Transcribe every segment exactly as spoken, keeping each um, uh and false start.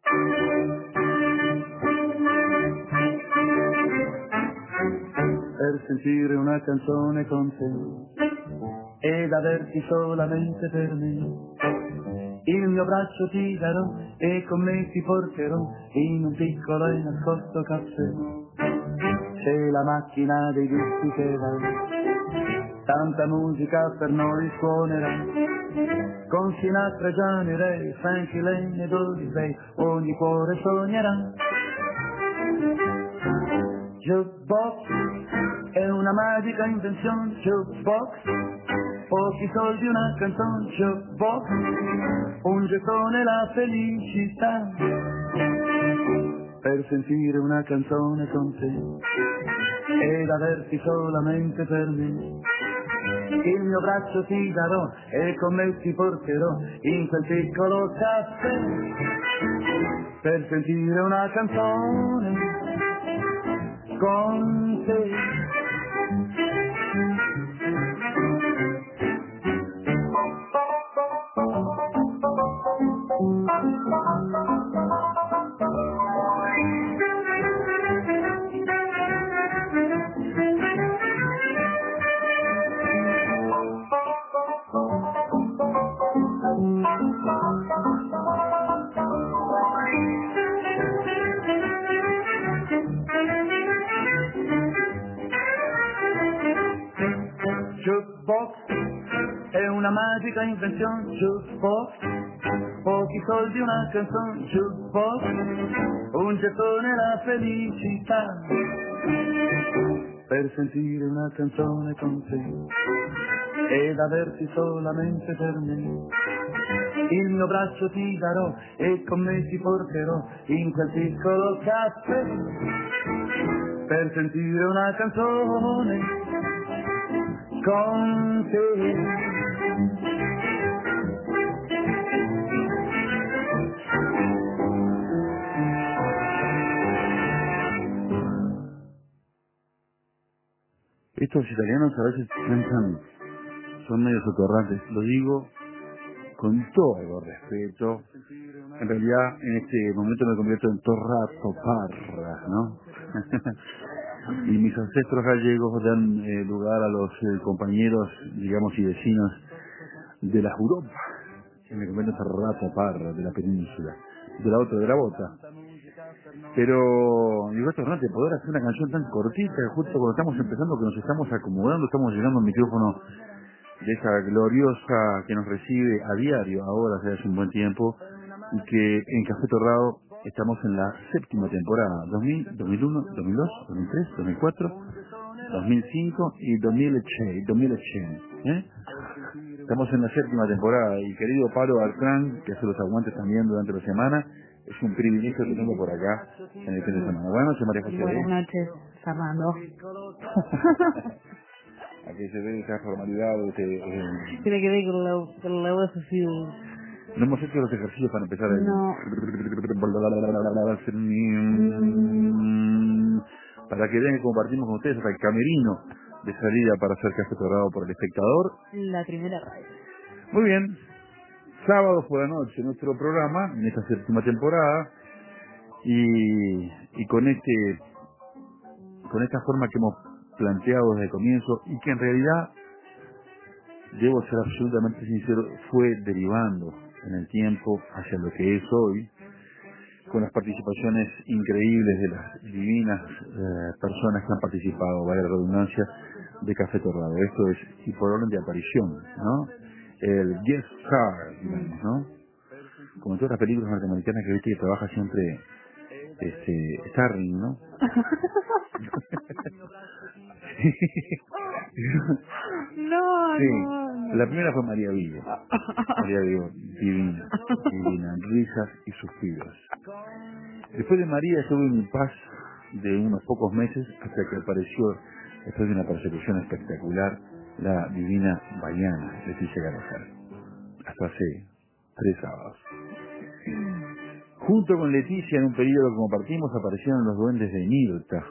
Per sentire una canzone con te ed averti solamente per me. Il mio braccio ti darò e con me ti porterò in un piccolo e nascosto caffè. C'è la macchina dei dischi che va, tanta musica per noi suonerà, con Sinatra, Gianni Ray, Frankie Lane e Doris Day, ogni cuore sognerà. Jukebox è una magica invenzione, jukebox, pochi soldi una canzone, jukebox, un gettone la felicità, per sentire una canzone con te ed averti solamente per me. Il mio braccio ti darò e con me ti porterò in quel piccolo caffè, per sentire una canzone con te. Jukebox è una magica invenzione, jukebox, pochi soldi una canzone, jukebox, un gettone la felicità, per sentire una canzone con te ed averti solamente per me. Il mio braccio ti darò e con me ti porterò in quel piccolo caffè, per sentire una canzone con te. Estos italianos a veces piensan, son medio sotorrantes, lo digo con todo respeto. En realidad, en este momento me convierto en Torrato Parra, ¿no? Y mis ancestros gallegos dan eh, lugar a los eh, compañeros, digamos, y vecinos de la Europa. Y me convierto en Torrato Parra, de la península, de la otra, de la bota. Pero, digo, esto es raro, poder hacer una canción tan cortita, justo cuando estamos empezando, que nos estamos acomodando, estamos llegando al micrófono de esa gloriosa que nos recibe a diario, ahora hace un buen tiempo, y que en Café Torrado estamos en la séptima temporada, dos mil, dos mil uno, dos mil dos, dos mil tres, dos mil cuatro, dos mil cinco y dos mil ocho, dos mil ocho, ¿eh? Estamos en la séptima temporada, y querido Pablo Altrán, que hace los aguantes también durante la semana, es un privilegio que tengo por acá en el fin de semana. Buenas noches, María José. Buenas noches, Fernando. Aquí se ve esa formalidad. Este, eh, Tiene que ver con la, con la voz así. no hemos hecho los ejercicios para empezar el... No. Para que vean que compartimos con ustedes hasta el camerino de salida para ser Café Torrado por el espectador. La primera radio. Muy bien. Sábados por la noche, nuestro programa, en esta séptima temporada, y, y con este con esta forma que hemos planteado desde el comienzo, y que en realidad, debo ser absolutamente sincero, fue derivando en el tiempo hacia lo que es hoy, con las participaciones increíbles de las divinas eh, personas que han participado, vaya la redundancia, de Café Torrado. Esto es, y por orden de aparición, ¿no? El guest star, digamos, ¿no? Como en todas las películas norteamericanas que viste que trabaja siempre este starring, ¿no? No, Sí, no, no. la primera fue María Vigo. María Vigo, divina, divina, risas y suspiros. Después de María estuve en un paz de unos pocos meses hasta que apareció, después de una persecución espectacular, la divina Baiana, Leticia Carvajal. Hasta hace tres sábados. Junto con Leticia, en un periodo que compartimos, aparecieron los duendes de Mirta.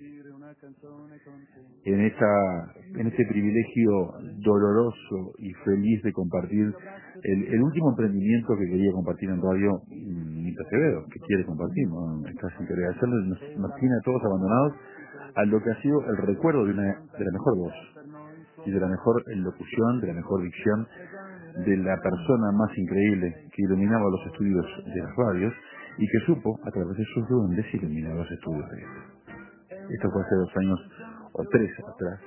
En esta, en este privilegio doloroso y feliz de compartir el, el último emprendimiento que quería compartir en radio, mi Nachito Acevedo, que quiere compartir, ¿no? Está sin querer hacerlo, nos, nos tiene a todos abandonados a lo que ha sido el recuerdo de, una, de la mejor voz, y de la mejor locución, de la mejor dicción, de la persona más increíble que iluminaba los estudios de las radios, y que supo, a través de sus duendes, iluminar los estudios de él. Esto fue hace dos años, o tres atrás,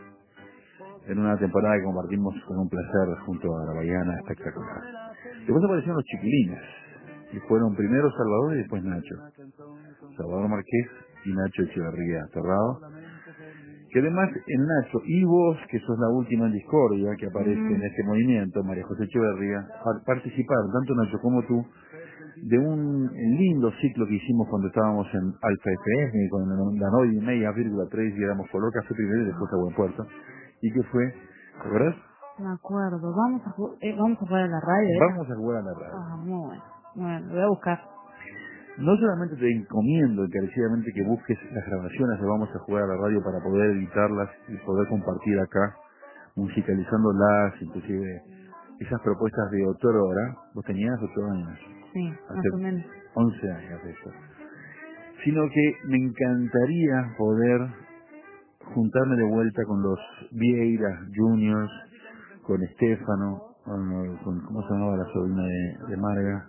en una temporada que compartimos con un placer junto a la Bahiana espectacular. Después aparecieron los Chiquilines, y fueron primero Salvador y después Nacho. Salvador Marqués y Nacho Echeverría Torrado, que además en Nacho y vos, que sos la última en discordia que aparece mm. en este movimiento, María José Echeverría, participaron, tanto Nacho como tú, de un lindo ciclo que hicimos cuando estábamos en Alfa F M, con la nueve y media, vírgula tres, y éramos Color Café primero y después a Buen Puerto, y que fue, ¿te acuerdas? Me acuerdo, vamos a, ju eh, vamos a jugar a la radio, ¿eh? Vamos a jugar a la radio. Ah, muy bueno, bueno, lo voy a buscar. No solamente te encomiendo encarecidamente que busques las grabaciones de Vamos a jugar a la radio para poder editarlas y poder compartir acá, musicalizándolas, inclusive esas propuestas de otrora. Vos tenías ocho años. Sí, hace más o menos. once años de eso. Sino que me encantaría poder juntarme de vuelta con los Vieira Juniors, con Estefano, con, con ¿cómo se llamaba la sobrina de, de Marga?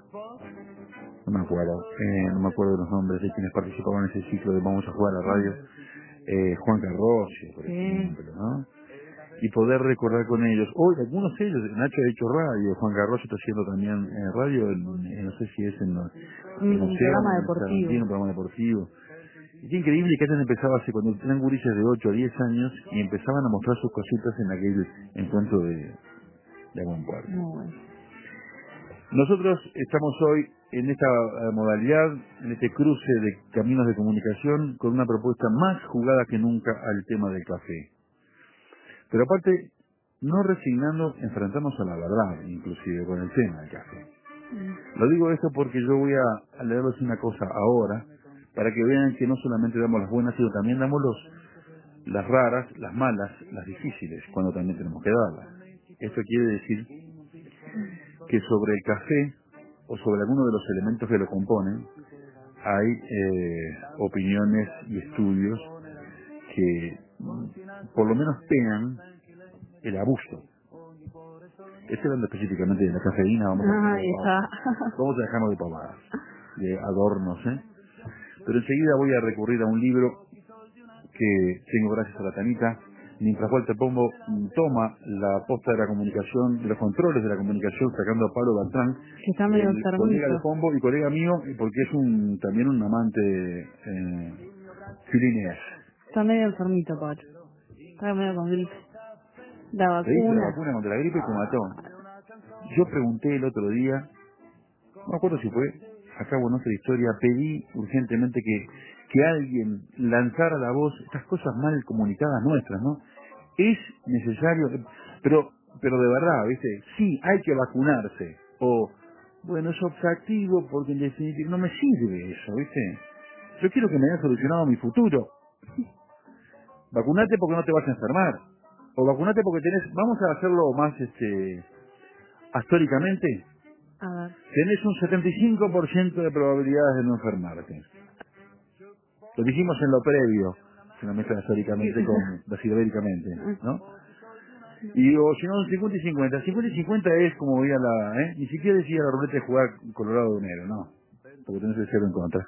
No me acuerdo, eh, no me acuerdo de los nombres de quienes participaban en ese ciclo de Vamos a jugar a la radio, eh, Juan Carrosio, por sí. ejemplo, ¿no? Y poder recordar con ellos, hoy algunos de ellos, Nacho ha hecho radio, Juan Carrosio está haciendo también eh, radio, en, en, no sé si es en, en un programa deportivo. Un programa deportivo. Es increíble que hayan empezado así, cuando eran gurises de ocho a diez años, y empezaban a mostrar sus cositas en aquel encuentro de, de Buen Puerto. Muy bueno. Nosotros estamos hoy en esta uh, modalidad, en este cruce de caminos de comunicación, con una propuesta más jugada que nunca al tema del café. Pero aparte, no resignando, enfrentarnos a la verdad, inclusive, con el tema del café. Mm. Lo digo esto porque yo voy a, a leerles una cosa ahora, para que vean que no solamente damos las buenas, sino también damos los, las raras, las malas, las difíciles, cuando también tenemos que darlas. Esto quiere decir que sobre el café, o sobre alguno de los elementos que lo componen, hay eh, opiniones y estudios que por lo menos pegan el abuso. Estoy hablando específicamente de la cafeína, vamos a, ah, vamos, vamos a dejarnos de pavadas, de adornos, ¿eh? Pero enseguida voy a recurrir a un libro que tengo gracias a la Tanita, mientras Walter Pombo toma la posta de la comunicación, los controles de la comunicación, sacando a Pablo Bertrán, que está medio el colega de Pombo y colega mío, porque es un también un amante eh, filineas. Está medio enfermito, Pacho. Está medio con gripe. La vacuna. Se hizo la vacuna contra la gripe y se mató. Yo pregunté el otro día, no me acuerdo si fue acá en nuestra historia, pedí urgentemente que, que alguien lanzara la voz, estas cosas mal comunicadas nuestras, ¿no? Es necesario, pero pero de verdad, ¿viste? Sí, hay que vacunarse. O, bueno, es objetivo porque en definitiva no me sirve eso, ¿viste? Yo quiero que me haya solucionado mi futuro. Vacunate porque no te vas a enfermar. O vacunate porque tenés, vamos a hacerlo más, este, históricamente. A ver. Tenés un setenta y cinco por ciento de probabilidades de no enfermarte. Lo dijimos en lo previo, si no mezcla históricamente con brasilibéricamente, ¿no? Y o si no, un cincuenta y cincuenta. cincuenta y cincuenta es como ir a la, ¿eh? Ni siquiera decía la ruleta de jugar Colorado de enero, no. Porque tenés el cero en contra.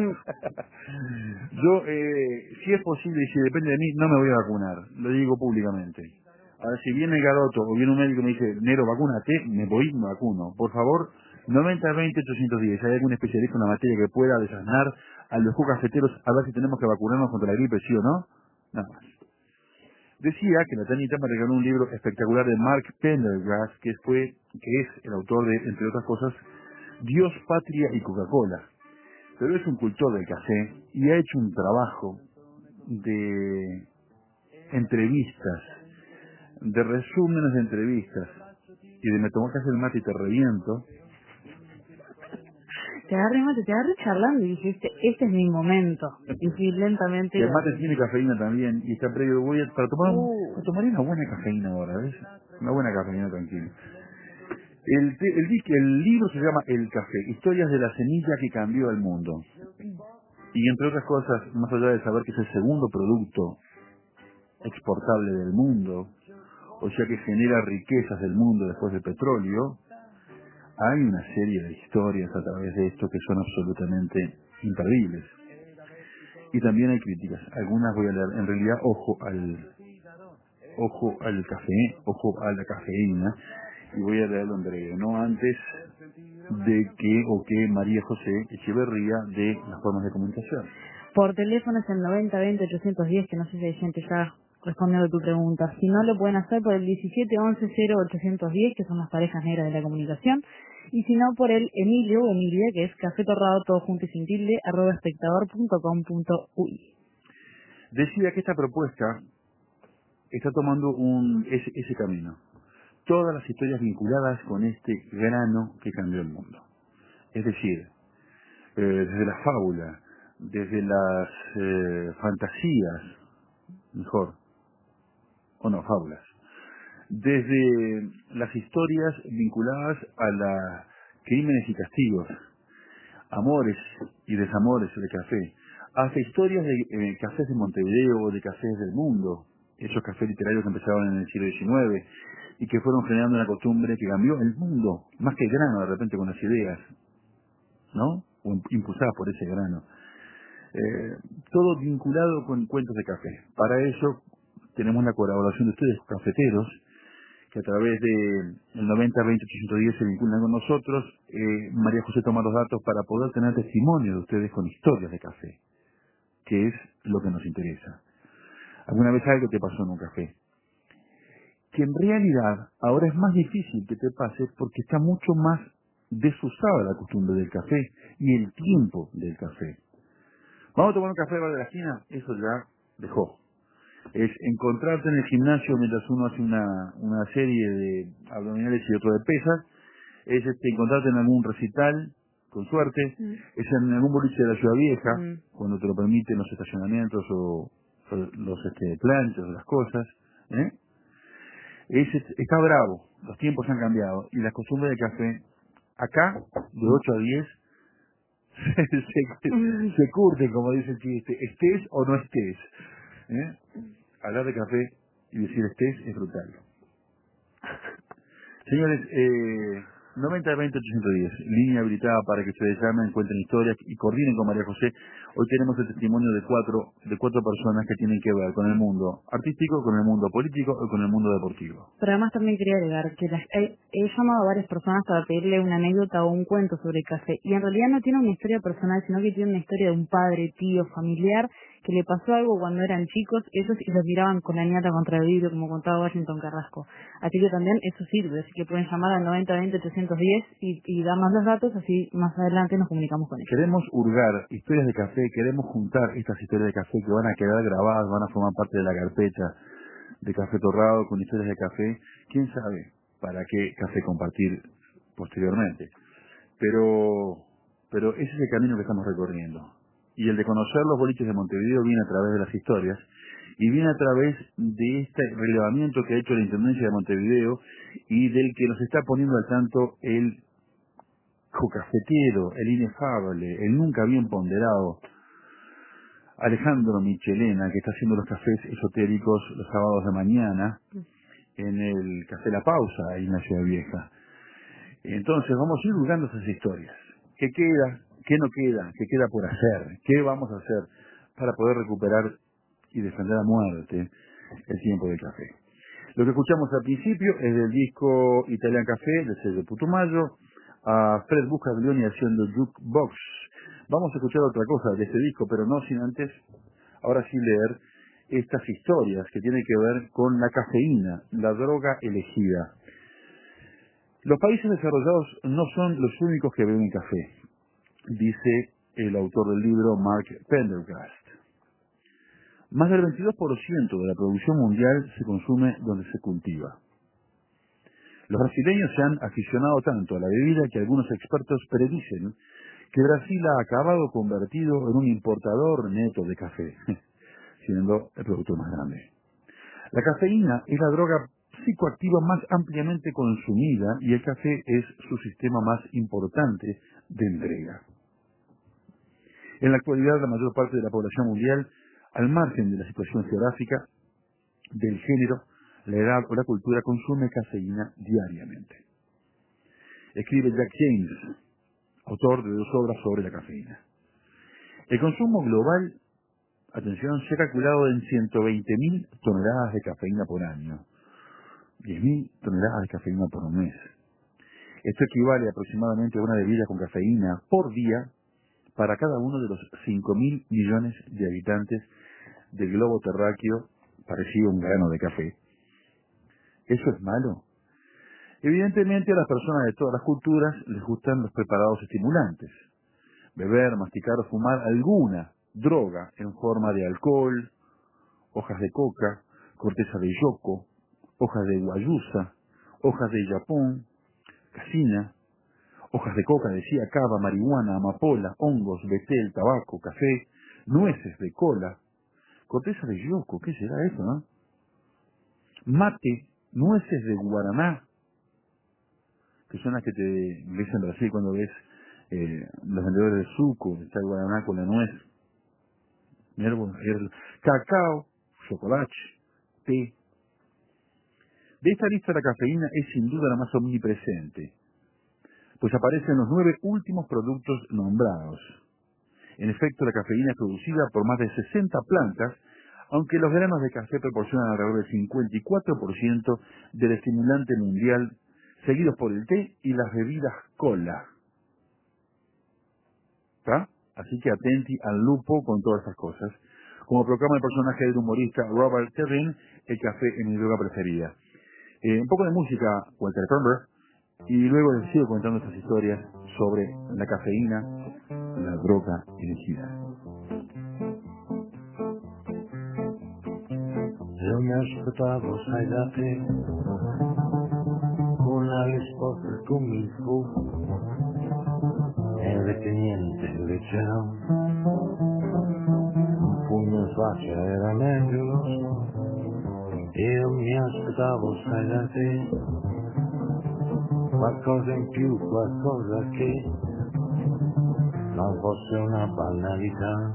Yo, eh, si es posible y si depende de mí, no me voy a vacunar. Lo digo públicamente. Ahora, si viene el garoto o viene un médico y me dice, Nero, vacúnate, me voy y me vacuno. Por favor, noventa veinte ochocientos diez. ¿Hay algún especialista en la materia que pueda desasnar a los cafeteros a ver si tenemos que vacunarnos contra la gripe, sí o no? Nada más. Decía que la Tanita me regaló un libro espectacular de Mark Pendergrass, que fue, que es el autor de, entre otras cosas, Dios, Patria y Coca-Cola. Pero es un cultor del café y ha hecho un trabajo de entrevistas, de resúmenes de entrevistas y de me tomó café el mate y te reviento. Te agarré mate, te agarré charlando y dijiste, este es mi momento. Y fui lentamente. Y el mate tiene cafeína también y está previo. Voy a, para tomar, uh. para tomar una buena cafeína ahora, ¿ves? Una buena cafeína, tranquilo. El, te- el, disc- el libro se llama El Café, historias de la semilla que cambió el mundo. Y entre otras cosas, más allá de saber que es el segundo producto exportable del mundo, o sea que genera riquezas del mundo después del petróleo, hay una serie de historias a través de esto que son absolutamente imperdibles. Y también hay críticas. Algunas voy a leer. En realidad, ojo al ojo al café, ojo a la cafeína, y voy a leerlo en breve, no antes de que o que María José Echeverría de las formas de comunicación. Por teléfono es el noventa veinte ochocientos diez, que no sé si hay gente ya respondiendo a tu pregunta. Si no, lo pueden hacer por el diecisiete once cero ochocientos diez, que son las parejas negras de la comunicación. Y si no, por el Emilio o Emilia, que es café torrado todo junto y sin tilde, arroba espectador punto com punto uy. Decía que esta propuesta está tomando un ese, ese camino. Todas las historias vinculadas con este grano que cambió el mundo. Es decir, eh, desde la fábula, desde las eh, fantasías, mejor, o no, fábulas, desde las historias vinculadas a la crímenes y castigos, amores y desamores de café, hasta historias de eh, cafés de Montevideo o de cafés del mundo, esos cafés literarios que empezaron en el siglo diecinueve y que fueron generando una costumbre que cambió el mundo, más que el grano de repente con las ideas, ¿no? O impulsadas por ese grano. Eh, todo vinculado con cuentos de café. Para eso tenemos la colaboración de ustedes, cafeteros, que a través de el noventa veinte ochocientos diez se vinculan con nosotros. eh, María José toma los datos para poder tener testimonio de ustedes con historias de café, que es lo que nos interesa. ¿Alguna vez algo te pasó en un café? Que en realidad ahora es más difícil que te pase porque está mucho más desusada la costumbre del café y el tiempo del café. Vamos a tomar un café al bar de la esquina, eso ya dejó. Es encontrarte en el gimnasio mientras uno hace una, una serie de abdominales y otro de pesas, es este, encontrarte en algún recital, con suerte, Mm. es en algún boliche de la Ciudad Vieja, Mm. cuando te lo permiten los estacionamientos o, o los este, planchos o las cosas, ¿eh? Es, está bravo, los tiempos han cambiado y la costumbre de café, acá, de ocho a diez, se, se, se curte, como dice el chiste, estés o no estés. ¿eh? Hablar de café y decir estés es brutal. Señores, eh, noventa veinte ochocientos diez, línea habilitada para que ustedes llamen, cuenten historias y coordinen con María José. Hoy tenemos el testimonio de cuatro de cuatro personas que tienen que ver con el mundo artístico, con el mundo político y con el mundo deportivo. Pero además también quería agregar que las, he, he llamado a varias personas para pedirle una anécdota o un cuento sobre el café. Y en realidad no tiene una historia personal, sino que tiene una historia de un padre, tío, familiar, que le pasó algo cuando eran chicos, ellos y los tiraban con la ñata contra el vidrio, como contaba Washington Carrasco. Así que también eso sirve, así que pueden llamar al noventa veinte ochocientos diez y, y darnos los datos, así más adelante nos comunicamos con ellos. Queremos hurgar historias de café, queremos juntar estas historias de café que van a quedar grabadas, van a formar parte de la carpeta de Café Torrado con historias de café. ¿Quién sabe para qué café compartir posteriormente? Pero, pero ese es el camino que estamos recorriendo. Y el de conocer los boliches de Montevideo viene a través de las historias y viene a través de este relevamiento que ha hecho la Intendencia de Montevideo y del que nos está poniendo al tanto el cocafetero, el inefable, el nunca bien ponderado Alejandro Michelena, que está haciendo los cafés esotéricos los sábados de mañana en el Café La Pausa, ahí en la Ciudad Vieja. Entonces vamos a ir buscando esas historias. ¿Qué queda? ¿Qué no queda? ¿Qué queda por hacer? ¿Qué vamos a hacer para poder recuperar y defender a muerte el tiempo del café? Lo que escuchamos al principio es del disco Italian Café, del sello Putumayo, a Fred Buscaglione haciendo Jukebox. Vamos a escuchar otra cosa de este disco, pero no sin antes, ahora sí leer estas historias que tienen que ver con la cafeína, la droga elegida. Los países desarrollados no son los únicos que beben café, dice el autor del libro Mark Pendergast. Más del veintidós por ciento de la producción mundial se consume donde se cultiva. Los brasileños se han aficionado tanto a la bebida que algunos expertos predicen que Brasil ha acabado convertido en un importador neto de café, siendo el producto más grande. La cafeína es la droga psicoactiva más ampliamente consumida y el café es su sistema más importante de entrega. En la actualidad, la mayor parte de la población mundial, al margen de la situación geográfica, del género, la edad o la cultura, consume cafeína diariamente. Escribe Jack James, autor de dos obras sobre la cafeína. El consumo global, atención, se ha calculado en ciento veinte mil toneladas de cafeína por año, diez mil toneladas de cafeína por mes. Esto equivale aproximadamente a una bebida con cafeína por día para cada uno de los cinco mil millones de habitantes del globo terráqueo, parecido a un grano de café. ¿Eso es malo? Evidentemente a las personas de todas las culturas les gustan los preparados estimulantes. Beber, masticar o fumar alguna droga en forma de alcohol, hojas de coca, corteza de yoco, hojas de guayusa, hojas de yapón, casina, hojas de coca, decía, cava, marihuana, amapola, hongos, betel, tabaco, café, nueces de cola, corteza de yoco, ¿qué será eso, no? Mate, nueces de guaraná, que son las que te ves en Brasil cuando ves eh, los vendedores de suco, está el guaraná con la nuez, hierbo, hierbo, cacao, chocolate, té. De esta lista la cafeína es sin duda la más omnipresente, pues aparecen los nueve últimos productos nombrados. En efecto, la cafeína es producida por más de sesenta plantas, aunque los granos de café proporcionan alrededor del cincuenta y cuatro por ciento del estimulante mundial, seguidos por el té y las bebidas cola. ¿Está? Así que atenti al lupo con todas estas cosas. Como proclama el personaje del humorista Robert Terrin, el café es mi droga preferida. Eh, un poco de música, Walter Palmer, y luego les sigo contando estas historias sobre la cafeína, la droga elegida. Eu me aspettavo, sai da te, una risposta come fu, e avete niente, invece no, un pugno in faccia era meglio, lo so. Io mi aspettavo, sai da te, qualcosa in più, qualcosa che non fosse una banalità,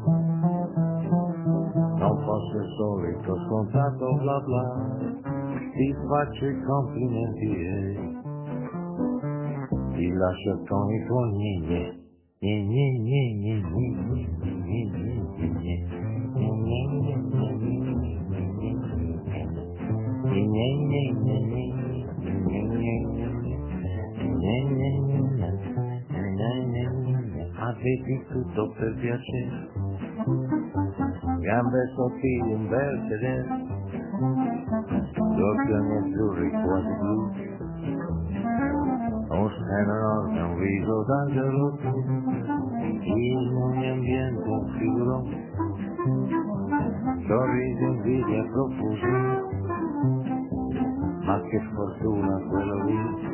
non fosse il solito scontato bla bla. Ti faccio i complimenti e ti lascio con i tuoi gne gne gne gne gne gne gne. Avevi tutto per piacere, gambe sottili, un bel sedere, gli occhi azzurri quasi blu, un seno enorme, un viso d'angelo tu, in ogni ambiente un figurone, sorrisi, invidia e profusione, ma che fortuna quello lì,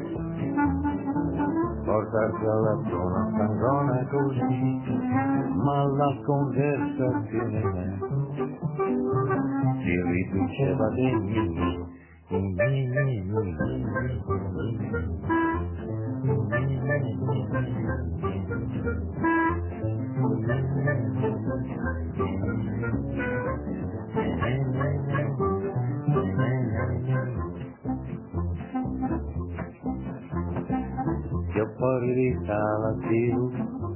portarsi a letto una stangona così, ma la conversazione si riduceva dei miei. Che poi rivista alla tivù,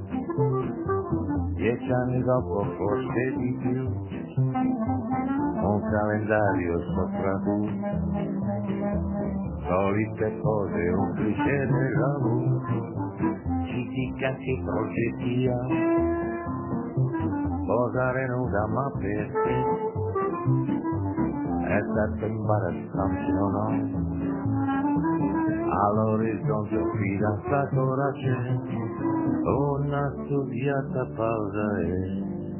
dieci anni dopo forse di più, un calendario sopra tu, solite cose, un cliché del lavoro, ci dica che progettia, posare nuda ma per te, è stato imbarazzante o no? All'orizzonte un fidanzato ora c'è, una studiata pausa e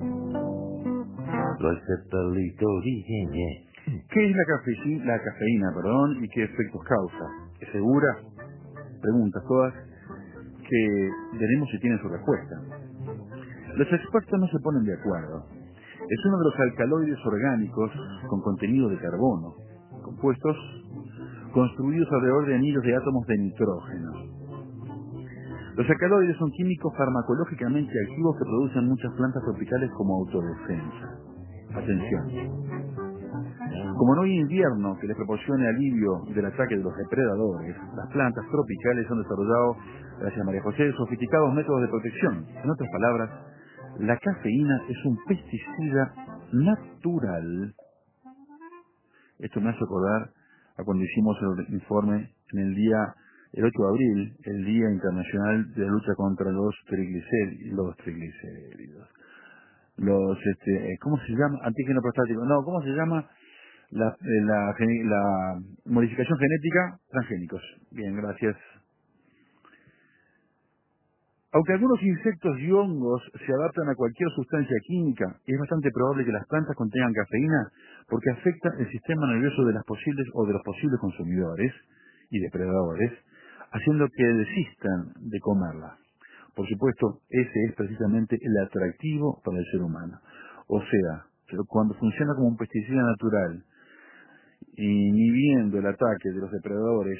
lo seppellito di niente. ¿Qué es la cafeína, la cafeína, perdón, y qué efectos causa? ¿Es segura? Preguntas todas que veremos si tienen su respuesta. Los expertos no se ponen de acuerdo. Es uno de los alcaloides orgánicos con contenido de carbono, compuestos construidos alrededor de anillos de átomos de nitrógeno. Los alcaloides son químicos farmacológicamente activos que producen muchas plantas tropicales como autodefensa. Atención. Como no hay invierno que les proporcione alivio del ataque de los depredadores, las plantas tropicales han desarrollado, gracias a María José, sofisticados métodos de protección. En otras palabras, la cafeína es un pesticida natural. Esto me hace acordar a cuando hicimos el informe en el día, el ocho de abril, el Día Internacional de la Lucha contra los triglicéridos, los triglicéridos, los, este, ¿cómo se llama? Antígeno prostático. No, ¿cómo se llama? La, la, la modificación genética, transgénicos. Bien, gracias. Aunque algunos insectos y hongos se adaptan a cualquier sustancia química, es bastante probable que las plantas contengan cafeína porque afecta el sistema nervioso de las posibles o de los posibles consumidores y depredadores, haciendo que desistan de comerla. Por supuesto, ese es precisamente el atractivo para el ser humano. O sea, cuando funciona como un pesticida natural, inhibiendo el ataque de los depredadores,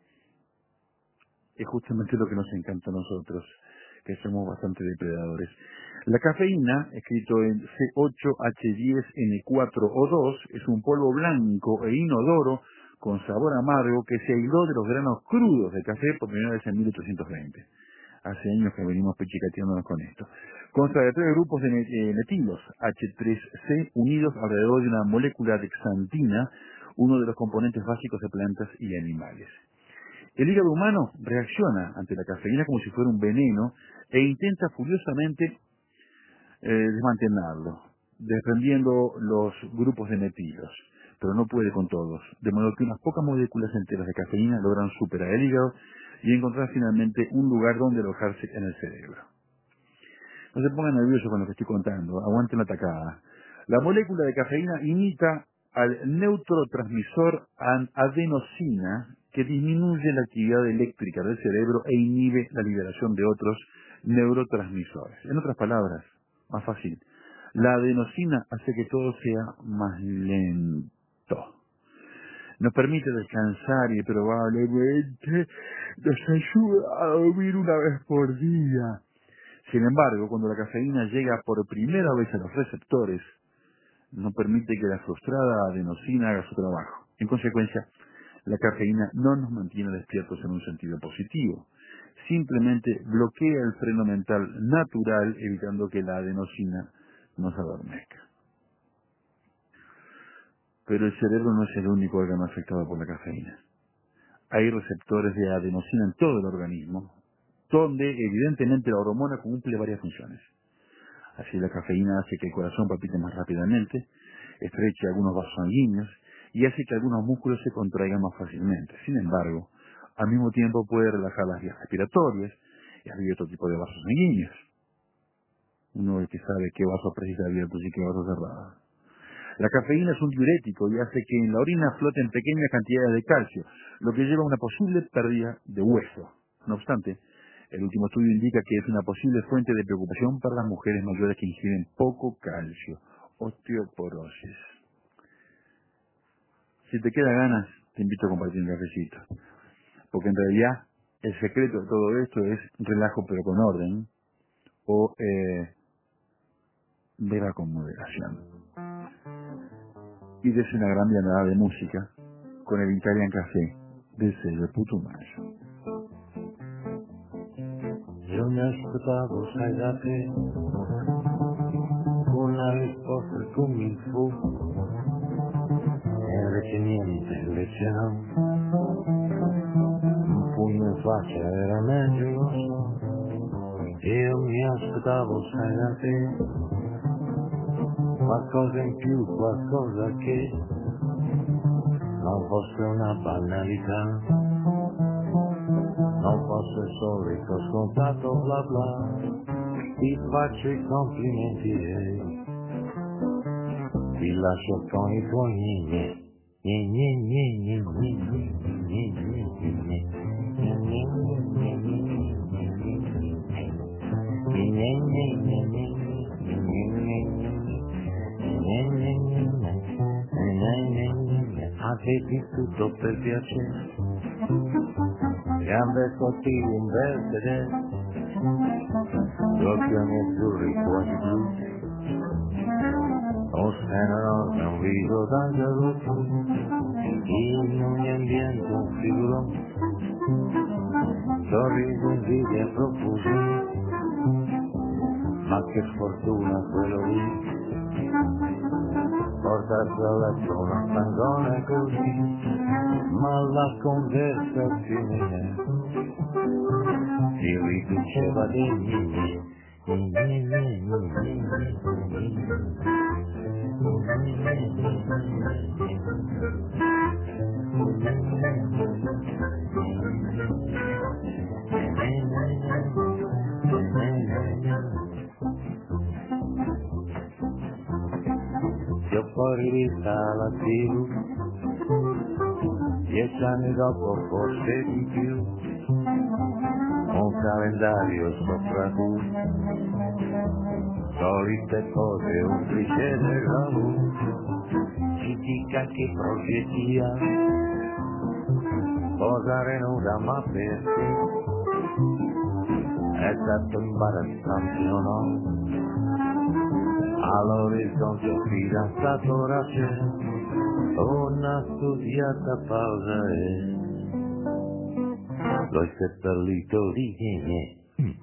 es justamente lo que nos encanta a nosotros, que somos bastante depredadores. La cafeína, escrito en C ocho H diez N cuatro O dos, es un polvo blanco e inodoro con sabor amargo que se aisló de los granos crudos de café por primera vez en mil ochocientos veinte. Hace años que venimos pechicateándonos con esto. Consta de tres grupos de metilos H tres C unidos alrededor de una molécula de xantina, uno de los componentes básicos de plantas y animales. El hígado humano reacciona ante la cafeína como si fuera un veneno e intenta furiosamente eh, desmantelarlo, desprendiendo los grupos de metilos, pero no puede con todos, de modo que unas pocas moléculas enteras de cafeína logran superar el hígado y encontrar finalmente un lugar donde alojarse en el cerebro. No se pongan nerviosos con lo que estoy contando, aguanten la tacada. La molécula de cafeína imita al neurotransmisor adenosina, que disminuye la actividad eléctrica del cerebro e inhibe la liberación de otros neurotransmisores. En otras palabras, más fácil, la adenosina hace que todo sea más lento. Nos permite descansar y probablemente nos ayuda a dormir una vez por día. Sin embargo, cuando la cafeína llega por primera vez a los receptores, no permite que la frustrada adenosina haga su trabajo. En consecuencia, la cafeína no nos mantiene despiertos en un sentido positivo. Simplemente bloquea el freno mental natural, evitando que la adenosina nos adormezca. Pero el cerebro no es el único órgano afectado por la cafeína. Hay receptores de adenosina en todo el organismo, donde evidentemente la hormona cumple varias funciones. Así la cafeína hace que el corazón palpite más rápidamente, estreche algunos vasos sanguíneos y hace que algunos músculos se contraigan más fácilmente. Sin embargo, al mismo tiempo puede relajar las vías respiratorias y abrir otro tipo de vasos sanguíneos. Uno es que sabe qué vasos precisa abiertos y qué vasos cerrados. La cafeína es un diurético y hace que en la orina floten pequeñas cantidades de calcio, lo que lleva a una posible pérdida de hueso. No obstante, el último estudio indica que es una posible fuente de preocupación para las mujeres mayores que ingieren poco calcio, osteoporosis. Si te queda ganas, te invito a compartir un cafecito, porque en realidad el secreto de todo esto es relajo pero con orden, o eh, beba con moderación. Y des una gran llamada de música con el Italian Café del sello Putumayo. Io mi aspettavo, sai da te, una risposta come il fu, e invece niente, invece no. Un pugno in faccia era meglio, lo so. Io mi aspettavo, sai da te, qualcosa in più, qualcosa che non fosse una banalità. Non fosse solo il tuo scontato bla bla, ti faccio i complimenti e ti lascio con i tuoi gne gne gne gne gne gne gne gne. vedi tutto per piacere, gambe sottili in verde, gli occhi azzurri quasi blu, un seno rosa, un viso d'angelo, in ogni ambiente un figurone, sorriso, invidia e profusione, ma che sfortuna quello lì, portarsi a letto una stangone così, ma la conversazione si riduceva di niente. Ti ho poi rivista la tivù, dieci anni dopo forse di più, un calendario sopra cui solite cose, un cliché del lavoro, ci dica che progetti ha, posare nuda ma perché, è stato imbarazzante o no? All'orizzonte un fidanzato ora c'è, una studiata pausa e l'ho seppellito di niente.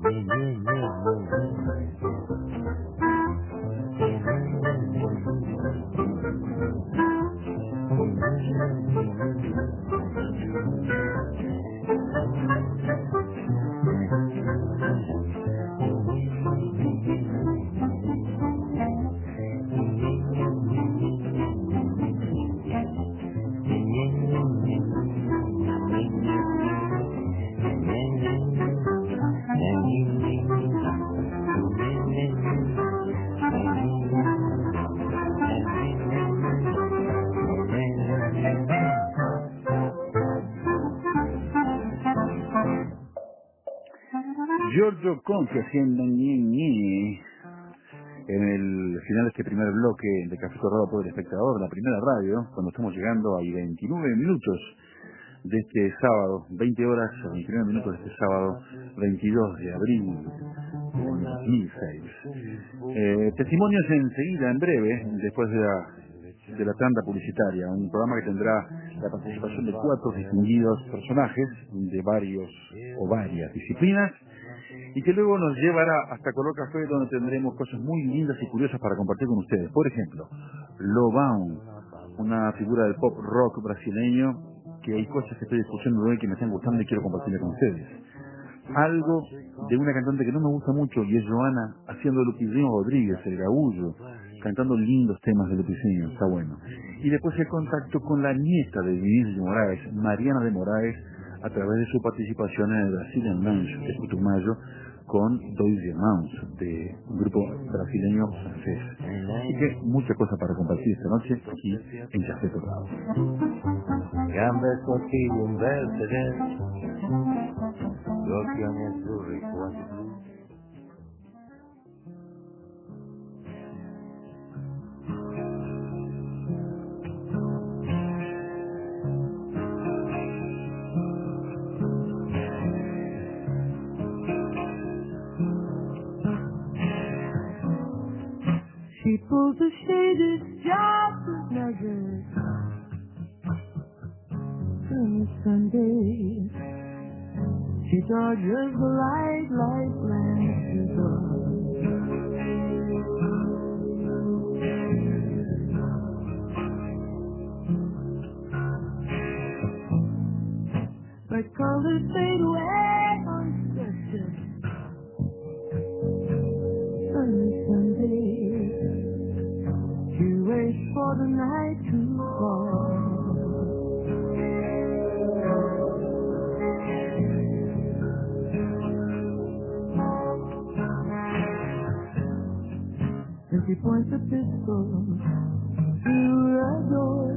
Giorgio Conti haciendo ñi ñi en el final de este primer bloque de Café Corrado por el Espectador, la primera radio, cuando estamos llegando a veintinueve minutos de este sábado, veinte horas a veintinueve minutos de este sábado, veintidós de abril de dos mil seis. Eh, testimonios enseguida, en breve, después de la, de la tanda publicitaria, un programa que tendrá la participación de cuatro distinguidos personajes de varios o varias disciplinas, y que luego nos llevará hasta Color Café, donde tendremos cosas muy lindas y curiosas para compartir con ustedes. Por ejemplo, Lobão, una figura del pop rock brasileño, que hay cosas que estoy escuchando hoy que me están gustando y quiero compartirle con ustedes. Algo de una cantante que no me gusta mucho, y es Joana, haciendo Lupizinho Rodríguez, el gaullo, cantando lindos temas de Lupizinho, está bueno. Y después el contacto con la nieta de Vinícius de Moraes, Mariana de Moraes, a través de su participación en el Brazilian Lounge de Putumayo con Dois Irmãos, de un grupo brasileño francés. Así que muchas cosas para compartir esta noche aquí en Café Corrado. Gambe sottili in verde, gli occhi azzurri quasi blu. She pulls the shaded just as measured from Sunday. She dodges the light like glances of but colors fade away on Sunday. Sunny Sunday. She waits for the night to fall. And she points a pistol to the door.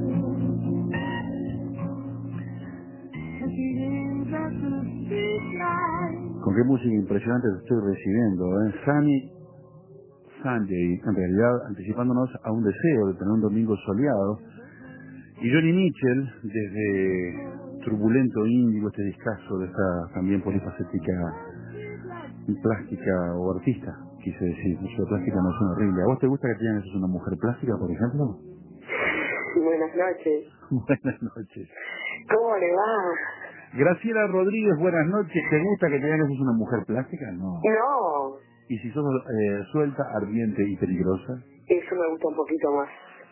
And she aims at the street light. Con qué música impresionante te estoy recibiendo, ¿eh? Sunny Sunday, en realidad anticipándonos a un deseo de tener un domingo soleado Y Johnny Mitchell, desde Turbulento Índigo, este discazo de esta también polifacética plástica o artista, quise decir, la plástica no suena horrible. ¿A vos te gusta que te digan que sos una mujer plástica, por ejemplo? Buenas noches. Buenas noches. ¿Cómo le va? Graciela Rodríguez, buenas noches. ¿Te gusta que te digan que sos una mujer plástica? No. No, ¿Y si sos eh, suelta, ardiente y peligrosa? eso me gusta un poquito más.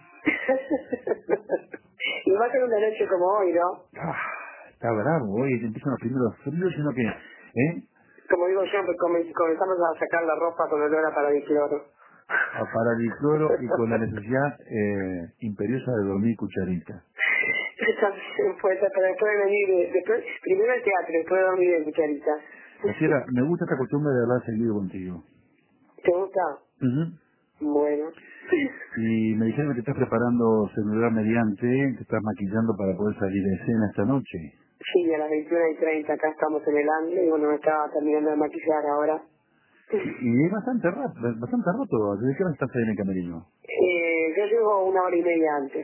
Y más en una noche como hoy, ¿no? Ah, está bravo, hoy empiezan los primeros fríos, sino que, ¿eh? Como digo yo, pues come- comenzamos a sacar la ropa con olor a paradicloro. A paralicloro y con la necesidad eh, imperiosa de dormir cucharita. También puede ser, pero después de venir, de- después, primero el teatro, después de dormir de cucharita. Graciela, me gusta esta costumbre de hablar seguido contigo. ¿Te gusta? Uh-huh. Bueno. Y me dijeron que te estás preparando celular mediante, te estás maquillando para poder salir de escena esta noche. Sí, a las veintiuna y treinta acá estamos en el Angle y bueno, me estaba terminando de maquillar ahora. Y es bastante rato, bastante roto. ¿Desde qué hora estás ahí en el camerino? Eh, yo llego una hora y media antes,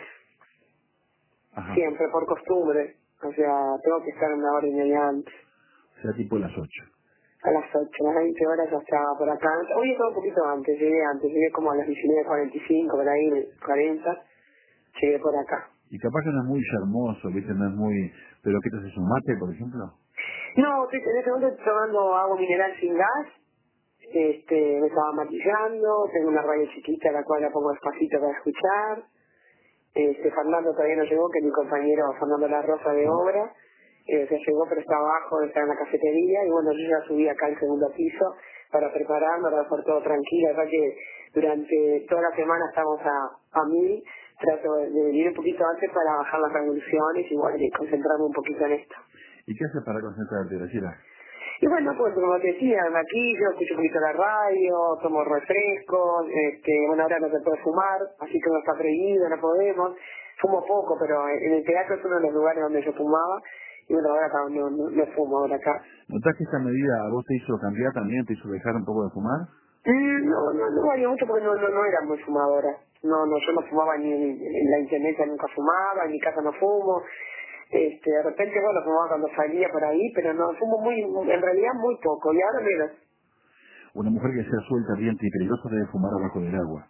Ajá. siempre por costumbre, o sea, tengo que estar una hora y media antes, O sea, tipo las ocho. a las ocho, a las veinte horas ya estaba por acá. Hoy estaba un poquito antes, llegué antes, llegué como a las diecinueve cuarenta y cinco, por ahí, cuarenta, llegué por acá. Y capaz que no es muy hermoso, ¿viste? No es muy... ¿Pero qué te haces, un mate, por ejemplo? No, estoy, en este momento estoy tomando agua mineral sin gas, este, me estaba maquillando, tengo una radio chiquita la cual la pongo despacito para escuchar. Este, Fernando todavía no llegó, que es mi compañero Fernando La Rosa de obra, eh, se llegó pero está abajo, está en la cafetería y bueno, yo ya subí acá al segundo piso para prepararme, para hacer todo tranquilo, ya que durante toda la semana estamos a, a mil, trato de, de venir un poquito antes para bajar las revoluciones y bueno, y concentrarme un poquito en esto. ¿Y qué haces para concentrarte, Graciela? Y bueno, pues como te decía, me maquillo, escucho un poquito la radio, tomo refrescos, este, bueno, ahora no se puede fumar, así que no está prohibido, no podemos. Fumo poco, pero en el teatro es uno de los lugares donde yo fumaba, y bueno, ahora acá no, no, no fumo ahora acá. ¿Notás que esta medida a vos te hizo cambiar también, te hizo dejar un poco de fumar? Mm, No, no, no varió mucho porque no, no, no era muy fumadora. No, no, yo no fumaba ni en, en la internet, nunca fumaba, en mi casa no fumo. Este, de repente, bueno, fumaba cuando salía por ahí, pero no, fumo muy, en realidad muy poco, y ahora menos. Una mujer que sea suelta, ardiente y peligrosa debe fumar abajo del agua.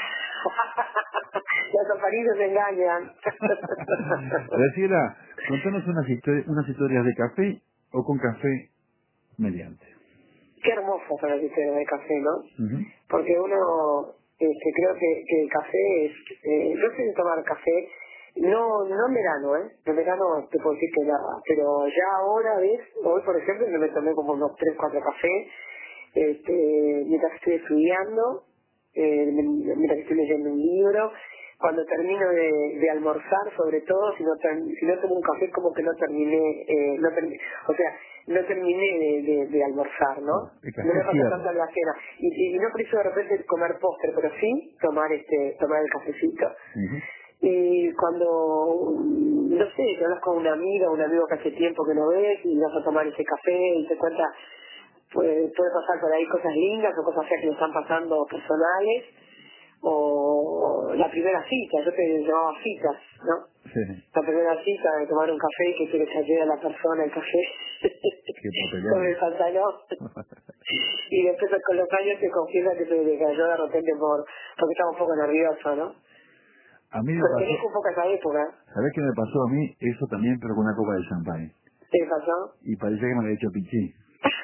Los amarillos se engañan. Graciela, contanos unas, histori- unas historias de café o con café mediante. Qué hermosas son las historias de café, ¿no? Uh-huh. Porque uno, este, creo que, que el café es, eh, yo sé de tomar café, no, no en verano, ¿eh? En verano te puedo decir que nada, pero ya ahora, ¿ves? Hoy, por ejemplo, me tomé como unos tres, cuatro cafés, este, mientras estoy estudiando, eh, mientras estoy leyendo un libro, cuando termino de, de almorzar, sobre todo, si no, ter- si no tomo un café, como que no terminé, eh, no termi- o sea, no terminé de, de, de almorzar, ¿no? El No me café pasa cierra. tanto en la cena. Y, y, y no preciso de repente comer postre, pero sí tomar este tomar el cafecito. Uh-huh. Y cuando, no sé, te hablas con una amiga, un amigo que hace tiempo que no ves y vas a tomar ese café y te cuenta, puede, puede pasar por ahí cosas lindas o cosas feas que le están pasando personales, o la primera cita, yo te llamaba citas, ¿no? Sí, La primera cita de tomar un café y que se le cayera a la persona el café qué sobre el papelón. pantalón. Y después con los años se confiesa que se le cayó de repente por porque estaba un poco nervioso, ¿no? A mí me Pertenezco pasó, un poco a esa época. ¿sabés qué me pasó a mí? Eso también, pero con una copa de champán. ¿Te pasó? Y parecía que me había hecho pichí.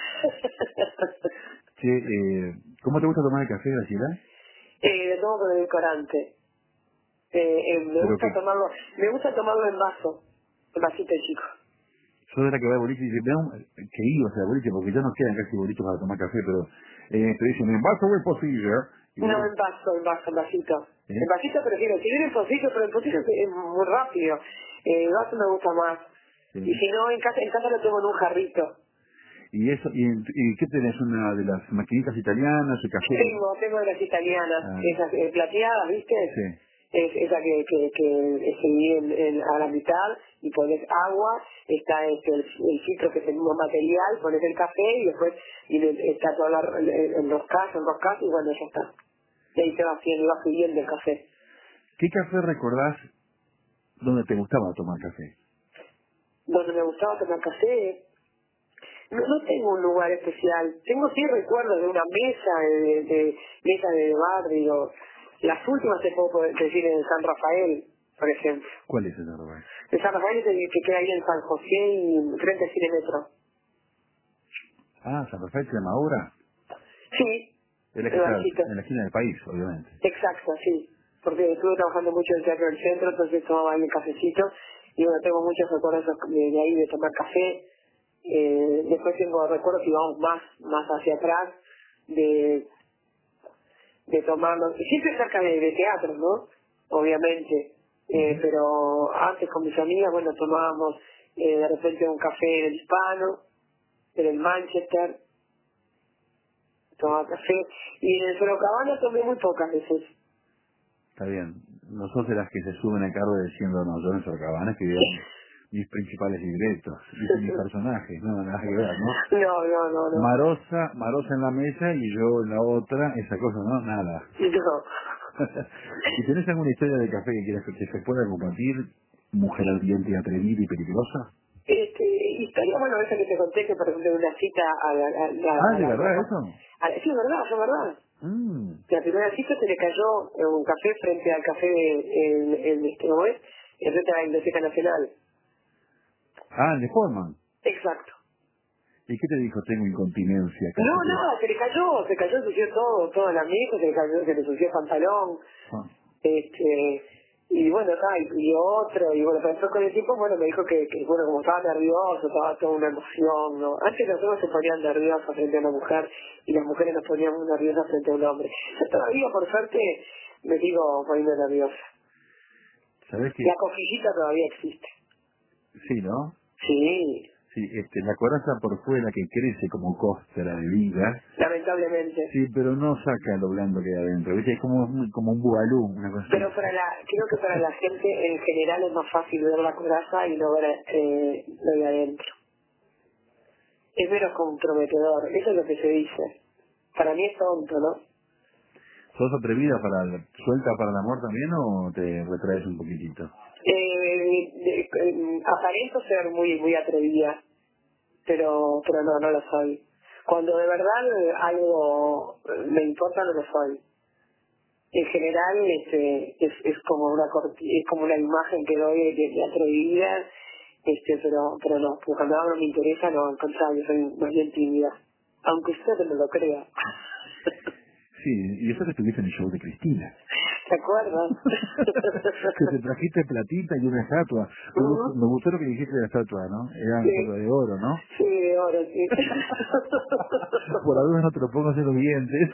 Che, eh, ¿cómo te gusta tomar el café, Graciela? eh, lo tomo con edulcorante. Eh, eh, me ¿Pero gusta qué? tomarlo, me gusta tomarlo en vaso, en vasito chico. Yo de la que va al boliche y dice, "Ve un- que iba a boliche, porque ya no quedan casi boliches para tomar café, pero eh, te dicen, en vaso o en pocillo. Y No, vos, en vaso, en vaso, en vasito. ¿eh? En vasito prefiero, si viene en pocillo, pero en pocillo es muy rápido. Eh, el vaso me gusta más. Sí. Y si no, en casa, en casa lo tomo en un jarrito. ¿Y eso, y, y qué tenés? ¿Una de las maquinitas italianas, el café? Tengo, tengo de las italianas, Ah. esas eh, plateadas, ¿viste? Sí. Es esa que, que, que se divide en, en- a la mitad y pones agua, está este, el, el filtro que es el mismo material, pones el café y después y le- está toda la, enroscás, enroscás y bueno, ya está. Y ahí se va haciendo, y va subiendo el café. ¿Qué café recordás ¿Dónde te gustaba tomar café? Donde me gustaba tomar café, no, no tengo un lugar especial. Tengo sí recuerdos de una mesa, de, de mesa de barrio. Las últimas te puedo poder decir en San Rafael, por ejemplo. ¿Cuál es ese lugar? En San Rafael es el que queda ahí en San José y frente al Cine Metro. Ah, San Rafael se llama ahora. Sí, Es la que el está barcito. en la esquina del país, obviamente. Exacto, sí. Porque estuve trabajando mucho en el Teatro del Centro, entonces tomaba ahí el cafecito. Y bueno, tengo muchos recuerdos de, de ahí de tomar café. Eh, después tengo recuerdos que vamos más, más hacia atrás de, de tomarlo. Siempre cerca de, de teatro, ¿no? Obviamente. Eh, Uh-huh. Pero antes con mis amigas, bueno, tomábamos eh, de repente un café en el Hispano, en el Manchester. Tomaba café. Y en el Sorocabana tomé muy pocas veces. Está bien. Nosotros de las que se suben al carro diciendo, no, yo en Sorocabana escribieron mis principales libretos, dicen mis personajes, no, nada que ver, ¿no? No, no, no, no. Marosa, Marosa en la mesa y yo en la otra, esa cosa, no, nada. No. ¿Y tenés alguna historia de café que quieras que se pueda compartir? Mujer ardiente, atrevida y peligrosa. Este, historia, bueno, esa que te conté, que por ejemplo de una cita a la... A la, Ah, a ¿de la verdad ropa. eso? A la- sí, es verdad, es verdad. Mm. La primera cita se le cayó en un café frente al café en, en este, ¿cómo es? En frente a la Biblioteca Nacional. Ah, el de Forman. Exacto. ¿Y qué te dijo? Tengo incontinencia. No, casi que- nada, se le cayó, se cayó, ensució todo, todo el amigo, se le cayó, se le ensució el pantalón, Ah. este, y bueno, acá, y, y otro, y bueno, pero con el tiempo, bueno, me dijo que, que, bueno, como estaba nervioso, estaba toda una emoción, ¿no? Antes los hombres se ponían nerviosos frente a una mujer, y las mujeres nos poníamos nerviosas frente a un hombre. Yo todavía, por suerte, me sigo poniendo nerviosa. ¿Sabés qué? La cosquillita todavía existe. Sí, ¿no? Sí, Sí, este, la coraza por fuera que crece como costra de vida, lamentablemente. sí, pero no saca lo blando que hay adentro, ¿viste? Es como, como un bugalú, una cosa Pero así. para la, creo que para la gente en general es más fácil ver la coraza y no ver eh, lo de adentro. Es menos comprometedor, eso es lo que se dice. Para mí es tonto, ¿no? ¿Sos atrevida para el- suelta para el amor también o te retraes un poquitito? Eh, de- eh, aparento ser muy muy atrevida, pero pero no, no lo soy. Cuando de verdad eh, algo eh, me importa, no lo soy. En general este, es, es como una corti- es como una imagen que doy de, de atrevida, este, pero pero no, porque cuando algo me interesa, no, al contrario, soy más bien tímida. Aunque usted no lo crea. Sí, y eso que estuviste en el show de Cristina. ¿Te acuerdas? Que te trajiste platita y una estatua. Me, gustó, me gustó lo que dijiste de la estatua, ¿no? Era una Sí. estatua de oro, ¿no? Sí, de oro, sí. Por la duda no te lo pongo hacer los dientes.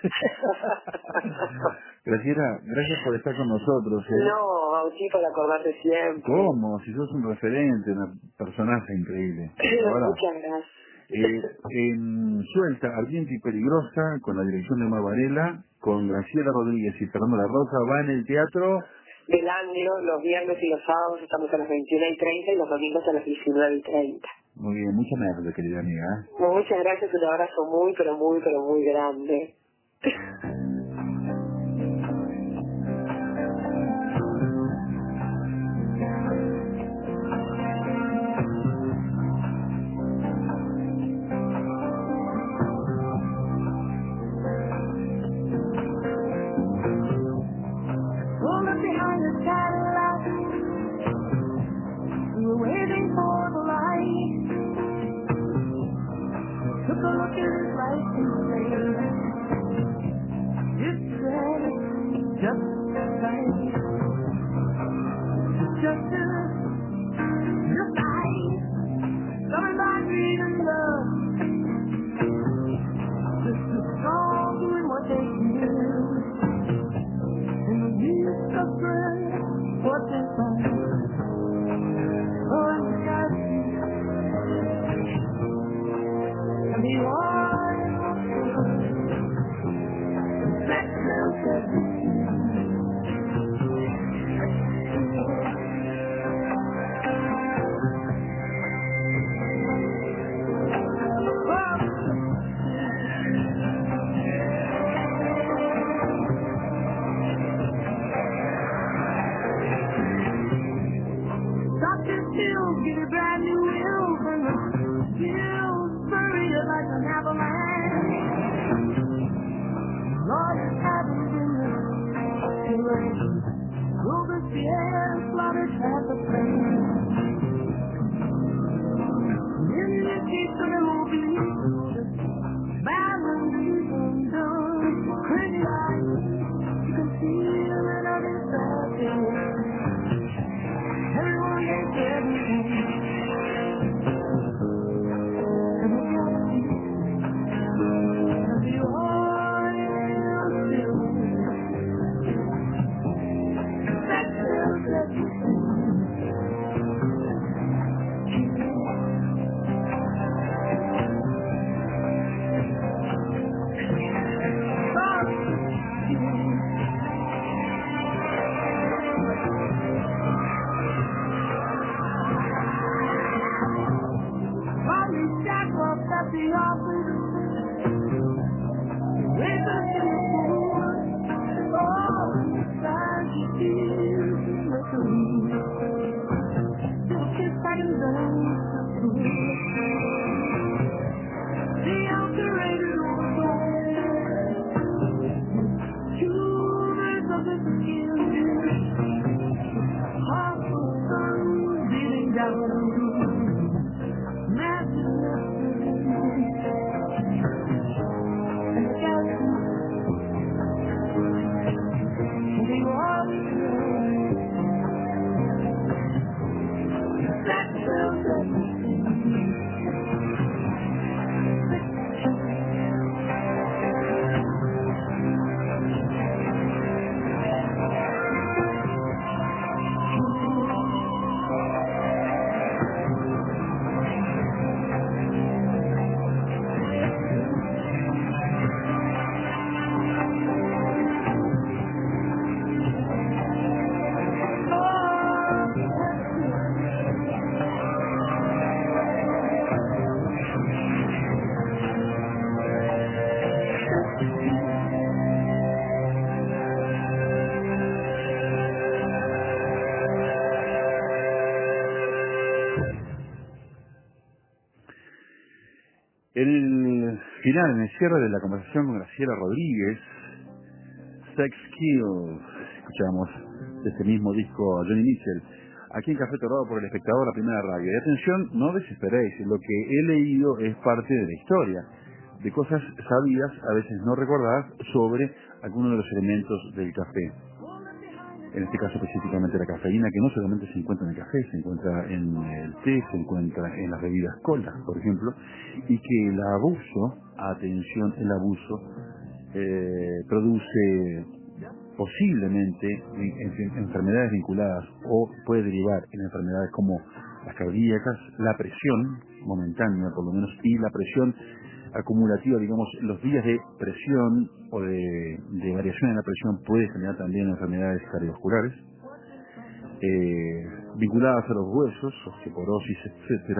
Graciela, gracias por estar con nosotros. ¿eh? No, a ti para acordarte siempre. ¿Cómo? Si sos un referente, un personaje increíble. Ahora, Muchas gracias. eh, en Suelta, Ardiente y Peligrosa, con la dirección de Omar Varela, con Graciela Rodríguez y Fernando La Rosa, va en el teatro. Del Anglo, los viernes y los sábados estamos a las veintiuna y treinta y los domingos a las diecinueve y treinta. Muy bien, mucha mierda, querida amiga. ¿eh? Muchas gracias, un abrazo muy, pero muy, pero muy grande. Pulled up behind the Cadillac, we were waiting for the light. Took a look at his license plate. It said just right. Just as your eyes, coming back reading love. Just a strong doing what they can. And the youth suffering what they find. Oh, and the sky and the oil, black clouds. an avalanche. Lord, it's happened in the rain. Robespierre slaughtered half the plain. In the gates of the Ruby, barons and done, crazy eyes, you can feel another sadness. Everyone gets everything. And we got and the oil still. That tells everything. At the office, with the food, all the tragedies in the room. Still kiss back and learn to the alterated overthrow. Shoulders of the skin, heart of sun beating down the room. Madness. El final, en el cierre de la conversación con Graciela Rodríguez, Sex Kill, escuchamos de este mismo disco a Johnny Mitchell, aquí en Café Torrado por El Espectador, la primera radio. Y atención, no desesperéis, lo que he leído es parte de la historia, de cosas sabidas, a veces no recordadas, sobre algunos de los elementos del café. En este caso específicamente la cafeína, que no solamente se encuentra en el café, se encuentra en el té, se encuentra en las bebidas cola, por ejemplo, y que el abuso, atención, el abuso, eh, produce posiblemente en, en, enfermedades vinculadas o puede derivar en enfermedades como las cardíacas, la presión momentánea por lo menos, y la presión acumulativa, digamos, los días de presión o de, de variación en la presión puede generar también enfermedades cardiovasculares eh, vinculadas a los huesos, osteoporosis, etcétera,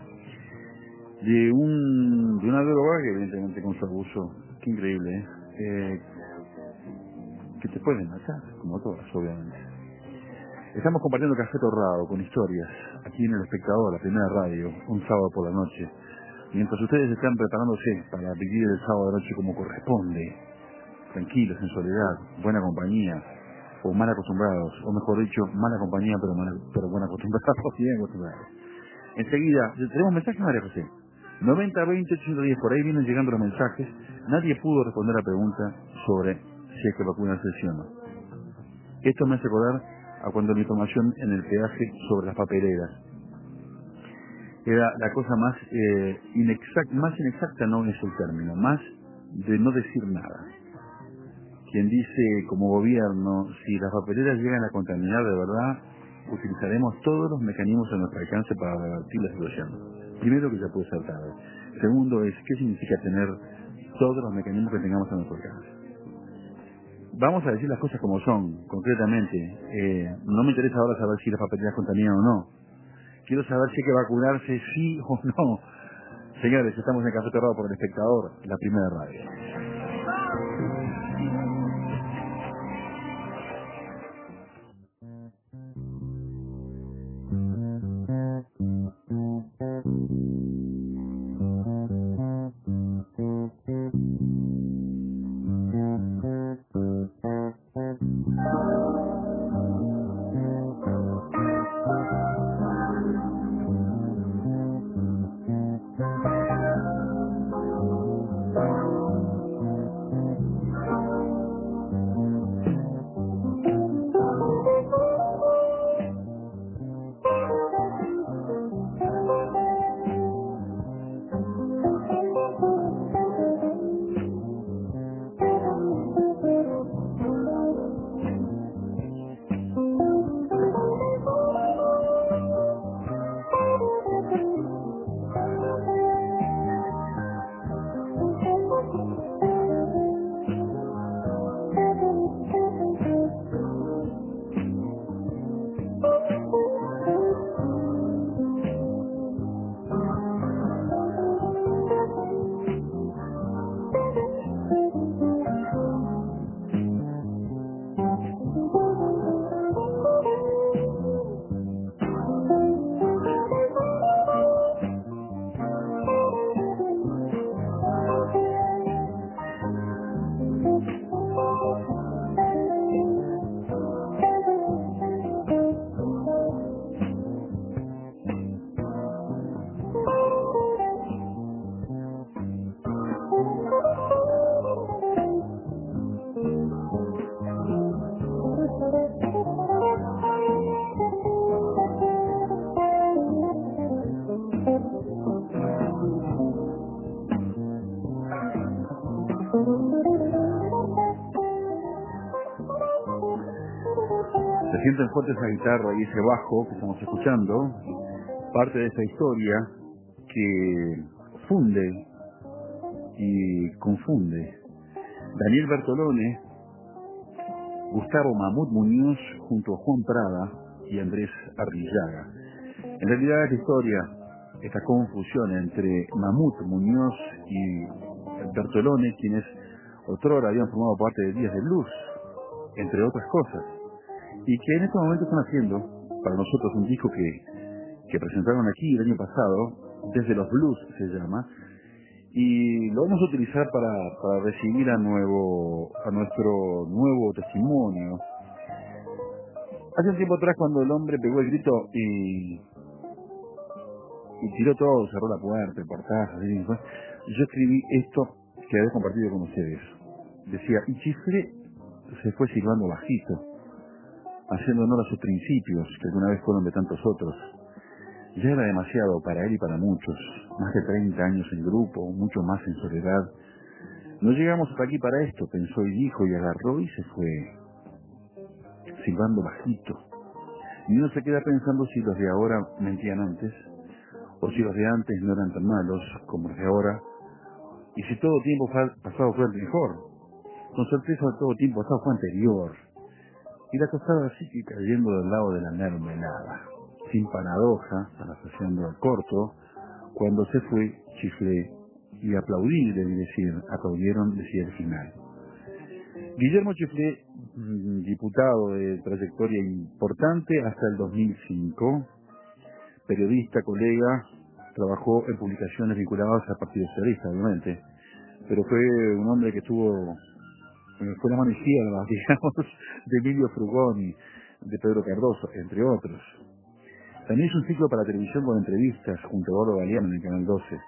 de un de una droga que evidentemente con su abuso, qué increíble, ¿eh? Eh, que te pueden matar, como todas, obviamente. Estamos compartiendo Café Torrado con historias aquí en El Espectador, la primera radio, un sábado por la noche. Mientras ustedes están preparándose para vivir el sábado de noche como corresponde, tranquilos, en soledad, buena compañía, o mal acostumbrados, o mejor dicho, mala compañía pero, mala, pero buena acostumbrados, bien acostumbrados. Enseguida, tenemos mensajes, María José. noventa veinte ochocientos diez, por ahí vienen llegando los mensajes. Nadie pudo responder la pregunta sobre si es que vacunarse sí o no. Esto me hace acordar a cuando la información en el peaje sobre las papeleras era la cosa más eh, inexacta, más inexacta no es el término, más de no decir nada. Quien dice como gobierno, si las papeleras llegan a contaminar de verdad, utilizaremos todos los mecanismos a nuestro alcance para revertir la situación. Primero, que ya puede ser tarde. Segundo es, ¿qué significa tener todos los mecanismos que tengamos a nuestro alcance? Vamos a decir las cosas como son, concretamente. Eh, no me interesa ahora saber si las papeleras contaminan o no. Quiero saber si hay que vacunarse sí o no. Señores, estamos en Café Torrado por El Espectador, la primera radio. Se sienten fuerte esa guitarra y ese bajo que estamos escuchando, parte de esa historia que funde y confunde. Daniel Bertolone, Gustavo Mamut Muñoz junto a Juan Prada y Andrés Arrillaga. En realidad esta historia, esta confusión entre Mamut Muñoz y Bertolone, quienes otrora habían formado parte de Días de Blues, entre otras cosas, y que en este momento están haciendo para nosotros un disco que, que presentaron aquí el año pasado, Desde los Blues se llama, y lo vamos a utilizar para, para recibir a nuevo a nuestro nuevo testimonio. Hace un tiempo atrás, cuando el hombre pegó el grito y, y tiró todo, cerró la puerta, el portazo, así, pues, yo escribí esto que había compartido con ustedes. Decía, y Chiflé se fue silbando bajito, haciendo honor a sus principios, que alguna vez fueron de tantos otros. Ya era demasiado para él y para muchos, más de treinta años en grupo, mucho más en soledad. No llegamos hasta aquí para esto, pensó y dijo, y agarró y se fue, silbando bajito. Y uno se queda pensando si los de ahora mentían antes, o si los de antes no eran tan malos como los de ahora, y si todo tiempo pasado fue el mejor. Con certeza todo tiempo pasado fue anterior. Y la cosa estaba así que cayendo del lado de la mermelada. Sin paradoja, parafraseando al corto, cuando se fue, chiflé y aplaudí, debí decir, aplaudieron, decía el final. Guillermo Chiflé, diputado de trayectoria importante hasta el dos mil cinco, periodista, colega, trabajó en publicaciones vinculadas al Partido Socialista, obviamente, pero fue un hombre que estuvo, fue la mano izquierda, digamos, de Emilio Frugoni, de Pedro Cardoso, entre otros. También hizo un ciclo para televisión con entrevistas junto a Eduardo Galeano en el Canal doce.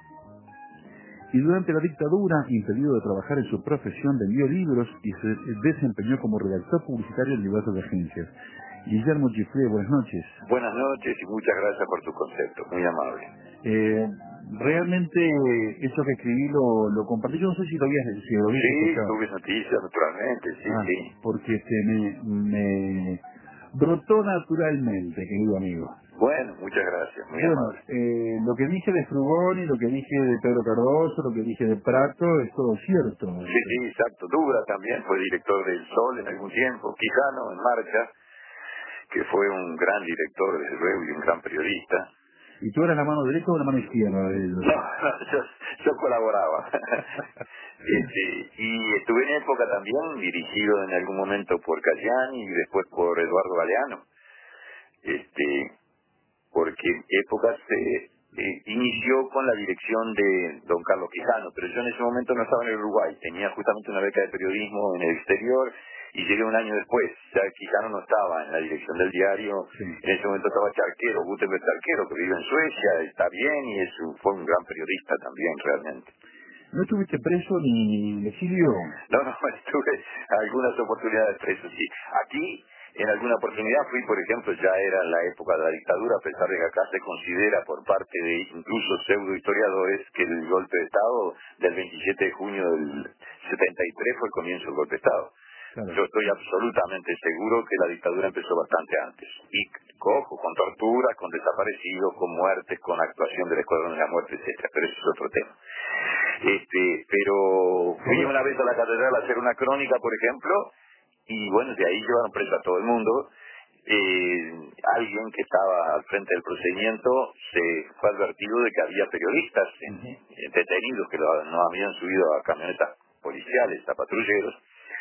Y durante la dictadura, impedido de trabajar en su profesión, vendió libros y se desempeñó como redactor publicitario en diversas agencias. Guillermo Chiflé, buenas noches. Buenas noches y muchas gracias por tu concepto, muy amable. Eh, realmente eso que escribí lo, lo compartí, yo no sé si lo habías si lo habías Sí, escuchado. tuve noticias, naturalmente, sí, ah, sí. Porque este, me, me brotó naturalmente, querido amigo. Bueno, muchas gracias, muy bueno, amable. Eh, lo que dije de Frugoni, lo que dije de Pedro Cardoso, lo que dije de Prato, es todo cierto. Sí, sí, exacto. Dura también fue director del Sol en algún tiempo. Quijano, en Marcha, que fue un gran director, desde luego, y un gran periodista. ¿Y tú eras la mano derecha o la mano izquierda de ellos? No, no, yo, yo colaboraba. Este, y estuve en época también dirigido en algún momento por Cayani y después por Eduardo Galeano. Este, porque épocas eh, eh, inició con la dirección de don Carlos Quijano, pero yo en ese momento no estaba en el Uruguay, tenía justamente una beca de periodismo en el exterior y llegué un año después. Ya Quijano no estaba en la dirección del diario, sí. En ese momento estaba Charquero, Gutenberg Charquero, que vive en Suecia, está bien y es un, fue un gran periodista también realmente. ¿No estuviste preso ni en exilio? No, no, estuve algunas oportunidades preso, sí. Aquí, en alguna oportunidad fui, por ejemplo, ya era en la época de la dictadura, a pesar de que acá se considera por parte de incluso pseudo historiadores que el golpe de Estado del veintisiete de junio del setenta y tres fue el comienzo del golpe de Estado. Claro. Yo estoy absolutamente seguro que la dictadura empezó bastante antes. Y, cojo, con torturas, con desaparecidos, con muertes, con actuación del Escuadrón de la Muerte, etcétera. Pero eso es otro tema. Este, pero fui una vez a la catedral a hacer una crónica, por ejemplo, y bueno, de ahí llevaron preso a todo el mundo. Eh, alguien que estaba al frente del procedimiento se fue advertido de que había periodistas en, en detenidos que lo, no habían subido a camionetas policiales, a patrulleros,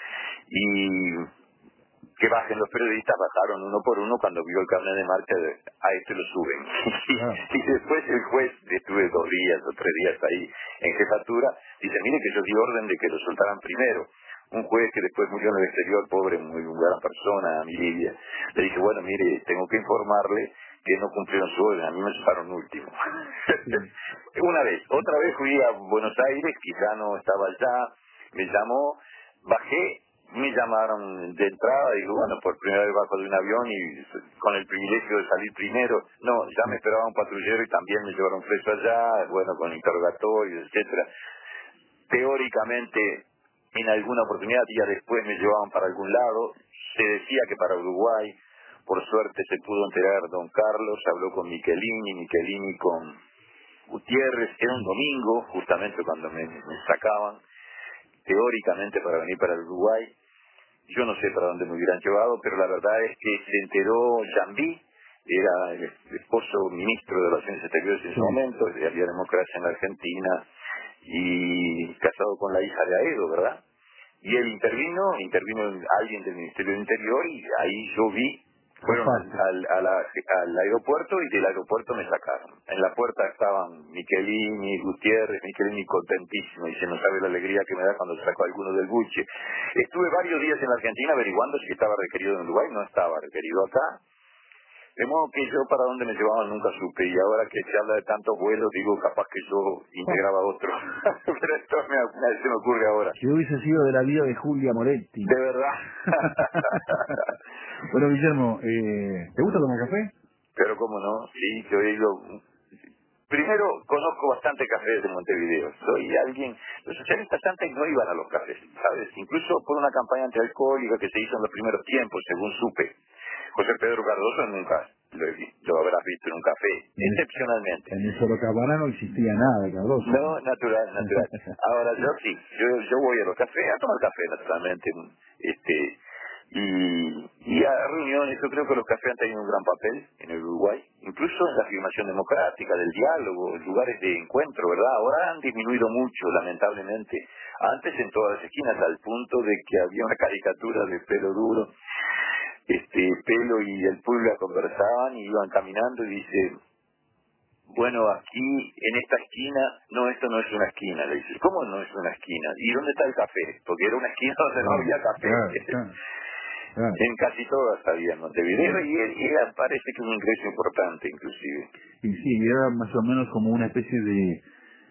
y que bajen los periodistas, bajaron uno por uno. Cuando vio el carnet de marcha, a este lo suben. Ah. Y después el juez, estuve dos días o tres días ahí en jefatura, dice, mire que yo di orden de que lo soltaran primero. Un juez que después murió en el exterior, pobre, muy buena persona, mi Lidia, le dije, bueno, mire, tengo que informarle que no cumplieron su orden, a mí me soltaron último. Sí. Una vez, otra vez fui a Buenos Aires, quizá no estaba allá, me llamó, bajé, me llamaron de entrada, digo, bueno, por primera vez bajo de un avión y con el privilegio de salir primero. No, ya me esperaba un patrullero y también me llevaron preso allá, bueno, con interrogatorios, etcétera. Teóricamente, en alguna oportunidad, días después me llevaban para algún lado, se decía que para Uruguay. Por suerte se pudo enterar don Carlos, habló con Michelini, Michelini con Gutiérrez, era un domingo, justamente cuando me, me sacaban, teóricamente para venir para el Uruguay. Yo no sé para dónde me hubieran llevado, pero la verdad es que se enteró Jambí, era el esposo ministro de Relaciones Exteriores en ese momento, había democracia en la Argentina, y casado con la hija de Aedo, ¿verdad? Y él intervino, intervino alguien del Ministerio del Interior, y ahí yo vi. Fueron al, al, a la, al aeropuerto y del aeropuerto me sacaron. En la puerta estaban Michelini, Gutiérrez, Michelini contentísimo y se no sabe la alegría que me da cuando saco a alguno del buche. Estuve varios días en la Argentina averiguando si estaba requerido en Uruguay, no estaba requerido acá. De modo que yo para dónde me llevaban nunca supe, y ahora que se habla de tantos vuelos, digo, capaz que yo integraba otro. Pero esto me, me, se me ocurre ahora. Que hubiese sido de la vida de Julia Moretti. De verdad. Bueno, Guillermo, eh, ¿te gusta tomar café? Pero cómo no, sí, yo he ido... Primero, conozco bastante cafés de Montevideo. Soy alguien... Los socialistas antes no iban a los cafés, ¿sabes? Incluso por una campaña antialcohólica que se hizo en los primeros tiempos, según supe. José Pedro Cardoso nunca lo, he visto, lo habrás visto en un café, en excepcionalmente. En el Sorocabana no existía nada, Cardoso. No, natural, natural. Ahora yo sí, yo, yo voy a los cafés, a tomar café, naturalmente. este y, y a reuniones, yo creo que los cafés han tenido un gran papel en el Uruguay, incluso en la afirmación democrática, del diálogo, lugares de encuentro, ¿verdad? Ahora han disminuido mucho, lamentablemente. Antes en todas las esquinas, al punto de que había una caricatura de Pelo Duro, este Pelo y el Pulga conversaban y iban caminando y dice, bueno, aquí en esta esquina, no, esto no es una esquina, le dice, ¿cómo no es una esquina? ¿Y dónde está el café? Porque era una esquina donde no había café. Claro, claro, claro. En casi todas había en Montevideo, y, y era, parece que un ingreso importante inclusive. Y sí, era más o menos como una especie de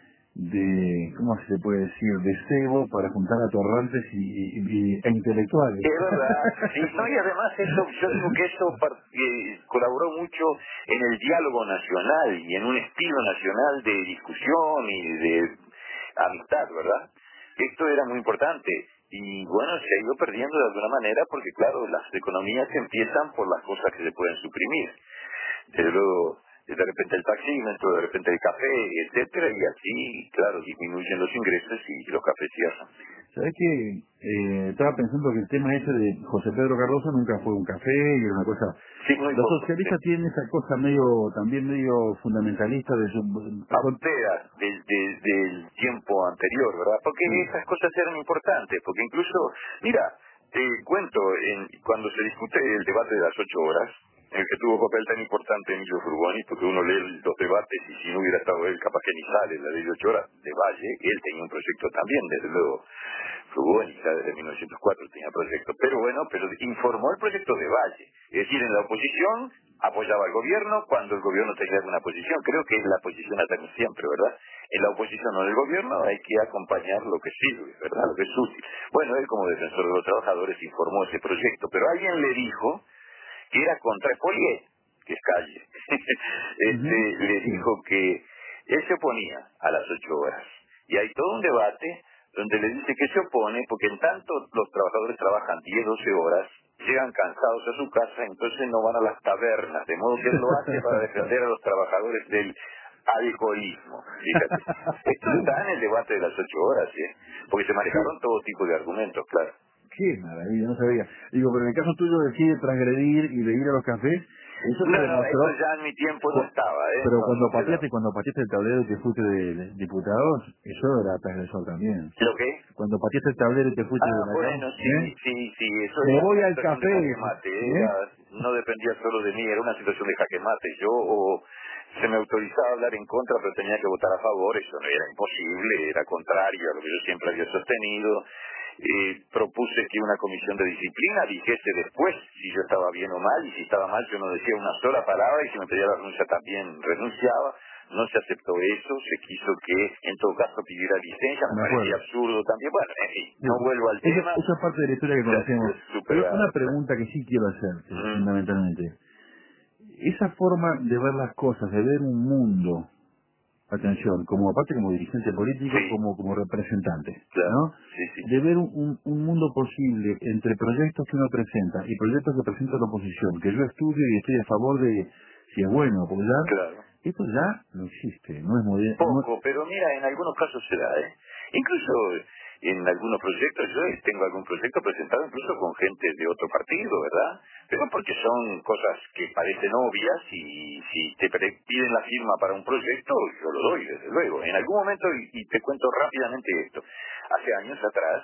de, ¿cómo se puede decir?, de cebo para juntar a torrantes y, y, y- e intelectuales. Es verdad, sí, no, y además eso, yo digo que eso par- eh, colaboró mucho en el diálogo nacional y en un estilo nacional de discusión y de amistad, ¿verdad? Esto era muy importante y bueno, se ha ido perdiendo de alguna manera porque claro, las economías empiezan por las cosas que se pueden suprimir. Desde luego, de repente el taxímetro, de repente el café, etcétera, y así, claro, disminuyen los ingresos y los cafés cierran. ¿Sabes qué? Eh, estaba pensando que el tema ese de José Pedro Cardoso nunca fue un café y era una cosa... Sí, muy Los poco, socialistas sí. tienen esa cosa medio, también medio fundamentalista de su... Austera del, del, del tiempo anterior, ¿verdad? Porque Sí. esas cosas eran importantes, porque incluso, mira, te cuento, en, cuando se discute el debate de las ocho horas, en el que tuvo papel tan importante Emilio Frugoni, porque uno lee los debates y si no hubiera estado él, capaz que ni sale la ley de ocho horas de Valle, él tenía un proyecto también, desde luego, Frugoni ya desde mil novecientos cuatro tenía proyecto, pero bueno, pero informó el proyecto de Valle, es decir, en la oposición apoyaba al gobierno cuando el gobierno tenía alguna posición, creo que es la posición a tener siempre, ¿verdad? En la oposición o en el gobierno hay que acompañar lo que sirve, ¿verdad? Lo que es útil. Bueno, él como defensor de los trabajadores informó ese proyecto, pero alguien le dijo que era contra Polié, que es calle. este, Uh-huh. le dijo que él se oponía a las ocho horas. Y hay todo un debate donde le dice que se opone porque en tanto los trabajadores trabajan diez, doce horas, llegan cansados a su casa, entonces no van a las tabernas, de modo que él lo hace para defender a los trabajadores del alcoholismo. Fíjate. Esto está en el debate de las ocho horas, ¿eh? Porque se manejaron todo tipo de argumentos, claro. Qué maravilla, no sabía. Digo, pero en el caso tuyo decide transgredir y de ir a los cafés, eso te No, no, demostró... eso ya en mi tiempo no estaba, ¿eh? Pero No, cuando no quedó. pateaste, cuando pateaste el tablero y te fuiste de, de diputados, eso era transgresor también. ¿Lo qué? Cuando pateaste el tablero y te fuiste de Ah, la bueno, Cámara, sí, ¿eh? sí, sí, eso Me era voy una al situación de café, jaque mate, ¿eh? era, no dependía solo de mí, era una situación de jaque mate. Yo o se me autorizaba a hablar en contra, pero tenía que votar a favor, eso no era imposible, era contrario a lo que yo siempre había sostenido. Eh, propuse que una comisión de disciplina dijese después si yo estaba bien o mal, y si estaba mal yo no decía una sola palabra, y si me pedía la renuncia también renunciaba. no se aceptó eso, se quiso que en todo caso pidiera licencia, me, me parecía absurdo también, bueno, en fin, no sí, vuelvo al esa, tema. Esa parte de la historia que conocemos, pero una pregunta que sí quiero hacerte, mm. fundamentalmente, esa forma de ver las cosas, de ver un mundo, atención, como aparte como dirigente político, sí. como como representante, claro. ¿no? Sí, sí. De ver un, un mundo posible entre proyectos que uno presenta y proyectos que presenta la oposición, que yo estudio y estoy a favor de si es bueno apoyar, claro. Esto ya no existe, no es moderno. Poco, no... pero mira, en algunos casos se da, ¿eh? Incluso en algunos proyectos, yo tengo algún proyecto presentado incluso con gente de otro partido, ¿verdad? Pero porque son cosas que parecen obvias y si te piden la firma para un proyecto, yo lo doy, desde luego. En algún momento, y, y te cuento rápidamente esto, hace años atrás,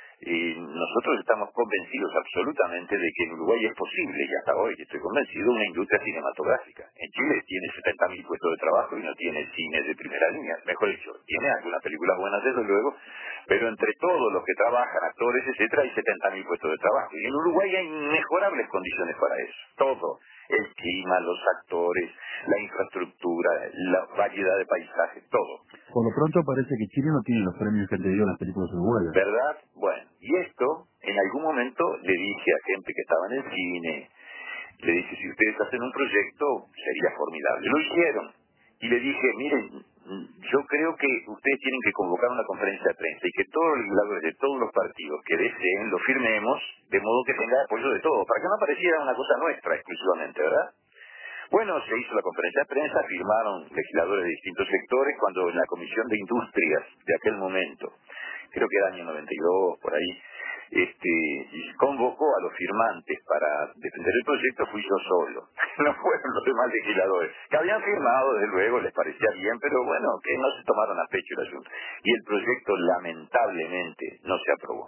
y nosotros estamos convencidos absolutamente de que en Uruguay es posible, y hasta hoy estoy convencido, una industria cinematográfica. En Chile tiene setenta mil puestos de trabajo y no tiene cine de primera línea. Mejor dicho, tiene algunas películas buenas desde luego, pero entre todos los que trabajan, actores, etcétera, hay setenta mil puestos de trabajo. Y en Uruguay hay inmejorables condiciones para eso. Todo. El clima, los actores, la infraestructura, la variedad de paisajes, todo. Por lo pronto parece que Chile no tiene los premios que te dio las películas uruguayas. ¿Verdad? Bueno, y esto, en algún momento le dije a gente que estaba en el cine, le dije, si ustedes hacen un proyecto, sería formidable. Lo hicieron. Y le dije, miren, yo creo que ustedes tienen que convocar una conferencia de prensa y que todos los legisladores de todos los partidos que deseen lo firmemos, de modo que tenga apoyo de todos, para que no pareciera una cosa nuestra exclusivamente, ¿verdad? Bueno, se hizo la conferencia de prensa, firmaron legisladores de distintos sectores, cuando en la Comisión de Industrias de aquel momento, creo que era año noventa y dos, por ahí, este, convocó a los firmantes para defender el proyecto, fui yo solo. No fueron los demás legisladores, que habían firmado, desde luego, les parecía bien, pero bueno, que no se tomaron a pecho el asunto. Y el proyecto, lamentablemente, no se aprobó.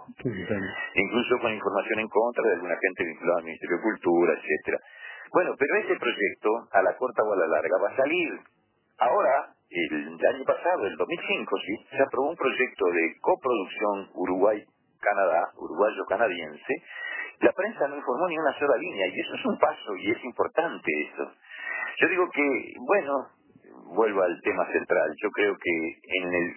Incluso con información en contra de alguna gente vinculada al Ministerio de Cultura, etcétera. Bueno, pero ese proyecto, a la corta o a la larga, va a salir. Ahora, el año pasado, el dos mil cinco, sí, se aprobó un proyecto de coproducción Uruguay-Canadá, uruguayo-canadiense. La prensa no informó ni una sola línea, y eso es un paso, y es importante eso. Yo digo que, bueno, vuelvo al tema central, yo creo que en el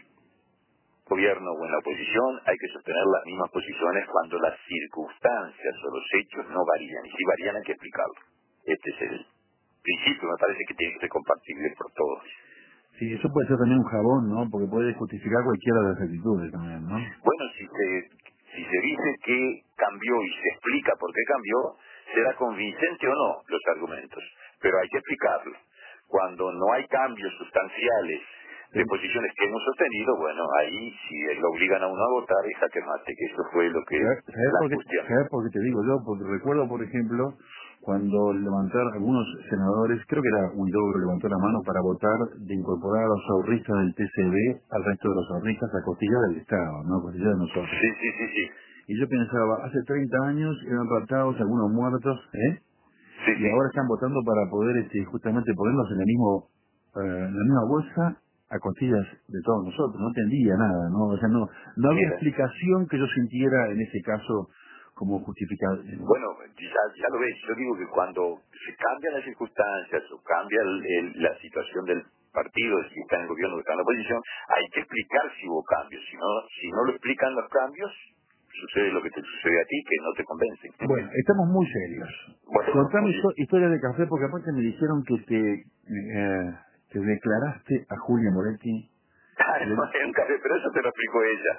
gobierno o en la oposición hay que sostener las mismas posiciones cuando las circunstancias o los hechos no varían, y si varían hay que explicarlo. Este es el principio, me parece que tiene que ser compatible por todos. Sí, eso puede ser también un jabón, ¿no? Porque puede justificar cualquiera de las actitudes también, ¿no? Bueno, si se, si se dice que cambió y se explica por qué cambió, será convincente o no los argumentos, pero hay que explicarlo. Cuando no hay cambios sustanciales de posiciones que hemos sostenido, bueno, ahí si lo obligan a uno a votar, y jaque mate, que eso fue lo que... ¿Sabes por, ¿Sabes por qué te digo yo? Porque recuerdo, por ejemplo, cuando levantaron algunos senadores, creo que era Huidobro, levantó la mano para votar de incorporar a los ahorristas del T C B al resto de los ahorristas a costilla del Estado, no a costilla de nosotros. Sí, sí, sí, sí. Y yo pensaba, hace treinta años eran raptados, algunos muertos, ¿eh? Sí, y sí. ahora están votando para poder este, justamente ponernos en el mismo, eh, en la misma bolsa a costillas de todos nosotros. No entendía nada, ¿no? O sea, no, no había Mira. explicación que yo sintiera en ese caso como justificable. Bueno, ya, ya lo ves, yo digo que cuando se cambian las circunstancias o cambia el, el, la situación del partido, si está en el gobierno o está en la oposición, hay que explicar si hubo cambios. Si no, si no lo explican los cambios, sucede lo que te sucede a ti, que no te convencen. Bueno, estamos muy serios. Bueno, Contame muy histo- historia de café, porque aparte me dijeron que te, eh, te declaraste a Julia Moretti. Ah, no, es un café, pero eso te lo explicó ella.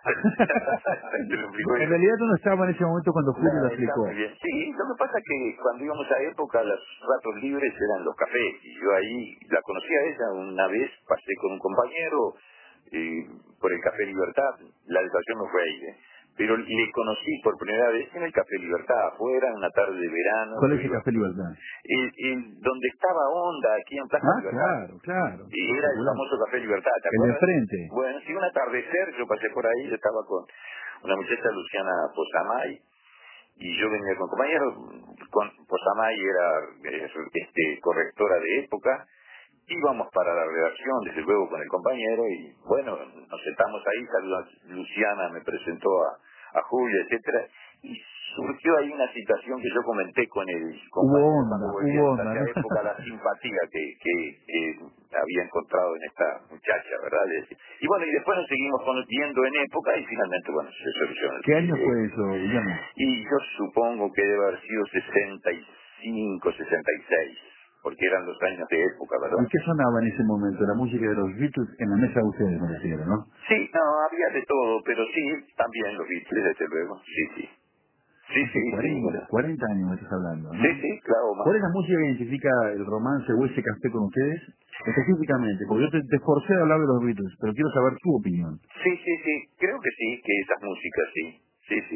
Te lo explicó En ella. realidad tú no estabas en ese momento cuando Julia No, lo está explicó. muy bien. Sí, lo que pasa es que cuando íbamos a época, los ratos libres eran los cafés. Y yo ahí la conocí a ella una vez, pasé con un compañero eh, por el Café Libertad. La educación no fue ahí, ¿eh? Pero le conocí por primera vez en el Café Libertad, afuera, una tarde de verano. ¿Cuál es el iba- Café Libertad? el- el- donde estaba Onda, aquí en Plaza Ah, Libertad. claro, claro. Y era el famoso Café Libertad, ¿te El de acuerdas? enfrente. Bueno, sí, un atardecer, yo pasé por ahí, yo estaba con una muchacha, Luciana Posamay, y yo venía con compañeros, con Posamay era eh, este, correctora de época, íbamos para la redacción, desde luego con el compañero, y bueno, nos sentamos ahí, saludó a Luciana, me presentó a, a Julia, etcétera, y surgió ahí una situación que yo comenté con el Hubo onda, hubo onda, en ¿no? esa época, la simpatía que, que, que había encontrado en esta muchacha, ¿verdad? Y bueno, y después nos seguimos conociendo en época y finalmente, bueno, se solucionó. ¿Qué año fue eso, Guillermo? Y yo supongo que debe haber sido sesenta y cinco, sesenta y seis, porque eran los años de época, ¿verdad? ¿Y qué sonaba en ese momento? La música de los Beatles en la mesa de ustedes, me refiero, ¿no? Sí, no, había de todo, pero sí, también los Beatles, desde luego, sí, sí. Sí, sí, cuarenta, sí. cuarenta años me estás hablando, ¿no? Sí, sí, claro. Más. ¿Cuál es la música que identifica el romance o ese café con ustedes? Específicamente, porque yo te, te forcé a hablar de los Beatles, pero quiero saber tu opinión. Sí, sí, sí, creo que sí, que esas músicas sí, sí, sí.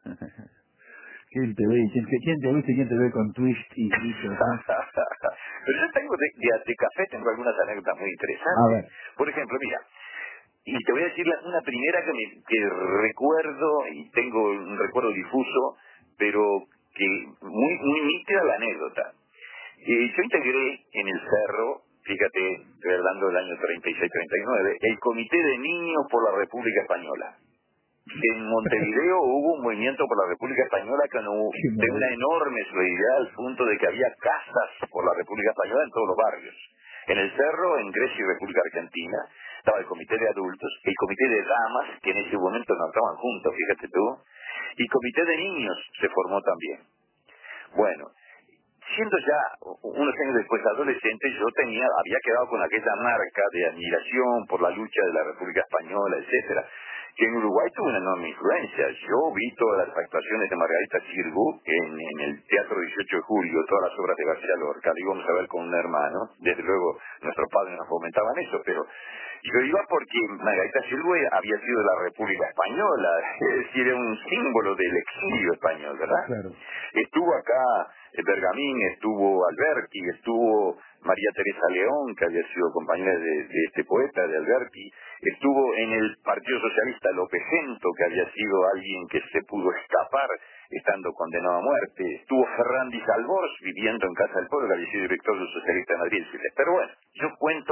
¿Quién te ve? ¿Quién, quién te viste y quién te ve con Twist y Beatles? Pero yo tengo de, de, de café tengo algunas anécdotas muy interesantes. A ver. Por ejemplo, mira, y te voy a decir la, una primera que, me, que recuerdo, y tengo un recuerdo difuso, pero que muy, muy nítida la anécdota. Eh, yo integré en el Cerro, fíjate, estoy hablando del año treinta y seis treinta y nueve, el Comité de Niños por la República Española. En Montevideo hubo un movimiento por la República Española que no, de una enorme solidaridad al punto de que había casas por la República Española en todos los barrios. En el Cerro, en Grecia y República Argentina, estaba el Comité de Adultos, el Comité de Damas, que en ese momento no estaban juntos, fíjate tú, y Comité de Niños se formó también. Bueno, siendo ya unos años después adolescente, yo tenía, había quedado con aquella marca de admiración por la lucha de la República Española, etcétera, que en Uruguay tuvo una enorme influencia. Yo vi todas las actuaciones de Margarita Xirgu en, en el Teatro dieciocho de julio, todas las obras de García Lorca, lo íbamos a ver con un hermano, desde luego nuestros padres nos fomentaban eso, pero yo iba porque Margarita Xirgu había sido de la República Española, es decir, era un símbolo del exilio español, ¿verdad? Claro. Estuvo acá Bergamín, estuvo Alberti, estuvo María Teresa León, que había sido compañera de, de este poeta, de Alberti, estuvo en el Partido Socialista López Gento, que había sido alguien que se pudo escapar estando condenado a muerte, estuvo Ferrandis Albors viviendo en Casa del Pueblo, que había sido director del Socialista de Madrid, etcétera. Pero bueno, yo cuento,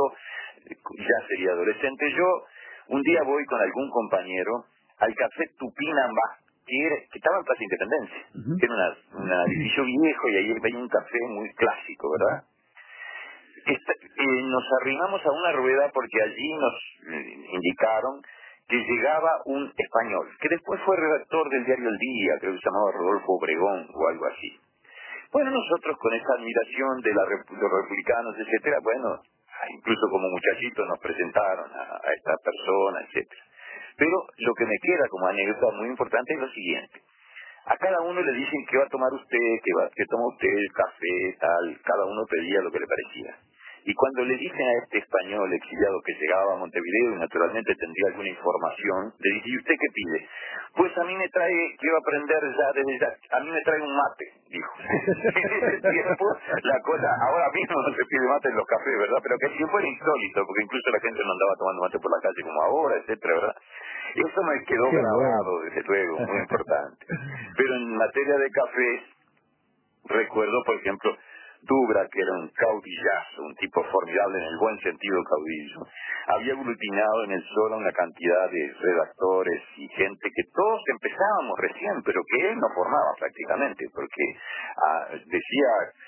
ya sería adolescente, yo un día voy con algún compañero al Café Tupinambá, que, era, que estaba en Plaza Independencia, uh-huh. que era una, un edificio viejo y ahí hay un café muy clásico, ¿verdad? Esta, eh, nos arrimamos a una rueda porque allí nos eh, indicaron que llegaba un español, que después fue redactor del diario El Día, creo que se llamaba Rodolfo Obregón o algo así. Bueno, nosotros con esa admiración de, la, de los republicanos, etcétera, bueno, incluso como muchachitos nos presentaron a, a esta persona, etcétera. Pero lo que me queda como anécdota muy importante es lo siguiente. A cada uno le dicen que va a tomar usted, que va, que toma usted el café, tal, cada uno pedía lo que le parecía. Y cuando le dicen a este español exiliado que llegaba a Montevideo y naturalmente tendría alguna información, le dice, ¿y usted qué pide? Pues a mí me trae, quiero aprender ya desde ya, a mí me trae un mate, dijo. En ese tiempo, la cosa, ahora mismo no se pide mate en los cafés, ¿verdad? Pero que siempre era insólito, porque incluso la gente no andaba tomando mate por la calle como ahora, etcétera, ¿verdad? Eso me quedó Qué grabado, bueno. desde luego, muy importante. Pero en materia de cafés, recuerdo, por ejemplo, Dubra, que era un caudillazo, un tipo formidable en el buen sentido caudillo, había aglutinado en el Sol una cantidad de redactores y gente que todos empezábamos recién, pero que él no formaba prácticamente, porque ah, decía,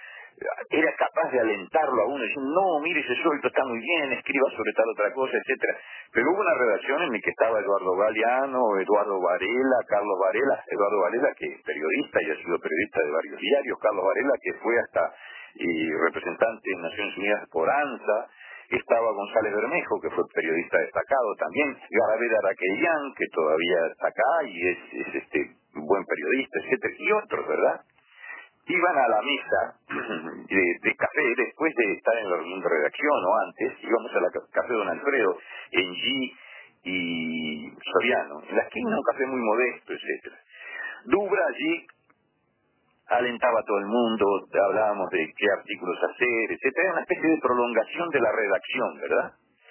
era capaz de alentarlo a uno, diciendo, no, mire, ese sueldo está muy bien, escriba sobre tal otra cosa, etcétera. Pero hubo una redacción en la que estaba Eduardo Galeano, Eduardo Varela, Carlos Varela, Eduardo Varela, que es periodista y ha sido periodista de varios diarios, Carlos Varela, que fue hasta y representante en Naciones Unidas por ANSA, estaba González Bermejo, que fue periodista destacado también, Garavera Araquellán, que todavía está acá y es, es este buen periodista, etcétera, y otros, ¿verdad? Iban a la mesa de, de café después de estar en la reunión de redacción o antes, íbamos a la café Don Alfredo, en G y Soriano, en la esquina un café muy modesto, etcétera. Dubra allí alentaba a todo el mundo, hablábamos de qué artículos hacer, etcétera, era una especie de prolongación de la redacción, ¿verdad?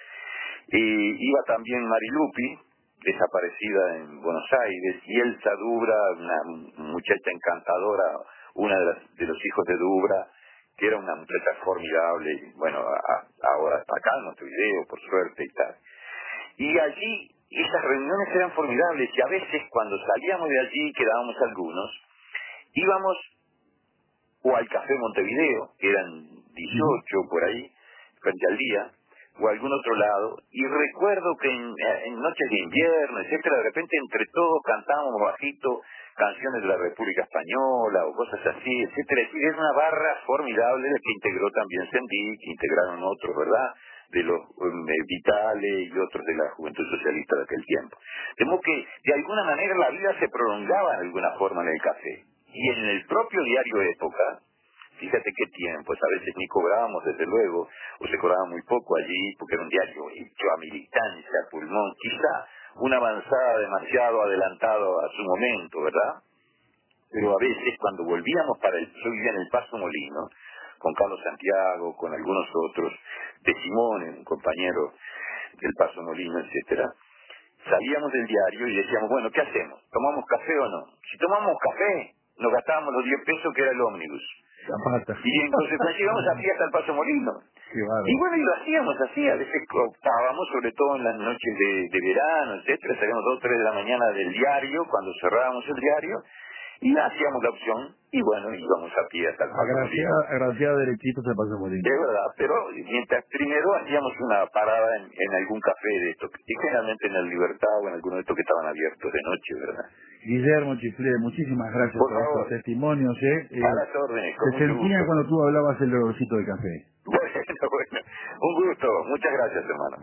Y iba también Marilupi, desaparecida en Buenos Aires, y Elsa Dubra, una muchacha encantadora, una de, las, de los hijos de Dubra, que era una muchacha formidable, y bueno, a, ahora está acá en Montevideo, por suerte y tal. Y allí, esas reuniones eran formidables, y a veces cuando salíamos de allí, quedábamos algunos, íbamos o al Café Montevideo, que eran dieciocho por ahí, frente al día, o a algún otro lado, y recuerdo que en, en noches de invierno, etcétera, de repente entre todos cantábamos bajito canciones de la República Española o cosas así, etcétera. Es decir, es una barra formidable que integró también Sendí, que integraron otros, ¿verdad?, de los um, Vitales y otros de la Juventud Socialista de aquel tiempo. De modo que, de alguna manera, la vida se prolongaba de alguna forma en el café. Y en el propio diario Época, fíjate qué tiempos, a veces ni cobrábamos, desde luego, o se cobraba muy poco allí, porque era un diario hecho a militancia, a pulmón, quizá una avanzada demasiado adelantado a su momento, ¿verdad? Pero a veces cuando volvíamos para el, yo vivía en el Paso Molino, con Carlos Santiago, con algunos otros, de Simón, un compañero del Paso Molino, etcétera, salíamos del diario y decíamos, bueno, ¿qué hacemos? ¿Tomamos café o no? Si tomamos café, nos gastábamos los diez pesos que era el ómnibus. Y en consecuencia íbamos a pie hasta el Paso Molino. Y bueno, y lo hacíamos así, a veces optábamos, sobre todo en las noches de, de verano, etcétera, salíamos dos o tres de la mañana del diario, cuando cerrábamos el diario, y hacíamos la opción, y bueno, íbamos a pie hasta el Paso Molino. Agraciado derechito hasta el Paso Molino. De verdad, pero mientras primero hacíamos una parada en, en algún café de estos, y generalmente en el Libertad o en alguno de estos que estaban abiertos de noche, ¿verdad? Guillermo Chiflé, muchísimas gracias por, por estos testimonios. ¿eh? A las órdenes, con Se sentía gusto. cuando tú hablabas el olorcito de café. Bueno, bueno, un gusto. Muchas gracias, hermano.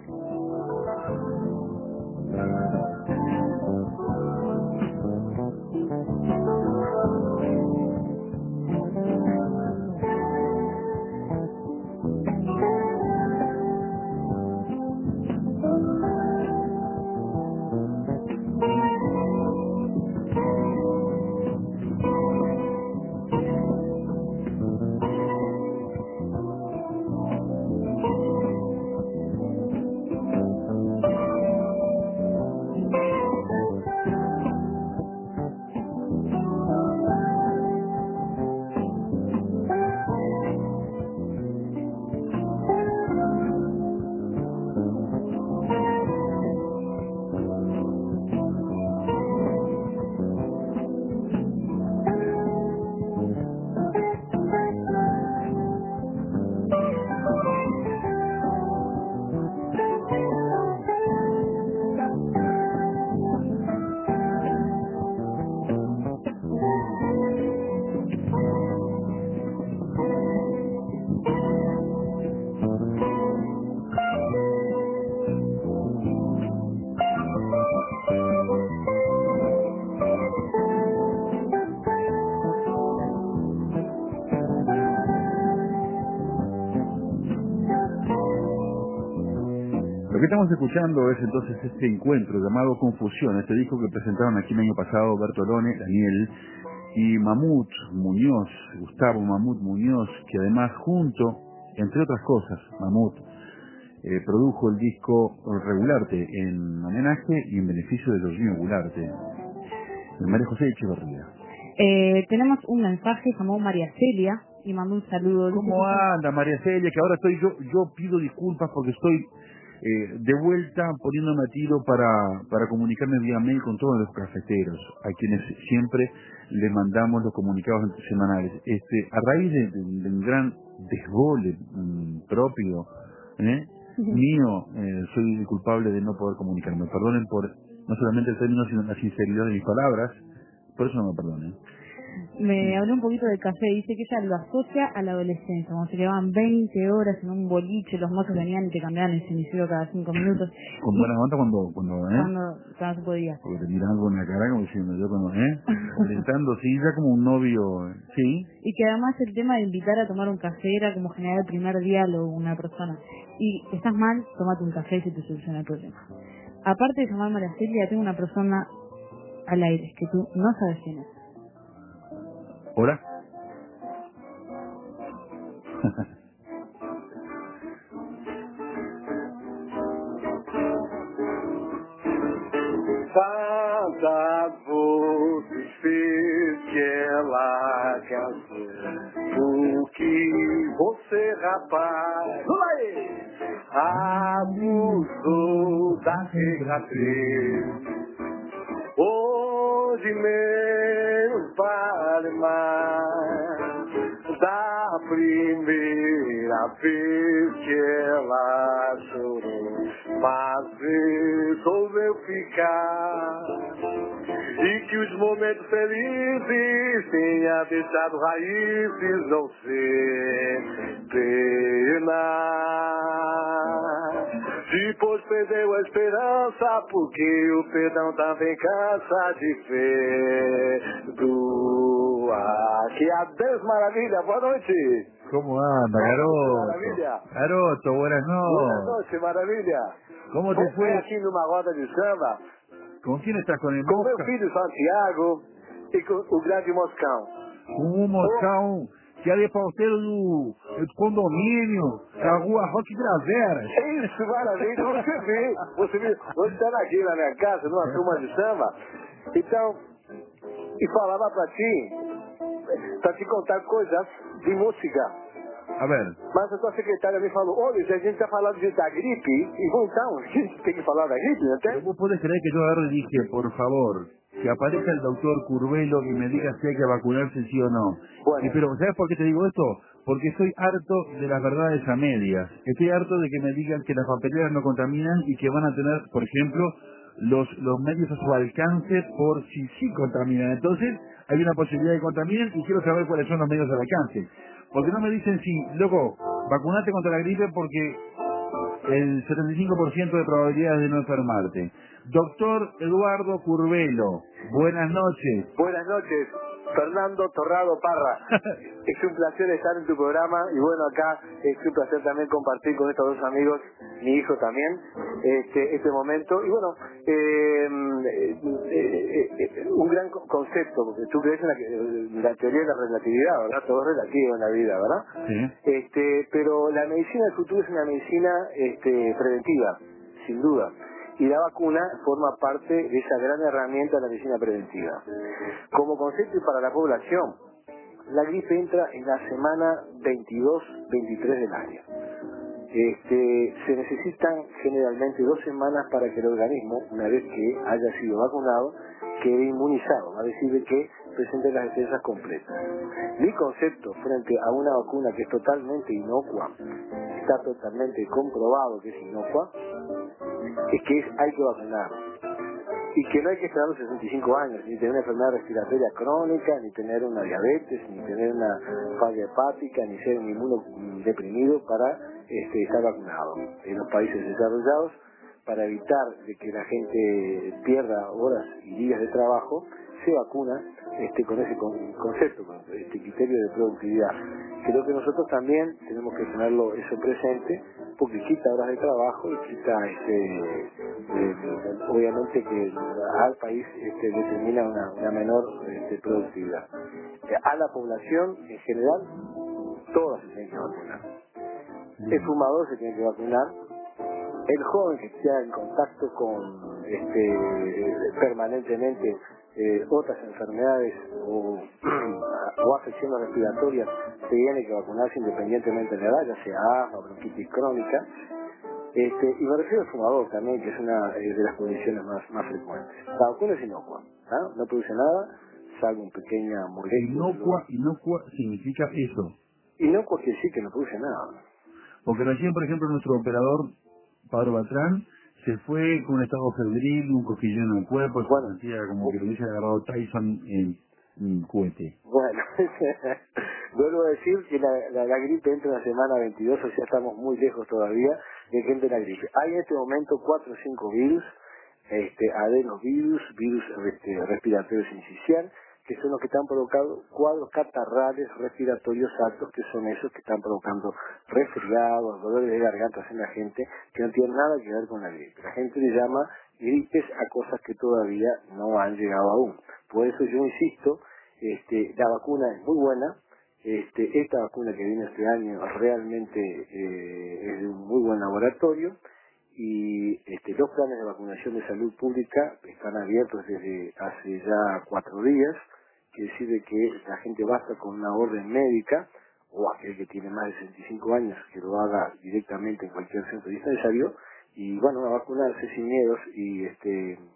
Lo que estamos escuchando es entonces este encuentro llamado Confusión, este disco que presentaron aquí el año pasado Bertolone, Daniel y Mamut Muñoz, Gustavo Mamut Muñoz, que además junto, entre otras cosas, Mamut eh, produjo el disco Regularte en homenaje y en beneficio de Jorginho Goularte, de María José Echeverría. Eh, tenemos un mensaje, llamó María Celia y mandó un saludo. ¿Cómo anda María Celia? Que ahora estoy yo, yo pido disculpas porque estoy eh, de vuelta poniéndome a tiro para, para comunicarme vía mail con todos los cafeteros, a quienes siempre le mandamos los comunicados semanales. Este, a raíz de, de, de un gran desgole um, propio, ¿eh? mío, eh, soy el culpable de no poder comunicarme. Perdonen por no solamente el término, sino la sinceridad de mis palabras. Por eso no me perdonen. Me habló un poquito del café, dice que ella lo asocia a la adolescencia, cuando se quedaban veinte horas en un boliche, los mozos venían y te cambiaban el cenicero cada cinco minutos. Con buena onda cuando, cuando, ¿eh? Cuando, cuando se podía. Porque te miran algo en la cara como diciendo yo cuando, ¿eh? Alentando, sí, ya como un novio, sí. Y que además el tema de invitar a tomar un café era como generar el primer diálogo con una persona. Y estás mal, tómate un café y se te soluciona el problema. Aparte de llamarme a la Celia, tengo una persona al aire, que tú no sabes quién es. ¿Hola? Tanta você fez que ela casou. O que você, rapaz, abusou da regra três. Hoje menos vale mais da primeira vez que ela chorou, mas resolveu ficar. E que os momentos felizes tenha deixado raízes, não sei pena. Depois perdeu a esperança, porque o perdão também cansa de perdoar. Que adeus, maravilha, boa noite. ¿Cómo anda, garoto? Maravilha. Garoto, buenas noches. Buenas noches, maravilha. ¿Cómo te fue? Aqui numa roda de samba, ¿Con quién estás? ¿Con el com meu Mosca? filho Santiago e com o grande Moscão. Com o Moscão, que é ali parceiro do, do condomínio da rua Roque Gravera. Isso, maravilha. Você vê, você vê, você está aqui na minha casa, numa turma de samba, então, e falava pra ti, pra te contar coisas de música. A ver. Mas a tua secretária me falou, olha, a gente está falando de, da gripe, e bom, então, a gente tem que falar da gripe, não tem? ¿Vos podés creer que yo agarro y dije, por favor, que aparezca el doctor Curvelo y me diga si hay que vacunarse sí o no? Bueno. Y pero, ¿sabes por qué te digo esto? Porque estoy harto de las verdades a medias. Estoy harto de que me digan que las papeleras no contaminan y que van a tener, por ejemplo, los, los medios a su alcance por si sí contaminan. Entonces, hay una posibilidad de que contaminen y quiero saber cuáles son los medios al alcance. Porque no me dicen, sí, loco, vacunate contra la gripe porque el setenta y cinco por ciento de probabilidades de no enfermarte. Doctor Eduardo Curvelo, buenas noches. Buenas noches, Fernando Torrado Parra. Es un placer estar en tu programa y bueno, acá es un placer también compartir con estos dos amigos, mi hijo también, este, este momento. Y bueno, eh, eh, eh, un gran concepto, porque tú crees en la, la teoría de la relatividad, ¿verdad? Todo es relativo en la vida, ¿verdad? Sí. Este, pero la medicina del futuro es una medicina este, preventiva, sin duda. Y la vacuna forma parte de esa gran herramienta de la medicina preventiva. Como concepto y para la población, la gripe entra en la semana veintidós veintitrés del año. Este, se necesitan generalmente dos semanas para que el organismo, una vez que haya sido vacunado, quede inmunizado, a decir que presente las defensas completas. Mi concepto frente a una vacuna que es totalmente inocua, está totalmente comprobado que es inocua, es que es, hay que vacunar. Y que no hay que esperar los sesenta y cinco años, ni tener una enfermedad respiratoria crónica, ni tener una diabetes, ni tener una falla hepática, ni ser un inmunodeprimido para este, estar vacunado. En los países desarrollados, para evitar de que la gente pierda horas y días de trabajo, se vacuna este, con ese con, concepto, con este criterio de productividad. Creo que nosotros también tenemos que tenerlo eso presente, porque quita horas de trabajo y quita, este, eh, obviamente que al país este, determina una, una menor este, productividad. A la población en general, todas se tienen que vacunar. El fumador se tiene que vacunar. El joven que esté en contacto con este, permanentemente eh, otras enfermedades o, o afecciones respiratorias se tiene que vacunarse independientemente de la edad, ya sea asma o bronquitis crónica. Este, y me refiero al fumador también, que es una eh, de las condiciones más, más frecuentes. La vacuna es inocua, ¿no? No produce nada, salvo un pequeña molestia. Inocua, inocua significa eso. Inocua quiere decir que no produce nada. Porque recién, por ejemplo, nuestro operador, Pablo Batrán, se fue con un estado febril, un cosquilleo en el cuerpo, bueno, se sentía como que lo hubiese agarrado Tyson en un cohete. Bueno, vuelvo a decir que la, la, la gripe entra en la semana veintidós, o sea, estamos muy lejos todavía de que entre la gripe. Hay en este momento cuatro o cinco virus, este, adenovirus, virus este, respiratorio sincicial, que son los que están provocando cuadros catarrales respiratorios altos, que son esos que están provocando resfriados, dolores de garganta en la gente, que no tienen nada que ver con la gripe. La gente le llama gripes a cosas que todavía no han llegado aún. Por eso yo insisto, este, la vacuna es muy buena, este, esta vacuna que viene este año realmente eh, es de un muy buen laboratorio, y este, los planes de vacunación de salud pública están abiertos desde hace ya cuatro días, que decide que la gente basta con una orden médica, o aquel que tiene más de sesenta y cinco años que lo haga directamente en cualquier centro dispensario, y bueno, a vacunarse sin miedos y este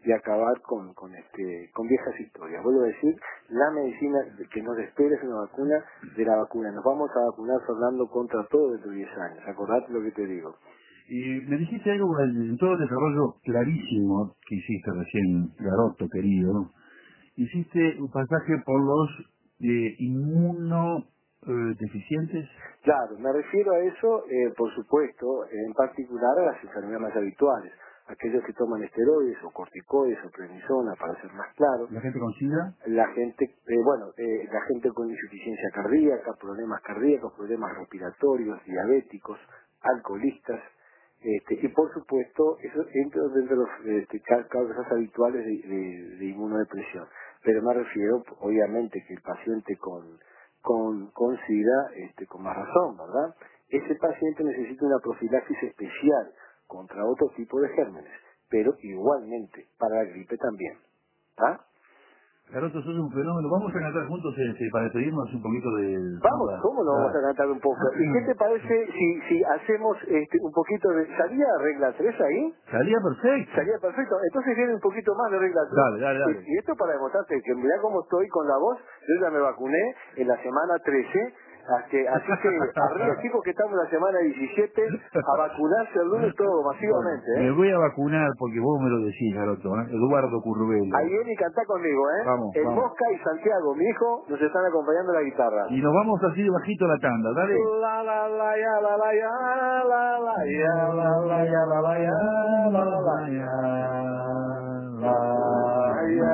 y acabar con, con, este, con viejas historias. Vuelvo a decir, la medicina que nos espera es una vacuna de la vacuna. Nos vamos a vacunar, Fernando, contra todo dentro de diez años. Acordate lo que te digo. Y me dijiste algo en todo el desarrollo clarísimo que hiciste recién, Garoto, querido. Hiciste un pasaje por los eh, inmunodeficientes. Eh, claro, me refiero a eso, eh, por supuesto, en particular a las enfermedades más habituales. Aquellos que toman esteroides o corticoides o prednisona, para ser más claro. ¿La gente con SIDA? La gente, eh, bueno, eh, la gente con insuficiencia cardíaca, problemas cardíacos, problemas respiratorios, diabéticos, alcoholistas, este, y por supuesto, eso entra dentro de los este, causas habituales de, de, de inmunodepresión. Pero me refiero, obviamente, que el paciente con, con, con SIDA, este, con más razón, ¿verdad? Ese paciente necesita una profilaxis especial contra otro tipo de gérmenes, pero igualmente para la gripe también. ¿Ah? Garoto, sos un fenómeno. Vamos a cantar juntos este, para despedirnos un poquito de... Vamos, ¿cómo no vamos a cantar un poco? ¿Y qué te parece si, si hacemos este, un poquito de... ¿Salía regla tres ahí? Salía perfecto. Salía perfecto. Entonces viene un poquito más de regla tres. Dale, dale, dale. Y, y esto para demostrarte que mirá cómo estoy con la voz. Yo ya me vacuné en la semana trece. Así que, así que arriba, chicos, que estamos en la semana diecisiete a vacunarse el lunes todo masivamente, ¿eh? Me voy a vacunar porque vos me lo decís, Garoto, ¿eh? Eduardo Currubelo. Ahí viene y cantá conmigo, ¿eh? Vamos, El vamos. Mosca y Santiago, mi hijo, nos están acompañando la guitarra. Y nos vamos así de bajito a la tanda, dale. La la la ya la la ya la la ya la la ya la la ya la la ya la ya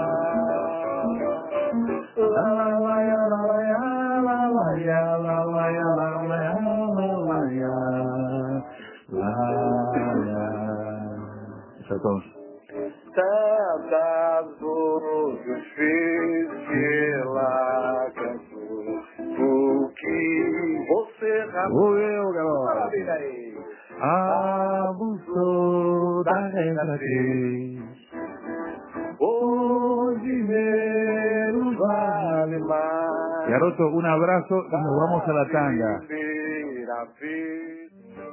la la la ya la la ya la la ya la la ya la la ya la la ya la Eso todos. Tantas luzes fiz que ela cantou, o que você Ô, eu, garoto. Maravilha aí. Abusou da Imperatriz. Hoje menos vale mais. Garoto, un abrazo y nos vamos a la tanda. Primeira vez.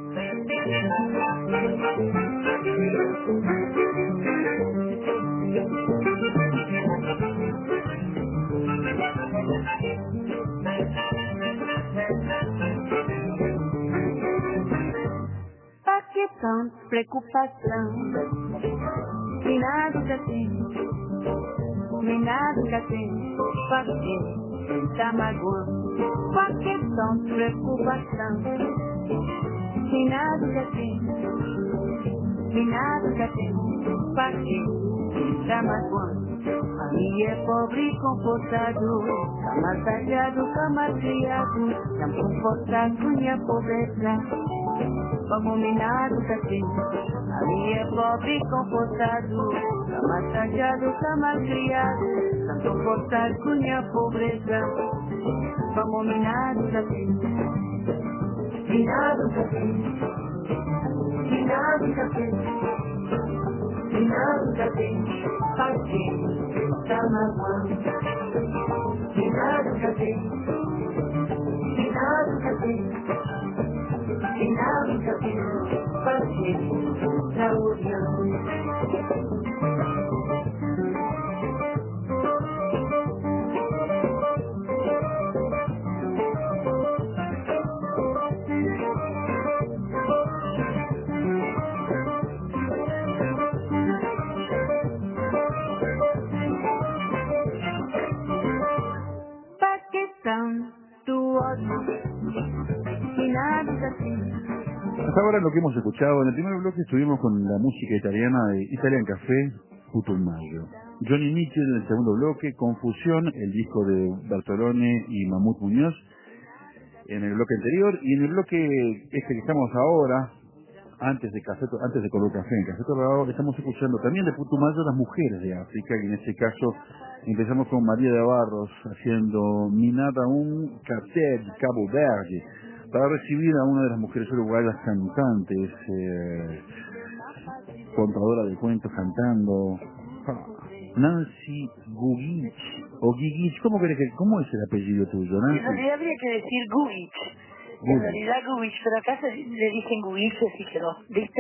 Pa' que tanta preocupação? E nada já tem, nem nada já tem. Pa' que tá magoando? Pa' que tanta preocupação? E nada já tem, nem nada já tem. Pa' que tá magoando? Aí é pobre e comportado, cama tallado, cama criado, tão comportado e a pobreza. Vamos minado assim, ali é pobre e comportado, cama tallado, cama criado, tão comportado e a pobreza. Vamos minado assim, minado assim, minado assim, minado assim, partindo, tá magoando, minado assim, minado assim. Final de cabelo, partido, da união. Paquetão do ódio, final de cabelo. Hasta ahora lo que hemos escuchado, en el primer bloque estuvimos con la música italiana de Italian Café, Putumayo. Johnny Mitchell en el segundo bloque, Confusión, el disco de Bertolone y Mamut Muñoz en el bloque anterior, y en el bloque este que estamos ahora, antes de Caseto, antes de Color Café en Caseto Rodado, estamos escuchando también de Putumayo las mujeres de África, y en este caso empezamos con María de Barros haciendo Minada un Cartel Cabo Verde, para recibir a una de las mujeres uruguayas cantantes, eh, contadora de cuentos cantando, Nancy Gugich, o Gigich, ¿cómo crees que, cómo es el apellido tuyo, Nancy? En realidad habría que decir Gugich, en realidad Gugich, pero acá se le dicen Gugich, así quedó, ¿viste?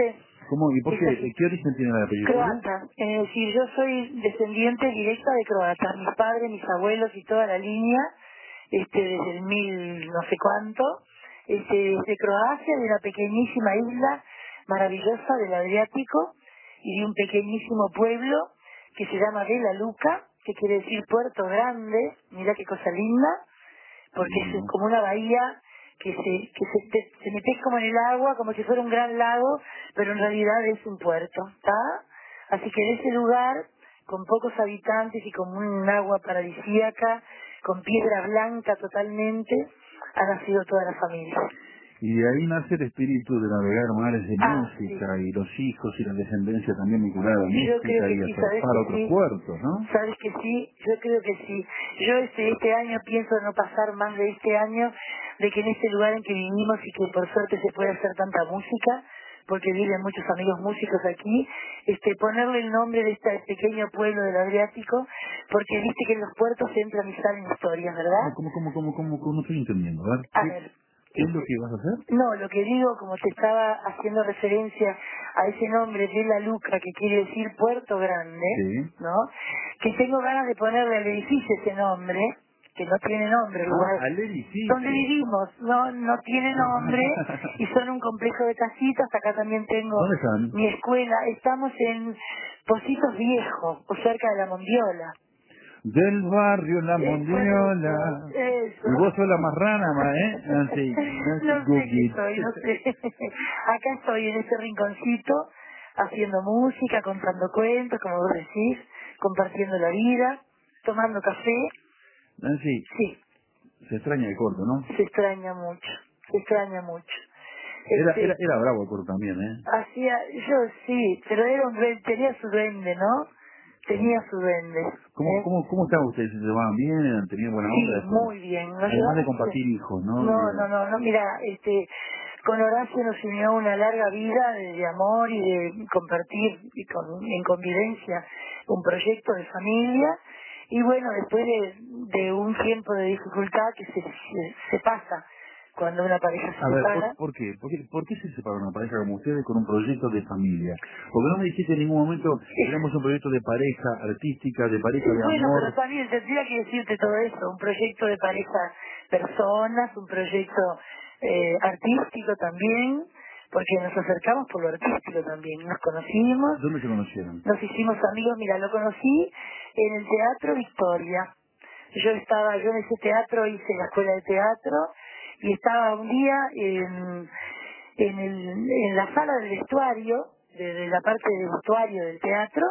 ¿Cómo, ¿Y por qué? Es ¿Qué origen tiene el apellido? croata, es decir, yo soy descendiente directa de croatas, mis padres, mis abuelos y toda la línea, este, desde el mil no sé cuánto, este, desde Croacia, de una pequeñísima isla maravillosa del Adriático y de un pequeñísimo pueblo que se llama Vela Luka, que quiere decir Puerto Grande, mira qué cosa linda, porque mm. es como una bahía que se que se, te, se metes como en el agua, como si fuera un gran lago, pero en realidad es un puerto, ¿está? Así que en ese lugar, con pocos habitantes y con un agua paradisíaca, con piedra blanca totalmente, ha nacido toda la familia. Y de ahí nace el espíritu de navegar mares de ah, música, sí. y los hijos y la descendencia también vinculada a la Yo música creo que y a sí, zarpar sabes otros que sí. puertos, ¿no? Sabes que sí, yo creo que sí. Yo este este año pienso no pasar más de este año, de que en este lugar en que vivimos y que por suerte se puede hacer tanta música, porque viven muchos amigos músicos aquí, este ponerle el nombre de este pequeño pueblo del Adriático, porque viste que en los puertos entran y salen historias, ¿verdad? ¿Cómo, cómo, cómo, cómo, cómo? No estoy entendiendo. A ver, A ¿qué, ver, ¿qué es lo que vas a hacer? no, lo que digo, como te estaba haciendo referencia a ese nombre de la Luca, que quiere decir Puerto Grande, sí. ¿no? Que tengo ganas de ponerle al edificio ese nombre, que no tiene nombre, el lugar ah, al edificio. donde vivimos, no no tiene nombre, y son un complejo de casitas. Acá también tengo ¿Dónde están? mi escuela. Estamos en Pocitos Viejos, o cerca de la Mondiola. Del barrio La Mondiola. Eso, eso. Y vos sos la marrana, ma, ¿eh? Nancy, Nancy No sé Googie. qué soy, no sé. Acá estoy en este rinconcito, haciendo música, contando cuentos, como vos decís, compartiendo la vida, tomando café. Nancy, Sí, se extraña el corto, ¿no? se extraña mucho, se extraña mucho. Era, Este, era, era bravo el corto también, ¿eh? hacía, yo sí, pero era un duende, tenía su duende, ¿no? Tenía su duende. ¿Cómo, ¿eh? cómo, cómo estaban ustedes? ¿Se llevaban bien? ¿Tenían buena onda? Sí, Después? muy bien. Nos Además de llevamos compartir bien. hijos, ¿no? No, no, no, no, mira, este, con Horacio nos unió una larga vida de, de amor y de compartir y con, en convivencia un proyecto de familia. Y bueno, después de, de un tiempo de dificultad que se, se, se pasa cuando una pareja se A ver, separa. ¿por, ¿por qué? ¿por qué? ¿Por qué se separó una pareja como ustedes con un proyecto de familia? Porque no me dijiste en ningún momento, tenemos un proyecto de pareja artística, de pareja de Bueno, amor. pero también tendría que decirte todo eso, un proyecto de pareja personas, un proyecto eh, artístico también, porque nos acercamos por lo artístico también, nos conocimos, ¿Dónde se conocieron? nos hicimos amigos. Mira, lo conocí en el Teatro Victoria. Yo estaba, yo en ese teatro hice la escuela de teatro y estaba un día en, en, el, en la sala del vestuario, de, de la parte del vestuario del teatro,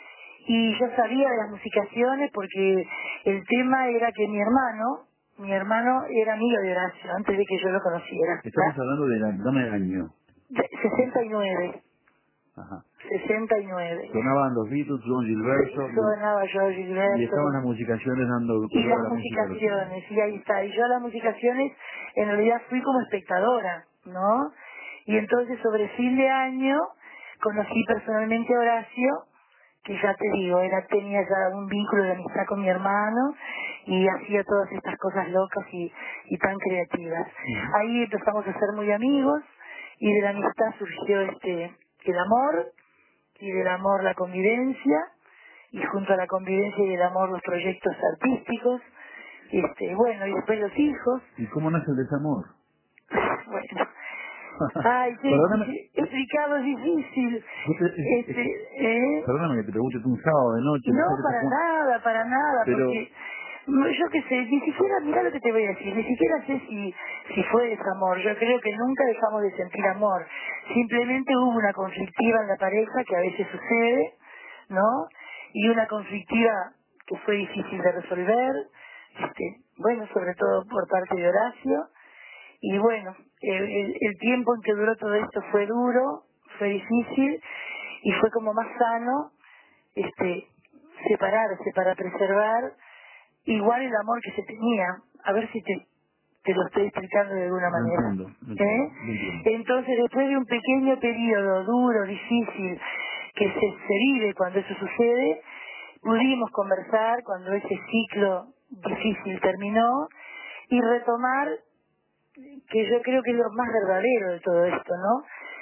y yo sabía de las musicaciones porque el tema era que mi hermano, mi hermano era amigo de Horacio antes de que yo lo conociera. Estamos ¿verdad? hablando de la, dame el año. De sesenta y nueve. Ajá. sesenta y nueve. Sonaban los Beatles, John Gilberto, Sonaba George Gilberto. y estaban las musicaciones dando Y color las a la música. musicaciones, y ahí está. Y yo a las musicaciones en realidad fui como espectadora, ¿no? Y entonces sobre fin de año conocí personalmente a Horacio, que ya te digo, era, tenía ya un vínculo de amistad con mi hermano y hacía todas estas cosas locas y, y tan creativas. Uh-huh. Ahí empezamos a ser muy amigos y de la amistad surgió este el amor, y del amor la convivencia, y junto a la convivencia y el amor los proyectos artísticos, este bueno, y después los hijos. ¿Y cómo nace el desamor? Bueno, ay, sí, explicarlo es difícil. Este, ¿eh? Perdóname que te pregunte un sábado de noche. No, No sé para nada, para nada, pero... porque yo qué sé, ni siquiera, mira lo que te voy a decir, ni siquiera sé si, si fue desamor. Yo creo que nunca dejamos de sentir amor. Simplemente hubo una conflictiva en la pareja, que a veces sucede, ¿no? Y una conflictiva que fue difícil de resolver, este, bueno, sobre todo por parte de Horacio. Y bueno, el, el, el tiempo en que duró todo esto fue duro, fue difícil, y fue como más sano este separarse para preservar igual el amor que se tenía. A ver si te, te lo estoy explicando de alguna no manera. Entiendo, no ¿Eh? entiendo, no entiendo. Entonces, después de un pequeño periodo duro, difícil, que se, se vive cuando eso sucede, pudimos conversar cuando ese ciclo difícil terminó y retomar, que yo creo que es lo más verdadero de todo esto, ¿no?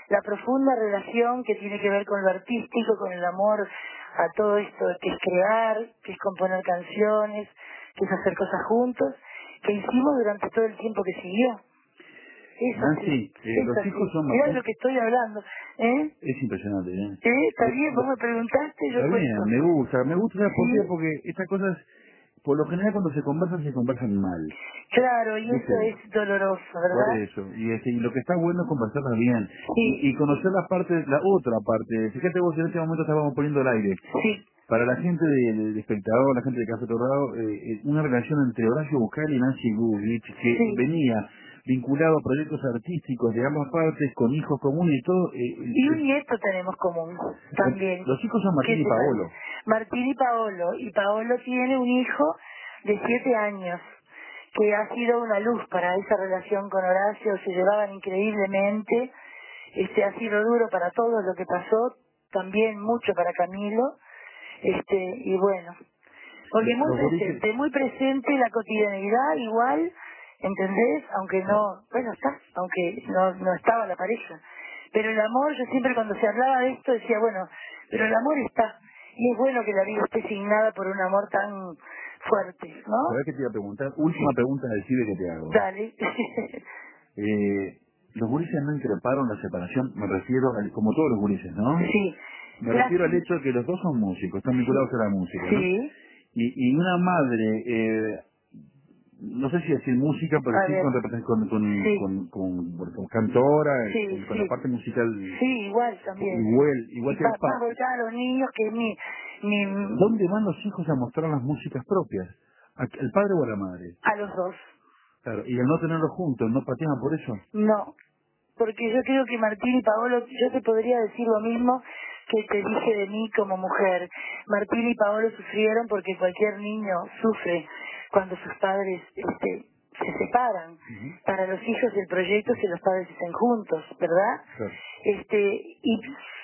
la profunda relación que tiene que ver con lo artístico, con el amor a todo esto que es crear, que es componer canciones, que es hacer cosas juntos, que hicimos durante todo el tiempo que siguió. Eso Nancy, sí, eh, eso los hijos sí. son Mirá bastante... lo que estoy hablando, ¿eh? Es impresionante, ¿eh? ¿Sí? ¿Está Eh, bien? Vos me preguntaste, yo Está bien, cuento. me gusta, me gusta, ¿sabes por ¿Sí? qué? Porque estas cosas, por lo general cuando se conversan, se conversan mal. Claro, y eso ¿Viste? es doloroso, Por ¿verdad? eso, y, este, y lo que está bueno es conversarlas bien, Sí. y, y conocer la parte, la otra parte. Fíjate vos, en este momento estábamos poniendo el aire. Sí. Para la gente del de espectador, la gente de Café Torrado, eh, eh, una relación entre Horacio Buscal y Nancy Gugich, que Sí. venía vinculado a proyectos artísticos de ambas partes, con hijos comunes y todo. Eh, Y un eh, nieto tenemos común también. los hijos son Martín ¿Qué y te Paolo. parece? Martín y Paolo. Y Paolo tiene un hijo de siete años que ha sido una luz para esa relación con Horacio. Se llevaban increíblemente. Este ha sido duro para todos lo que pasó, también mucho para Camilo. Este y bueno, porque Los, muy los gurises, presente, muy presente la cotidianidad igual, ¿entendés? Aunque no, bueno, está, aunque no, no estaba la pareja. Pero el amor, yo siempre cuando se hablaba de esto decía, bueno, pero el amor está. Y es bueno que la vida esté signada por un amor tan fuerte, ¿no? ¿sabés qué te iba a preguntar? Última Sí. pregunta del CIBE que te hago. Dale. Eh, los gurises no increparon la separación, me refiero, al, como todos los gurises, ¿no? Sí. Me La- refiero al hecho de que los dos son músicos, están vinculados a la música, ¿no? Sí. Y, y una madre, eh, no sé si decir música, pero A sí ver. con, represent- con, con, Sí. con, con- con cantora, Sí, con, con la sí. parte musical Sí, igual también. igual, igual Y que el pa- más papá. volcada a los niños que mi, mi, ¿Dónde van los hijos a mostrar las músicas propias? ¿A- ¿El padre o a la madre? a los dos. Claro, y al no tenerlos juntos, ¿no patean por eso? No, porque yo creo que Martín y Paolo, yo te podría decir lo mismo que te dije de mí como mujer. Martín y Paolo sufrieron porque cualquier niño sufre cuando sus padres este, se separan. Ujú. Para los hijos el proyecto es que los padres estén juntos, ¿verdad? Claro. Este, y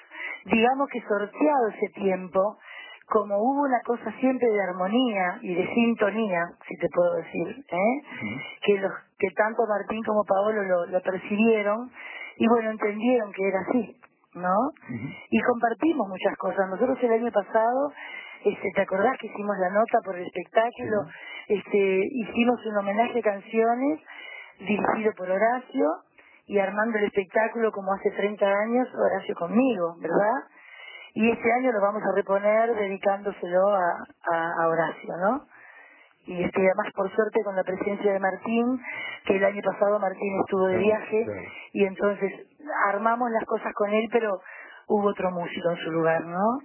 digamos que sorteado ese tiempo, como hubo una cosa siempre de armonía y de sintonía, si te puedo decir, ¿eh? Ujú. que los que tanto Martín como Paolo lo, lo percibieron y bueno, entendieron que era así, ¿no? Ujú. Y compartimos muchas cosas. Nosotros el año pasado, este, ¿te acordás que hicimos la nota por el espectáculo? Este, hicimos un homenaje a canciones dirigido por Horacio y armando el espectáculo como hace treinta años, Horacio conmigo, ¿verdad? Y este año lo vamos a reponer dedicándoselo a, a, a Horacio, ¿no? Y este, además por suerte con la presencia de Martín, que el año pasado Martín estuvo de Claro, viaje, claro. y entonces armamos las cosas con él, pero hubo otro músico en su lugar, ¿no?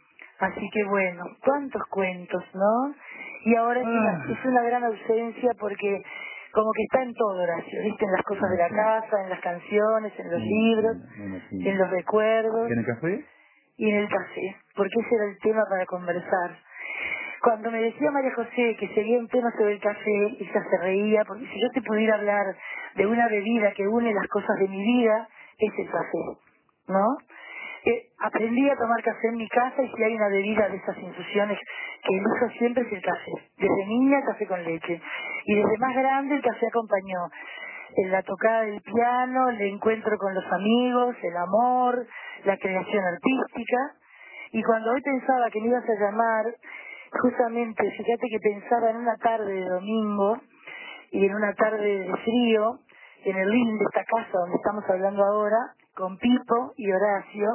Así que bueno, cuántos cuentos, ¿no? Y ahora es una, Ah. es una gran ausencia porque como que está en todo, Horacio, ¿viste? En las cosas de la Sí. casa, en las canciones, en los Sí, libros, sí, me imagino. en los recuerdos ¿En el café? y en el café, porque ese era el tema para conversar. Cuando me decía María José que sería un tema sobre el café, ella se reía, porque si yo te pudiera hablar de una bebida que une las cosas de mi vida, es el café, ¿no? Eh, aprendí a tomar café en mi casa y si hay una bebida de esas infusiones que elijo siempre es el café. Desde niña, café con leche. Y desde más grande, el café acompañó en la tocada del piano, el encuentro con los amigos, el amor, la creación artística. Y cuando hoy pensaba que me ibas a llamar, justamente, fíjate que pensaba en una tarde de domingo y en una tarde de frío, en el living de esta casa donde estamos hablando ahora, con Pipo y Horacio,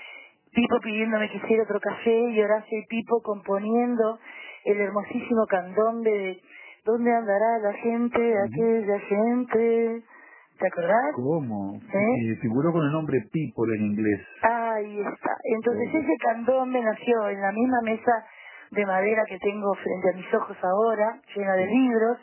Pipo pidiéndome que hiciera otro café y Horacio y Pipo componiendo el hermosísimo candombe de ¿dónde andará la gente, Ujú. aquella gente? ¿Te acordás? ¿Cómo? ¿Eh? Eh, figuró con el nombre People en inglés. Ahí está. Entonces Oh. ese candombe nació en la misma mesa de madera que tengo frente a mis ojos ahora, llena de libros,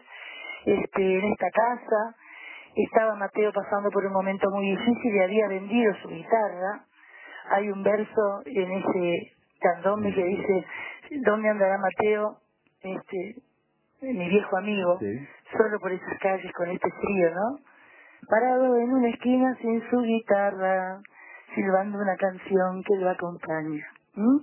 este, en esta casa. Estaba Mateo pasando por un momento muy difícil y había vendido su guitarra. Hay un verso en ese candombe que dice, ¿dónde andará Mateo? Este, mi viejo amigo, Sí. solo por esas calles con este frío, ¿no? Parado en una esquina sin su guitarra, silbando una canción que lo acompaña. ¿Mm?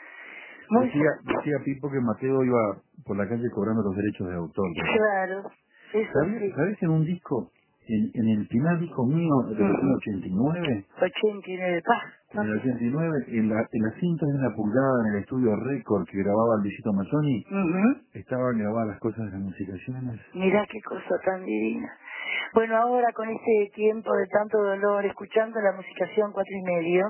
Muy Decía, fuerte. decía Pipo que Mateo iba por la calle cobrando los derechos de autor. ¿verdad? Claro, eso ¿Sabes, sí. ¿Sabes en un disco En, en el primer disco mío, de los uh-huh. ochenta y nueve, ochenta y nueve, pa. En el ochenta y nueve, en la, en la cinta de una pulgada en el estudio Record que grababa el Luisito Mazzoni, uh-huh. estaban grabadas las cosas de las musicaciones. Mirá qué cosa tan divina. Bueno, ahora con este tiempo de tanto dolor, escuchando la musicación cuatro y medio,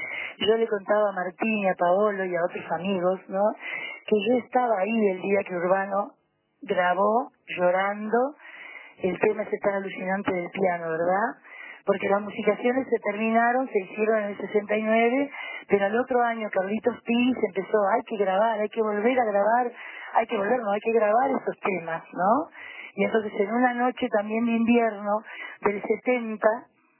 yo le contaba a Martín y a Paolo y a otros amigos, ¿no?, que yo estaba ahí el día que Urbano grabó, llorando, el tema ese tan alucinante del piano, ¿verdad? Porque las musicaciones se terminaron, se hicieron en el sesenta y nueve, pero al otro año Carlitos Piz empezó, hay que grabar, hay que volver a grabar, hay que volver, no, hay que grabar esos temas, ¿no? Y entonces en una noche también de invierno del setenta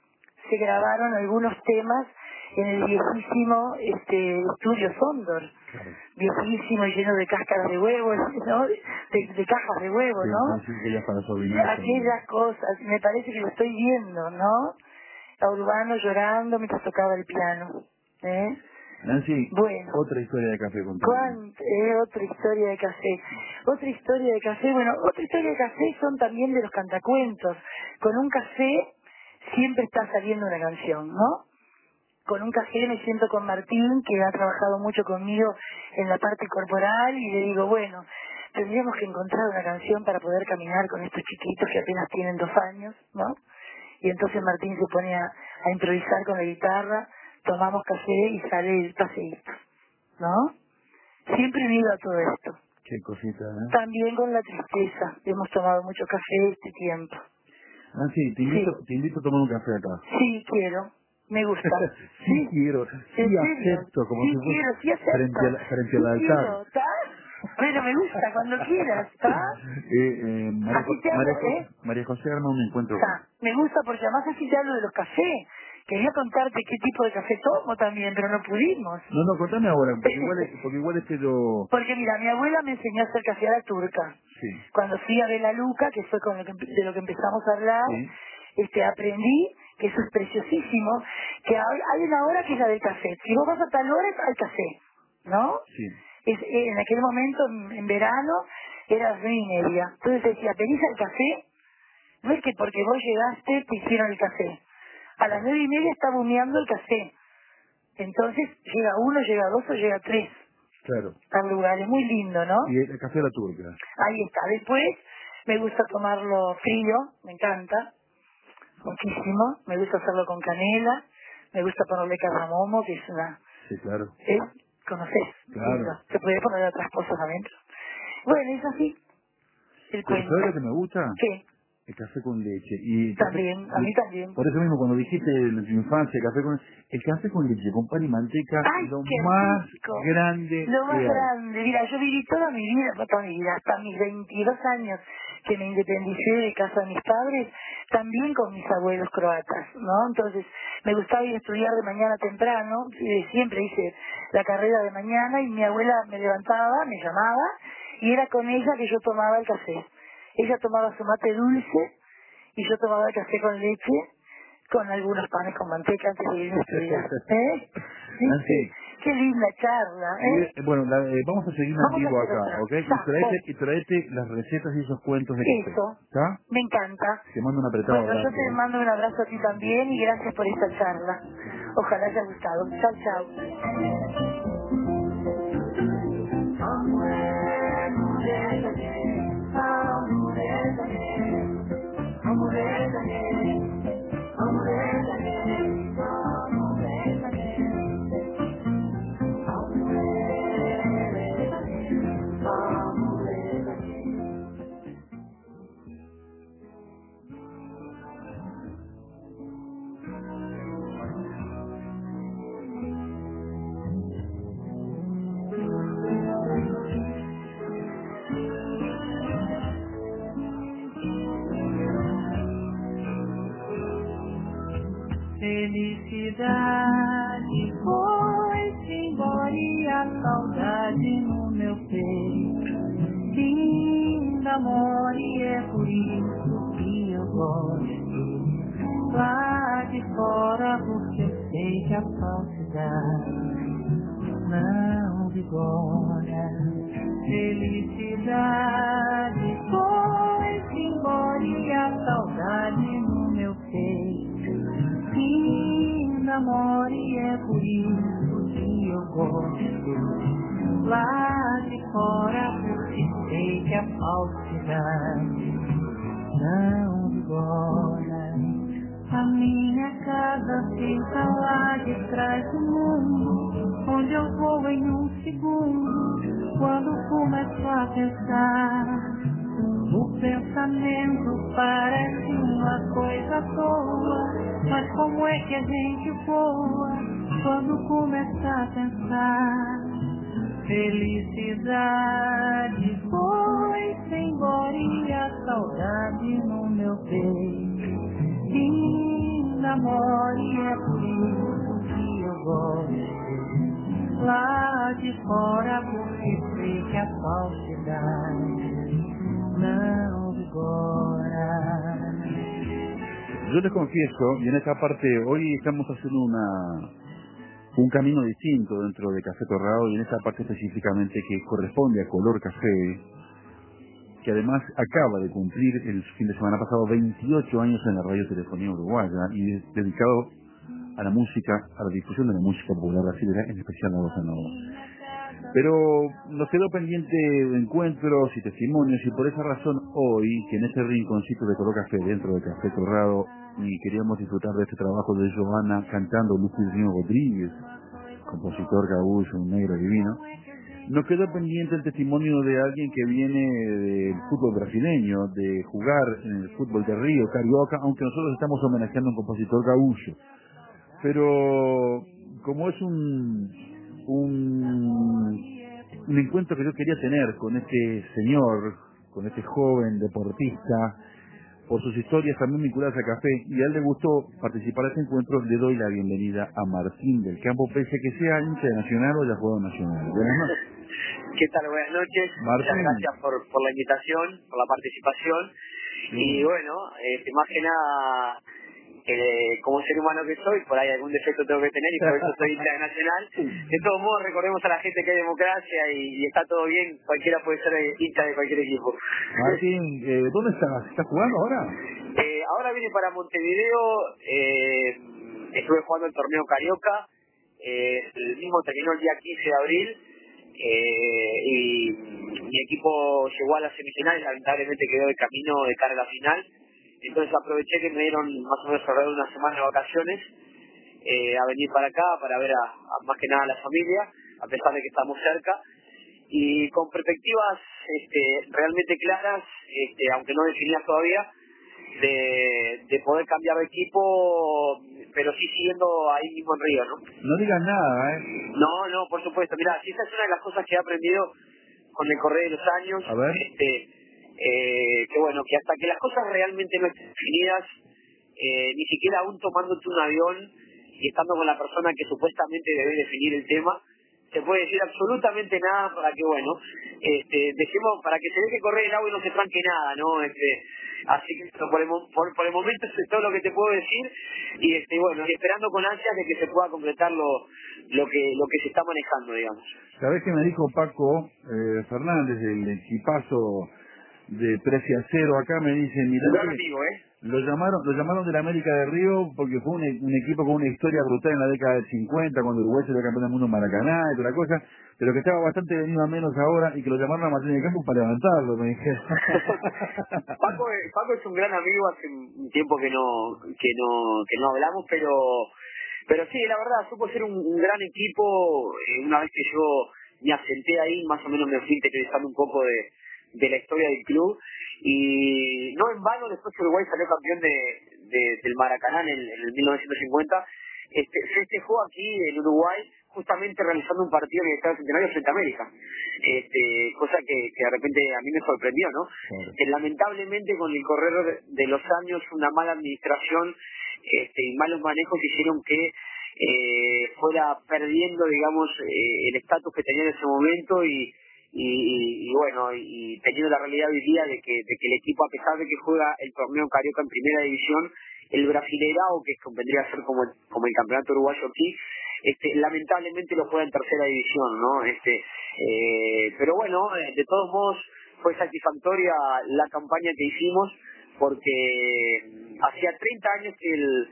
se grabaron algunos temas en el viejísimo este, estudio Sondor, claro. Viejísimo y lleno de cáscaras de huevo, ¿no? De, de cajas de huevo, sí, ¿no? Sí, aquellas para sobrinar, aquellas cosas, me parece que lo estoy viendo, ¿no? A Urbano llorando mientras tocaba el piano, ¿eh? Nancy, bueno, otra historia de café contigo. Eh, otra historia de café. Otra historia de café, bueno, otra historia de café son también de los cantacuentos. Con un café siempre está saliendo una canción, ¿no? Con un café me siento con Martín, que ha trabajado mucho conmigo en la parte corporal, y le digo, bueno, tendríamos que encontrar una canción para poder caminar con estos chiquitos que apenas tienen dos años, ¿no? Y entonces Martín se pone a, a improvisar con la guitarra, tomamos café y sale el paseíto, ¿no? Siempre unido a todo esto. Qué cosita, ¿eh? También con la tristeza. Hemos tomado mucho café este tiempo. Ah, sí, te invito, sí. te invito a tomar un café acá. Sí, quiero. Me gusta. sí, sí, quiero. Sí, acepto. Como sí, si quiero, sí, acepto. Frente, a la, frente al sí, altar. Quiero, ¿está? Bueno, me gusta, cuando quieras, ¿está? Eh, eh, María, así te María, hablo, ¿eh? María José arma un encuentro. Está. Me gusta porque además así te hablo de los cafés. Quería contarte qué tipo de café tomo también, pero no pudimos. No, no, contame ahora, porque igual es, porque igual es que yo... Porque mira, mi abuela me enseñó a hacer café a la turca. Sí. Cuando fui a Bela Luca, que fue con lo que, de lo que empezamos a hablar, sí. este, aprendí que eso es preciosísimo, que hay, hay una hora que es la del café. Si vos vas a tal hora, hay café, ¿no? Sí. Es, en aquel momento, en, en verano, era las nueve y media. Entonces decía, venís al café, no es que porque vos llegaste te hicieron el café. A las nueve y media está bumeando el café. Entonces llega uno, llega dos o llega tres. Claro. Al lugar, es muy lindo, ¿no? Y el café a la turca. Ahí está. Después me gusta tomarlo frío, me encanta. Muchísimo. Me gusta hacerlo con canela. Me gusta ponerle cardamomo, que es una... Sí, claro. ¿Eh? ¿Conocés? Claro. Lindo. Se puede poner otras cosas adentro. Bueno, es así. El cuento. ¿Sabes lo que me gusta? Sí. El café con leche. Y también, café, a mí también. Por eso mismo, cuando dijiste de tu infancia, café con el café con leche, con pan y manteca, ¡ay, lo qué más rico! grande Lo más que hay. grande. Mira, yo viví toda mi vida, no toda mi vida, hasta mis veintidós años que me independicé de casa de mis padres, también con mis abuelos croatas, ¿no? Entonces, me gustaba ir a estudiar de mañana temprano, siempre hice la carrera de mañana, y mi abuela me levantaba, me llamaba, y era con ella que yo tomaba el café. Ella tomaba su mate dulce, y yo tomaba el café con leche, con algunos panes con manteca antes de ir a estudiar. ¿Eh? ¿Sí? Nancy, qué linda charla. ¿eh? Eh, bueno, la, eh, vamos a seguir en Vamos vivo a hacer acá, otra. ¿ok? Ya, Y traete, voy. y traete las recetas y esos cuentos de café. Eso. ¿Está? Me encanta. Te mando un apretado Bueno, abrazo. yo te mando un abrazo a ti también y gracias por esta charla. Ojalá haya gustado. Chao, chao. Felicidade foi-se embora e a saudade no meu peito. Linda amor, e é por isso que eu gosto lá de fora, porque eu sei que a falsidade não vigora. Felicidade foi-se embora e a saudade no namore, é por isso que eu gosto lá de fora, porque sei que a falsidade não vigora. A minha casa fica lá de trás do mundo, onde eu vou em um segundo, quando começo a pensar. O pensamento parece uma coisa boa, mas como é que a gente voa quando começa a pensar? Felicidade foi-se embora e a saudade no meu peito. E namore, é por isso que eu gosto lá de fora, porque sei que a falsidade não vigora. Yo les confieso, y en esta parte, hoy estamos haciendo una un camino distinto dentro de Café Torrado, y en esta parte específicamente que corresponde a Color Café, que además acaba de cumplir el fin de semana pasado veintiocho años en la Radio Telefonía Uruguaya, y es dedicado a la música, a la difusión de la música popular brasileña, en especial la bossa nova. Pero nos quedó pendiente encuentros y testimonios, y por esa razón hoy, que en este rinconcito de Color Café, dentro de Café Torrado, y queríamos disfrutar de este trabajo de Joana cantando Luquinho Rodríguez, compositor gaúcho, un negro divino, nos quedó pendiente el testimonio de alguien que viene del fútbol brasileño, de jugar en el fútbol de Río, Carioca, aunque nosotros estamos homenajeando a un compositor gaúcho. Pero como es un, un, un encuentro que yo quería tener con este señor, con este joven deportista, por sus historias también vinculadas a café, y a él le gustó participar de este encuentro, le doy la bienvenida a Martín del Campo, pese que sea hincha de Nacional o haya jugado Nacional. Buenas noches. ¿Qué tal? Buenas noches. Martín. Muchas gracias por, por la invitación, por la participación. Sí. Y bueno, este, más que nada, eh, como ser humano que soy, por ahí algún defecto tengo que tener y por eso soy hincha de Nacional. De todos modos, recordemos a la gente que hay democracia y, y está todo bien, cualquiera puede ser hincha de cualquier equipo. Martín, eh, ¿dónde estás? ¿Estás jugando ahora? Eh, ahora vine para Montevideo, eh, estuve jugando el torneo Carioca, eh, el mismo terminó el día quince de abril, eh, y mi equipo llegó a las semifinales, lamentablemente quedó de camino de cara a la final. Entonces aproveché que me dieron más o menos alrededor de una semana de vacaciones eh, a venir para acá para ver a, a más que nada a la familia, a pesar de que estamos cerca, y con perspectivas este, realmente claras, este, aunque no definidas todavía, de, de poder cambiar de equipo, pero sí siguiendo ahí mismo en Río, ¿no? No digas nada, ¿eh? No, no, por supuesto. Mirá, esa es una de las cosas que he aprendido con el correr de los años. A ver. Este, Eh, que bueno, que hasta que las cosas realmente no estén definidas, eh, ni siquiera aún tomándote un avión y estando con la persona que supuestamente debe definir el tema, se puede decir absolutamente nada para que, bueno, este, dejemos, para que se deje correr el agua y no se tranque nada, ¿no? Este, así que por el, por, por el momento eso es todo lo que te puedo decir, y este, bueno, y esperando con ansias de que se pueda completar lo, lo que lo que se está manejando, digamos. ¿Sabés qué me dijo Paco eh, Fernández, el equipazo de Precia Cero acá? Me dice, mirá, Gran amigo, ¿eh? lo llamaron lo llamaron de la América de Río porque fue un, un equipo con una historia brutal en la década del cincuenta, cuando Uruguay se dio campeón del mundo en Maracaná y toda la cosa, pero que estaba bastante venido a menos ahora, y que lo llamaron a Martín del Campo para levantarlo, me dijeron. Paco, Paco es un gran amigo, hace un tiempo que no que no que no hablamos, pero pero sí, la verdad, supo ser un, un gran equipo. Eh, una vez que yo me asenté ahí, más o menos me fui interesando un poco de de la historia del club, y no en vano después que Uruguay salió campeón de, de del Maracaná en el, en el mil novecientos cincuenta, este, festejó aquí en Uruguay justamente realizando un partido en el Estadio Centenario frente a América, este, cosa que, que de repente a mí me sorprendió, ¿no? Claro. Que lamentablemente con el correr de los años, una mala administración este, y malos manejos hicieron que eh, fuera perdiendo, digamos, eh, el estatus que tenía en ese momento, y Y, y, y bueno, y teniendo la realidad hoy día de que, de que el equipo, a pesar de que juega el torneo Carioca en primera división, el Brasileirao, que vendría a ser como el, como el campeonato uruguayo aquí, este, lamentablemente lo juega en tercera división, ¿no? Este, eh, pero bueno, de todos modos fue satisfactoria la campaña que hicimos, porque hacía treinta años que el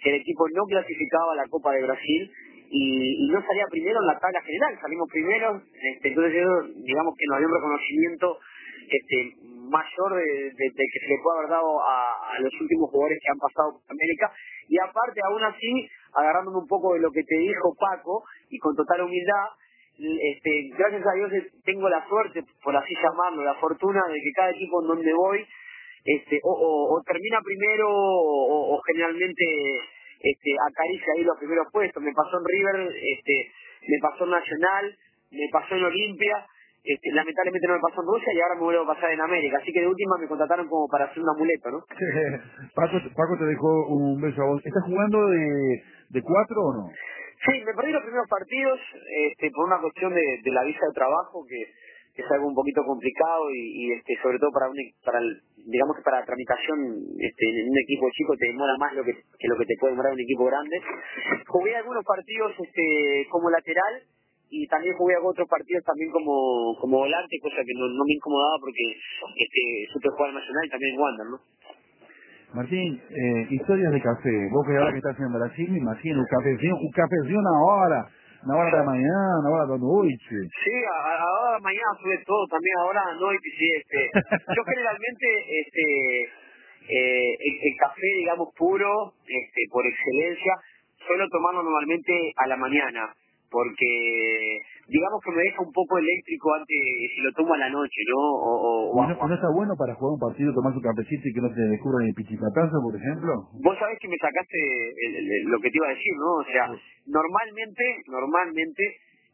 que el equipo no clasificaba a la Copa de Brasil y, y no salía primero en la tabla general, salimos primero, este, entonces ellos, digamos que nos dio un reconocimiento este, mayor de, de, de que se le puede haber dado a, a los últimos jugadores que han pasado por América, y aparte, aún así, agarrándome un poco de lo que te dijo Paco, y con total humildad, este, gracias a Dios tengo la suerte, por así llamarlo, la fortuna de que cada equipo en donde voy, este, o, o, o termina primero o, o generalmente este, acaricia ahí los primeros puestos. Me pasó en River, este, me pasó en Nacional, me pasó en Olimpia, este, lamentablemente no me pasó en Rusia y ahora me vuelvo a pasar en América, así que de última me contrataron como para hacer un amuleto, ¿no? Paco, Paco te dejó un beso a vos. ¿Estás jugando de, de cuatro o no? Sí, me perdí los primeros partidos este, por una cuestión de, de la visa de trabajo, que, que es algo un poquito complicado y, y este, sobre todo para un, para el, digamos que para la tramitación este, en un equipo chico te demora más lo que, que lo que te puede demorar un equipo grande. Jugué algunos partidos este, como lateral y también jugué otros partidos también como, como volante, cosa que no, no me incomodaba porque este, supe jugar en Nacional y también en Wander, ¿no? Martín, eh, historias de café. Vos que ahora que estás en Brasil, me imagino, un cafezinho, un cafezinho na hora, na hora da manhã, na hora da noite. Sí, a, a la hora de mañana sobre todo, también ahora a la noche, sí, este, yo generalmente, este, eh, el, el café, digamos, puro, este, por excelencia, suelo tomarlo normalmente a la mañana, porque, digamos que me deja un poco eléctrico antes, si lo tomo a la noche, ¿no? O, o, o ¿Y no, a, no está bueno para jugar un partido, tomar su cafecito y que no se descubra ni pichipatazo, por ejemplo? Vos sabés que me sacaste el, el, el, lo que te iba a decir, ¿no? O sea, normalmente, normalmente,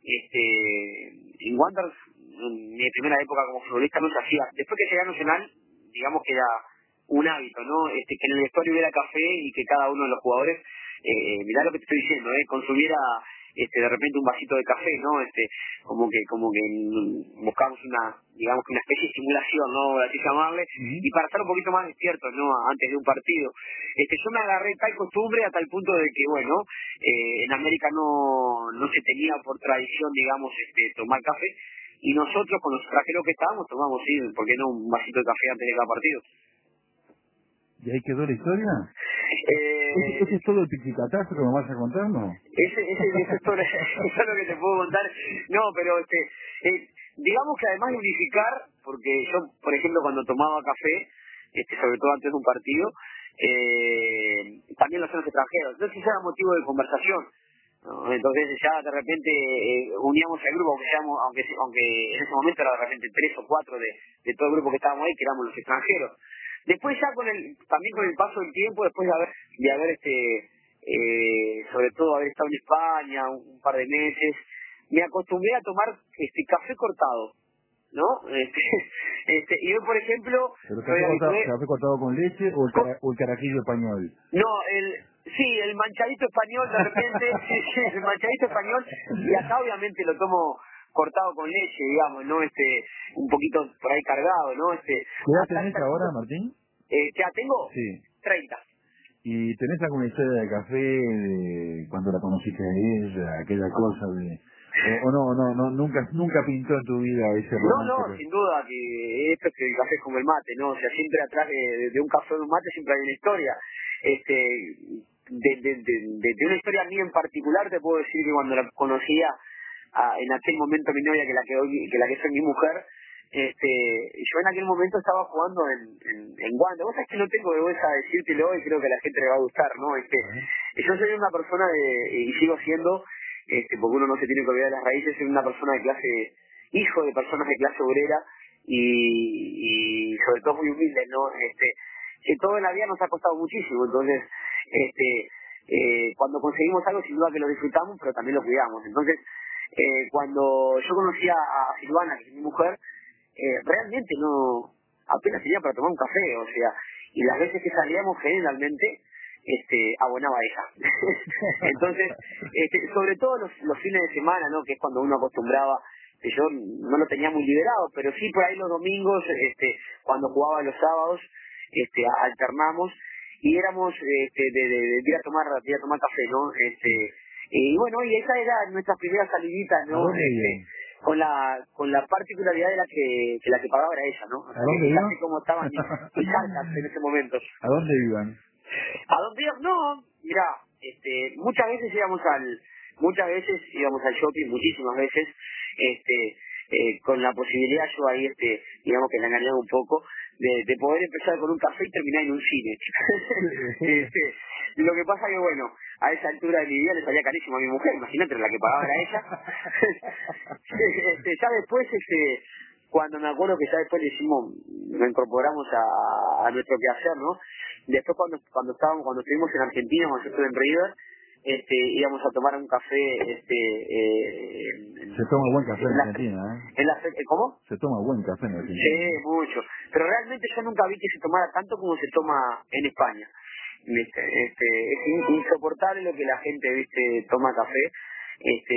este, en Wanderers, en mi primera época como futbolista no se hacía. Después que llegué a Nacional, digamos que era un hábito, ¿no? Este, que en el vestuario hubiera café y que cada uno de los jugadores, eh, mirá lo que te estoy diciendo, ¿eh? Consumiera este de repente un vasito de café, ¿no? Este, como que como que buscamos una, digamos que una especie de estimulación, ¿no? Así llamarle, uh-huh. Y para estar un poquito más despiertos, ¿no? Antes de un partido. Este, yo me agarré tal costumbre a tal punto de que, bueno, eh, en América no, no se tenía por tradición, digamos, este, tomar café, y nosotros con los extranjeros que estábamos tomamos, sí, ¿por qué no? Un vasito de café antes de cada partido. ¿Y ahí quedó la historia? Eh, ¿Ese, ¿Ese es todo el pichicatazo que me vas a contar, no? Ese, ese, ese es, todo, eso es lo que te puedo contar. No, pero este, eh, digamos que además de unificar, porque yo, por ejemplo, cuando tomaba café, este, sobre todo antes de un partido, eh, también lo hacían los extranjeros. Entonces ya era motivo de conversación, ¿no? Entonces ya de repente eh, uníamos al grupo, aunque, seamos, aunque aunque en ese momento era de repente tres o cuatro de, de todo el grupo que estábamos ahí, que éramos los extranjeros. Después ya con el, también con el paso del tiempo, después de haber, de haber este, eh, sobre todo haber estado en España un, un par de meses, me acostumbré a tomar este café cortado, ¿no? Este, este, y yo, por ejemplo, ¿Pero café, cortado, café cortado con leche o el, cara, o el carajillo español? No, el, sí, el manchadito español de repente, el manchadito español, y acá obviamente lo tomo cortado con leche, digamos, ¿no? Este, un poquito por ahí cargado, ¿no? Este, ¿qué edad tenés ahora, Martín? Eh, ¿Qué edad tengo? Sí. treinta. ¿Y tenés alguna historia de café, de cuando la conociste a ella, aquella cosa de... O, o no, no, no, nunca nunca pintó en tu vida ese romance? No, no, sin duda que esto es que el café es como el mate, ¿no? O sea, siempre atrás de, de un café o de un mate siempre hay una historia. Este, de, de, de, de, de una historia mía en particular te puedo decir que cuando la conocía a, en aquel momento mi novia, que la que hoy, que la que soy mi mujer, este, yo en aquel momento estaba jugando en, en, en Wander. Vos sabés que no tengo vergüenza de decírtelo y creo que a la gente le va a gustar, ¿no? Este, uh-huh. Yo soy una persona de, y sigo siendo, este, porque uno no se tiene que olvidar de las raíces, soy una persona de clase, hijo de personas de clase obrera y, y sobre todo muy humilde, ¿no? Este, que todo en la vida nos ha costado muchísimo, entonces, este, eh, cuando conseguimos algo sin duda que lo disfrutamos, pero también lo cuidamos. Entonces, eh, cuando yo conocí a, a Silvana, que es mi mujer, eh, realmente no, apenas tenía para tomar un café, o sea, y las veces que salíamos generalmente, este, abonaba ella. Entonces, este, sobre todo los, los fines de semana, ¿no? Que es cuando uno acostumbraba, que yo no lo tenía muy liberado, pero sí por ahí los domingos, este, cuando jugaba los sábados, este, alternamos y éramos este, de, de, de ir a tomar, de ir a tomar café, ¿no? Este, y bueno, y esa era nuestra primera salidita, ¿no? Este, con la con la particularidad de la que, que la que pagaba era ella, ¿no? O sea, ¿A dónde iban? Así como estaban mis cartas en ese momento. ¿A dónde iban? ¿A dónde iban? No, mirá, eh, muchas veces íbamos al, muchas veces íbamos al shopping, muchísimas veces, este, eh, con la posibilidad yo ahí, este, digamos que la engañaba un poco, de, de poder empezar con un café y terminar en un cine. este, lo que pasa que bueno, a esa altura de mi vida le salía carísimo a mi mujer, imagínate, la que pagaba era ella. este, ya después, este, cuando me acuerdo que ya después le hicimos, lo incorporamos a, a nuestro quehacer, ¿no? Después cuando cuando estábamos, cuando estuvimos en Argentina, cuando yo estuve en River, este, íbamos a tomar un café, este, eh, en, se toma buen café en, en la, Argentina, ¿eh? En la, ¿Cómo? Se toma buen café en Argentina. Sí, mucho. Pero realmente yo nunca vi que se tomara tanto como se toma en España. Este, este, es insoportable lo que la gente, viste, toma café. Este,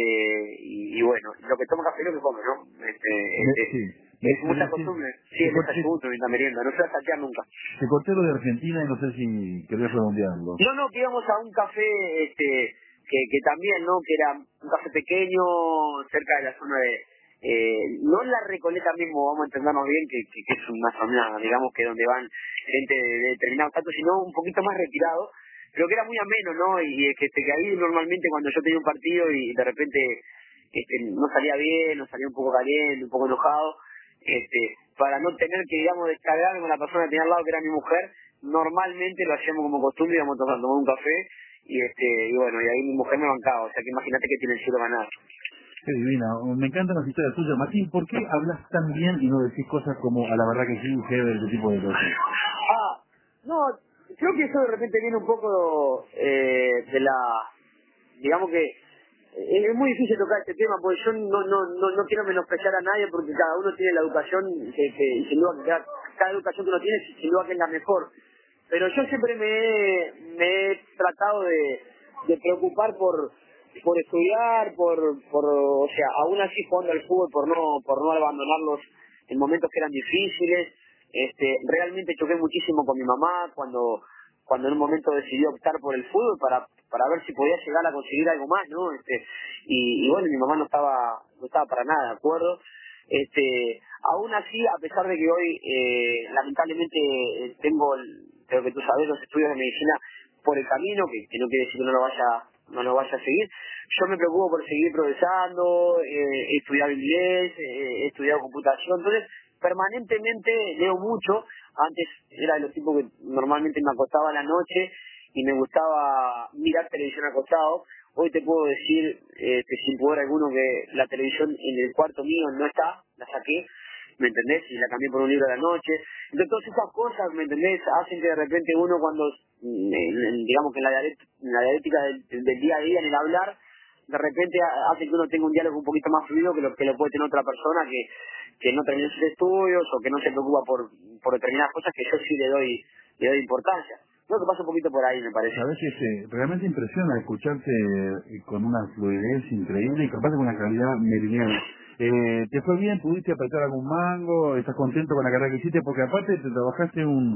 y, y bueno, lo que toma café es lo que come, ¿no? Este, este, sí. Es Me, mucha me, costumbre. Sí, el desayuno y la merienda. No se va a saquear nunca. Te corté lo de Argentina y no sé si querés redondearlo. No, no, que íbamos a un café, este, que, que también, ¿no? Que era un café pequeño, cerca de la zona de... Eh, no en la Recoleta mismo, vamos a entendernos bien, que, que, que es una zona, digamos, que donde van gente de, de determinados tantos, sino un poquito más retirado, pero que era muy ameno, ¿no? Y, y que, este, que ahí normalmente cuando yo tenía un partido y de repente este, no salía bien, no salía un poco caliente, un poco enojado, este, para no tener que, digamos, descargarme con la persona que tenía al lado, que era mi mujer, normalmente lo hacíamos como costumbre, íbamos a tomar un café, y este y bueno, y ahí mi mujer me bancaba, o sea que imagínate que tiene el cielo ganado. Qué divina, me encantan las historias tuyas. Martín, ¿por qué hablas tan bien y no decís cosas como a la verdad que sí, Heber, ese tipo de cosas? Ah, no, creo que eso de repente viene un poco eh, de la, digamos que eh, es muy difícil tocar este tema porque yo no no no, no quiero menospreciar a nadie porque cada uno tiene la educación que, que y sin duda que cada, cada educación que uno tiene sin duda que es la mejor, pero yo siempre me he, me he tratado de, de preocupar por por estudiar, por por o sea, aún así jugando al fútbol, por no por no abandonarlos en momentos que eran difíciles. Este, realmente choqué muchísimo con mi mamá cuando cuando en un momento decidió optar por el fútbol para para ver si podía llegar a conseguir algo más, ¿no? Este, y, y bueno, mi mamá no estaba no estaba para nada de acuerdo. Este, aún así, a pesar de que hoy eh, lamentablemente eh, tengo, el- creo que tú sabes, los estudios de medicina por el camino, que, que no quiere decir que no lo vaya no lo vaya a seguir, yo me preocupo por seguir progresando, eh, he estudiado inglés, eh, he estudiado computación, entonces permanentemente leo mucho. Antes era de los tipos que normalmente me acostaba a la noche y me gustaba mirar televisión acostado. Hoy te puedo decir, eh, que sin poder alguno, que la televisión en el cuarto mío no está, la saqué, ¿me entendés? Y la cambié por un libro a la noche. Entonces todas esas cosas, ¿me entendés? Hacen que de repente uno cuando, mm, en- en- digamos que en la, dialet- en la dialéctica del, del día a día, en el hablar, de repente ha- hace que uno tenga un diálogo un poquito más fluido que lo que lo puede tener otra persona que, que no terminó sus estudios o que no se preocupa por, por determinadas cosas que yo sí le doy le doy importancia. Creo que pasa un poquito por ahí, me parece. Sabes que este, realmente impresiona escucharte eh, con una fluidez increíble y capaz con una calidad meridiana. Eh, ¿Te fue bien? ¿Pudiste apretar algún mango? ¿Estás contento con la carrera que hiciste? Porque aparte te trabajaste un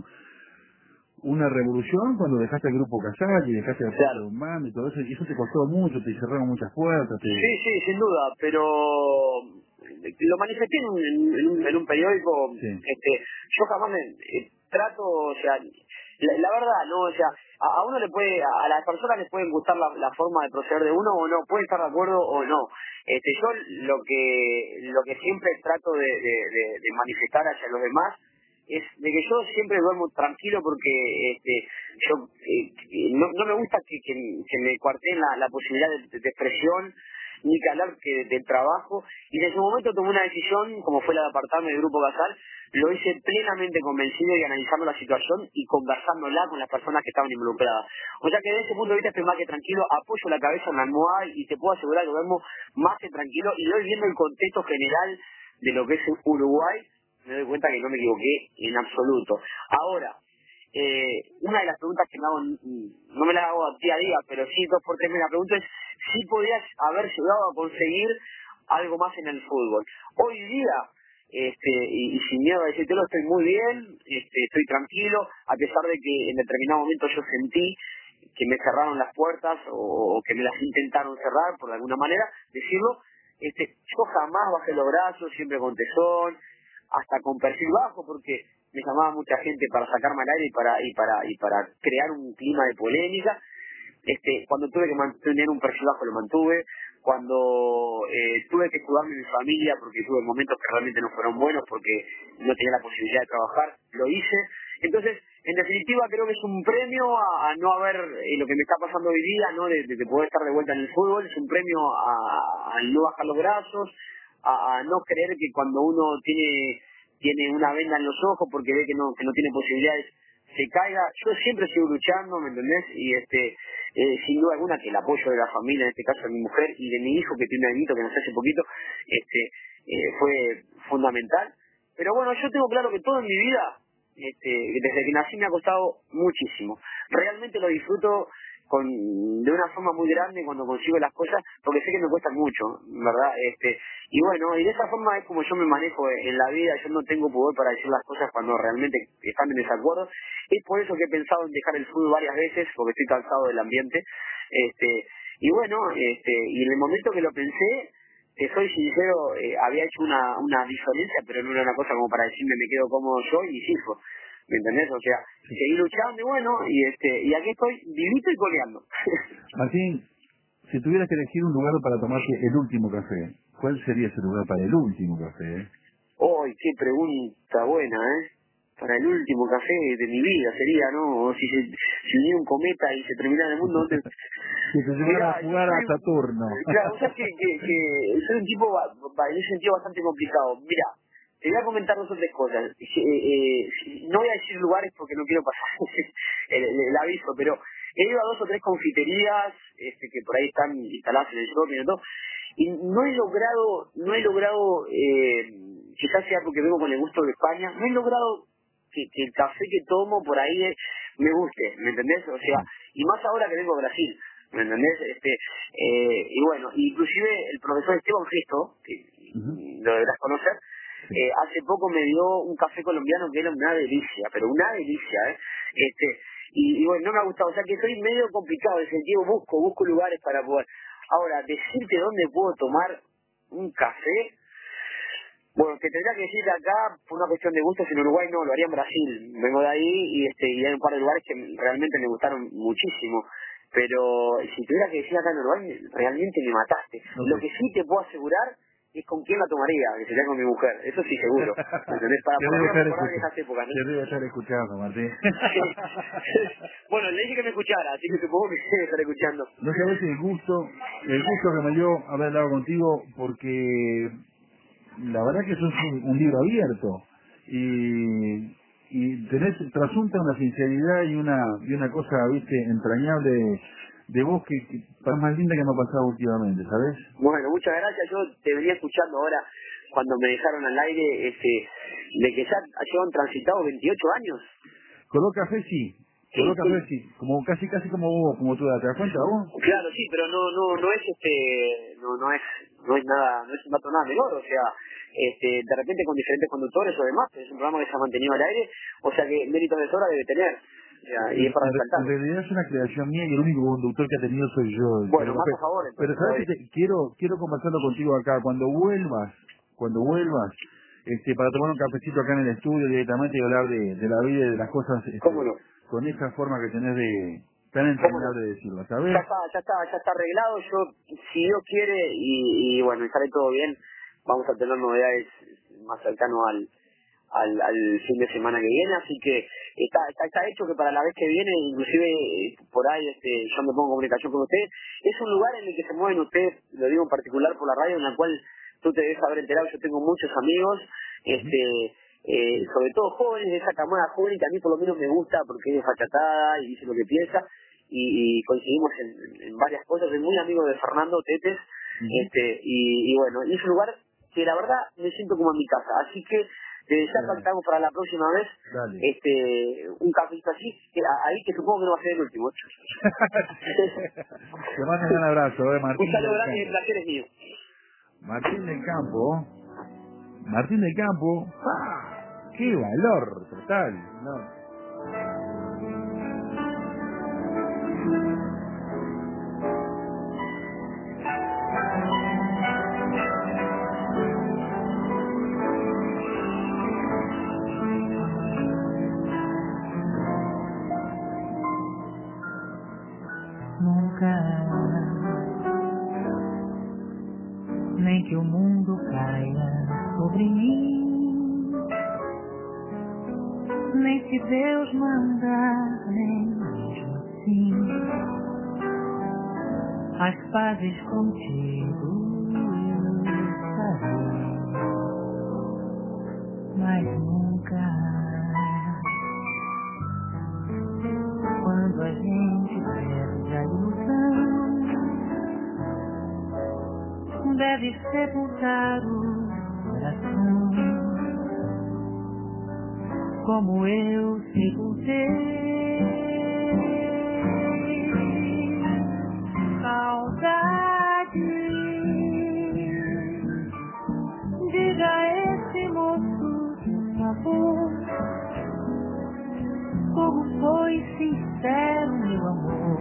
una revolución cuando dejaste el grupo Casal y dejaste el Claro. grupo Humano y todo eso, y eso te costó mucho, te cerraron muchas puertas. Te... Sí, sí, sin duda, pero lo manifesté en un, en un, en un periódico. Sí. Este, yo jamás me eh, trato, o sea, la, la verdad, no, o sea, a, a uno le puede, a las personas les pueden gustar la, la forma de proceder de uno o no, pueden estar de acuerdo o no. Este, yo lo que lo que siempre trato de, de, de, de manifestar hacia los demás es de que yo siempre duermo tranquilo porque este, yo eh, no, no me gusta que, que, que me cuarteen la, la posibilidad de, de expresión ni que hablar que del trabajo, y en ese momento tomé una decisión como fue la de apartarme del grupo Casal. Lo hice plenamente convencido y analizando la situación y conversándola con las personas que estaban involucradas. O sea que desde ese punto de vista estoy más que tranquilo, apoyo la cabeza en la almohada y te puedo asegurar que duermo más que tranquilo, y hoy viendo el contexto general de lo que es Uruguay me doy cuenta que no me equivoqué en absoluto. Ahora, eh, una de las preguntas que me hago, no me la hago día a día, pero sí dos por tres me la pregunto, es si podías haber llegado a conseguir algo más en el fútbol. Hoy día, este, y, y sin miedo a decírtelo, estoy muy bien, este, estoy tranquilo, a pesar de que en determinado momento yo sentí que me cerraron las puertas o, o que me las intentaron cerrar, por alguna manera, decirlo. Este, yo jamás bajé los brazos, siempre con tesón, hasta con perfil bajo, porque me llamaba mucha gente para sacarme al aire y para y para y para crear un clima de polémica, este, cuando tuve que mantener un perfil bajo lo mantuve, cuando eh, tuve que cuidarme de mi familia porque tuve momentos que realmente no fueron buenos porque no tenía la posibilidad de trabajar, lo hice. Entonces, en definitiva, creo que es un premio a, a no haber, eh, lo que me está pasando hoy día, ¿no? De, de, de poder estar de vuelta en el fútbol, es un premio a, a no bajar los brazos, a, a no creer que cuando uno tiene tiene una venda en los ojos porque ve que no que no tiene posibilidades, se caiga. Yo siempre sigo luchando, ¿me entendés? Y este eh, sin duda alguna que el apoyo de la familia, en este caso de mi mujer y de mi hijo que tiene un añito que nació hace poquito, este eh, fue fundamental. Pero bueno, yo tengo claro que todo en mi vida, este, desde que nací me ha costado muchísimo. Realmente lo disfruto con de una forma muy grande cuando consigo las cosas, porque sé que me cuestan mucho, ¿verdad? Este y bueno, y de esa forma es como yo me manejo en la vida. Yo no tengo pudor para decir las cosas cuando realmente están en desacuerdo. Es por eso que he pensado en dejar el fútbol varias veces, porque estoy cansado del ambiente. Este y bueno, este y en el momento que lo pensé, te soy sincero, eh, había hecho una una diferencia, pero no era una cosa como para decirme me quedo cómodo yo y mis hijos. ¿Me entendés? O sea, seguí luchando y bueno, y este y aquí estoy vivito y coleando. Martín, si tuvieras que elegir un lugar para tomarte el último café, ¿cuál sería ese lugar para el último café? ¡Ay, qué pregunta buena, eh! Para el último café de mi vida sería, ¿no? O si se si viniera un cometa y se terminara el mundo, ¿dónde? Si te llevara a jugar a Saturno. Claro, o sea que, que, que soy un tipo, ba- ba- en ese sentido, bastante complicado. Mira, te voy a comentar dos o tres cosas. Eh, eh, no voy a decir lugares porque no quiero pasar el, el- el aviso, pero he ido a dos o tres confiterías este, que por ahí están instaladas en el shopping y todo, y no he logrado, no he logrado, eh, quizás sea porque vengo con el gusto de España, no he logrado que, que el café que tomo por ahí eh, me guste, ¿me entendés? O sea, y más ahora que vengo a Brasil, ¿me entendés? Este, eh, y bueno, inclusive el profesor Esteban Gesto, que uh-huh. lo deberás conocer, eh, hace poco me dio un café colombiano que era una delicia, pero una delicia, ¿eh? Este, y, y bueno, no me ha gustado, o sea que soy medio complicado, en el sentido busco, busco lugares para poder. Ahora, decirte dónde puedo tomar un café, bueno, te tendría que decir de acá, por una cuestión de gustos, en Uruguay no, lo haría en Brasil. Vengo de ahí y este y hay un par de lugares que realmente me gustaron muchísimo. Pero si tuviera que decir acá en Uruguay, realmente me mataste. Okay. Lo que sí te puedo asegurar es con quién la tomaría, que sería con mi mujer. Eso sí, seguro. ¿Me entendés? Para por recordar esas épocas, ¿no? Te debo estar escuchando, Martín. Sí. Bueno, le dije que me escuchara, así que supongo que debe estar escuchando. No sabes el gusto, el gusto que me dio haber hablado contigo, porque la verdad que sos un, un libro abierto y, y tenés, trasunta una sinceridad y una y una cosa, viste, entrañable de, de vos que, que es más linda que me ha pasado últimamente, ¿sabes? Bueno, muchas gracias. Yo te venía escuchando ahora cuando me dejaron al aire este de que ya llevan transitado veintiocho años. Color Café sí. Color sí, Café sí. Como casi casi como vos, como tú, ¿te das cuenta vos? Claro, sí, pero no no no es este no no es no es nada, no es un dato nada menor, o sea, este de repente con diferentes conductores o demás, es un programa que se ha mantenido al aire, o sea que mérito de sobra debe tener. O sea, y es para resaltar. En realidad es una creación mía y el único conductor que ha tenido soy yo. Bueno, pero, más a favor. Pero sabes que quiero quiero conversarlo contigo acá cuando vuelvas, cuando vuelvas, este para tomar un cafecito acá en el estudio directamente y hablar de, de la vida y de las cosas. Este, ¿Cómo no? Con esa forma que tenés de tan entrañable de decirlo, ¿sabes? Ya está, ya está, ya está arreglado. Yo, si Dios quiere y, y bueno, y sale todo bien, vamos a tener novedades más cercano al al, al fin de semana que viene, así que está, está está hecho que para la vez que viene, inclusive eh, por ahí este yo me pongo en comunicación con usted. Es un lugar en el que se mueven ustedes, lo digo en particular por la radio, en la cual tú te debes haber enterado. Yo tengo muchos amigos, este eh, sobre todo jóvenes, de esa camada joven que a mí por lo menos me gusta porque es desfachatada y dice lo que piensa, y, y coincidimos en, en varias cosas. Soy muy amigo de Fernando Tetes, uh-huh. este y, y bueno, y es un lugar que la verdad me siento como en mi casa, así que Eh, ya pactamos para la próxima vez. Dale. este un cafecito así, que ahí que supongo que no va a ser el último. Te mando un abrazo, eh, Martín. Un saludo grande y el placer es mío. Martín del Campo, Martín del Campo, ¡ah! ¡Qué valor total! No. No nem que o mundo caia sobre mim, nem se Deus mandar, nem mesmo assim. As pazes contigo eu farei, mas nunca, quando a gente perde a ilusão, deve sepultar o coração, como eu sepultei. Saudade, diga a esse moço, por favor, como foi sincero meu amor,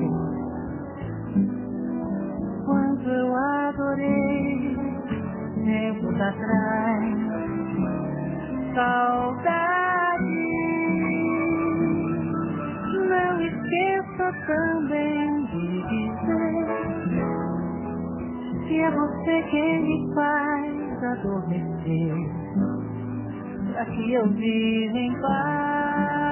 quanto eu adorei tempos atrás. Saudade, não esqueça também de dizer que é você quem me faz adormecer, pra que eu viva em paz.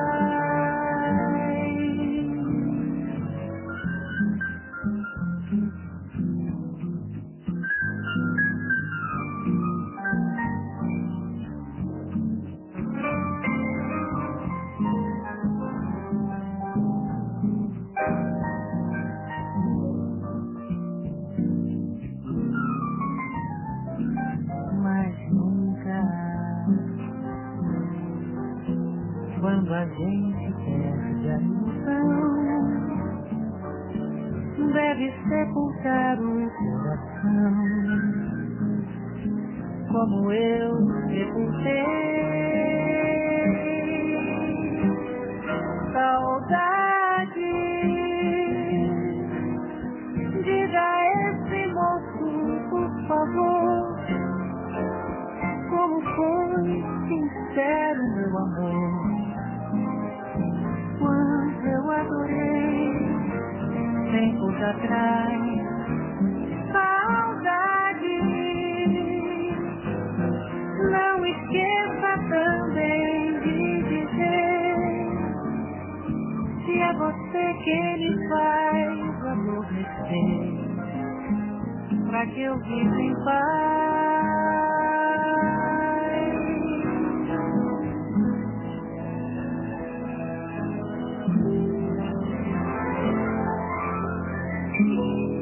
Quando a gente perde a ilusão, deve sepultar o coração, como eu sepultei. Saudade, diga a esse moço, por favor, como foi sincero meu amor, quanto eu adorei tempos atrás. Saudade, não esqueça também de dizer que é você que me faz adormecer, pra que eu viva em paz. Thank you.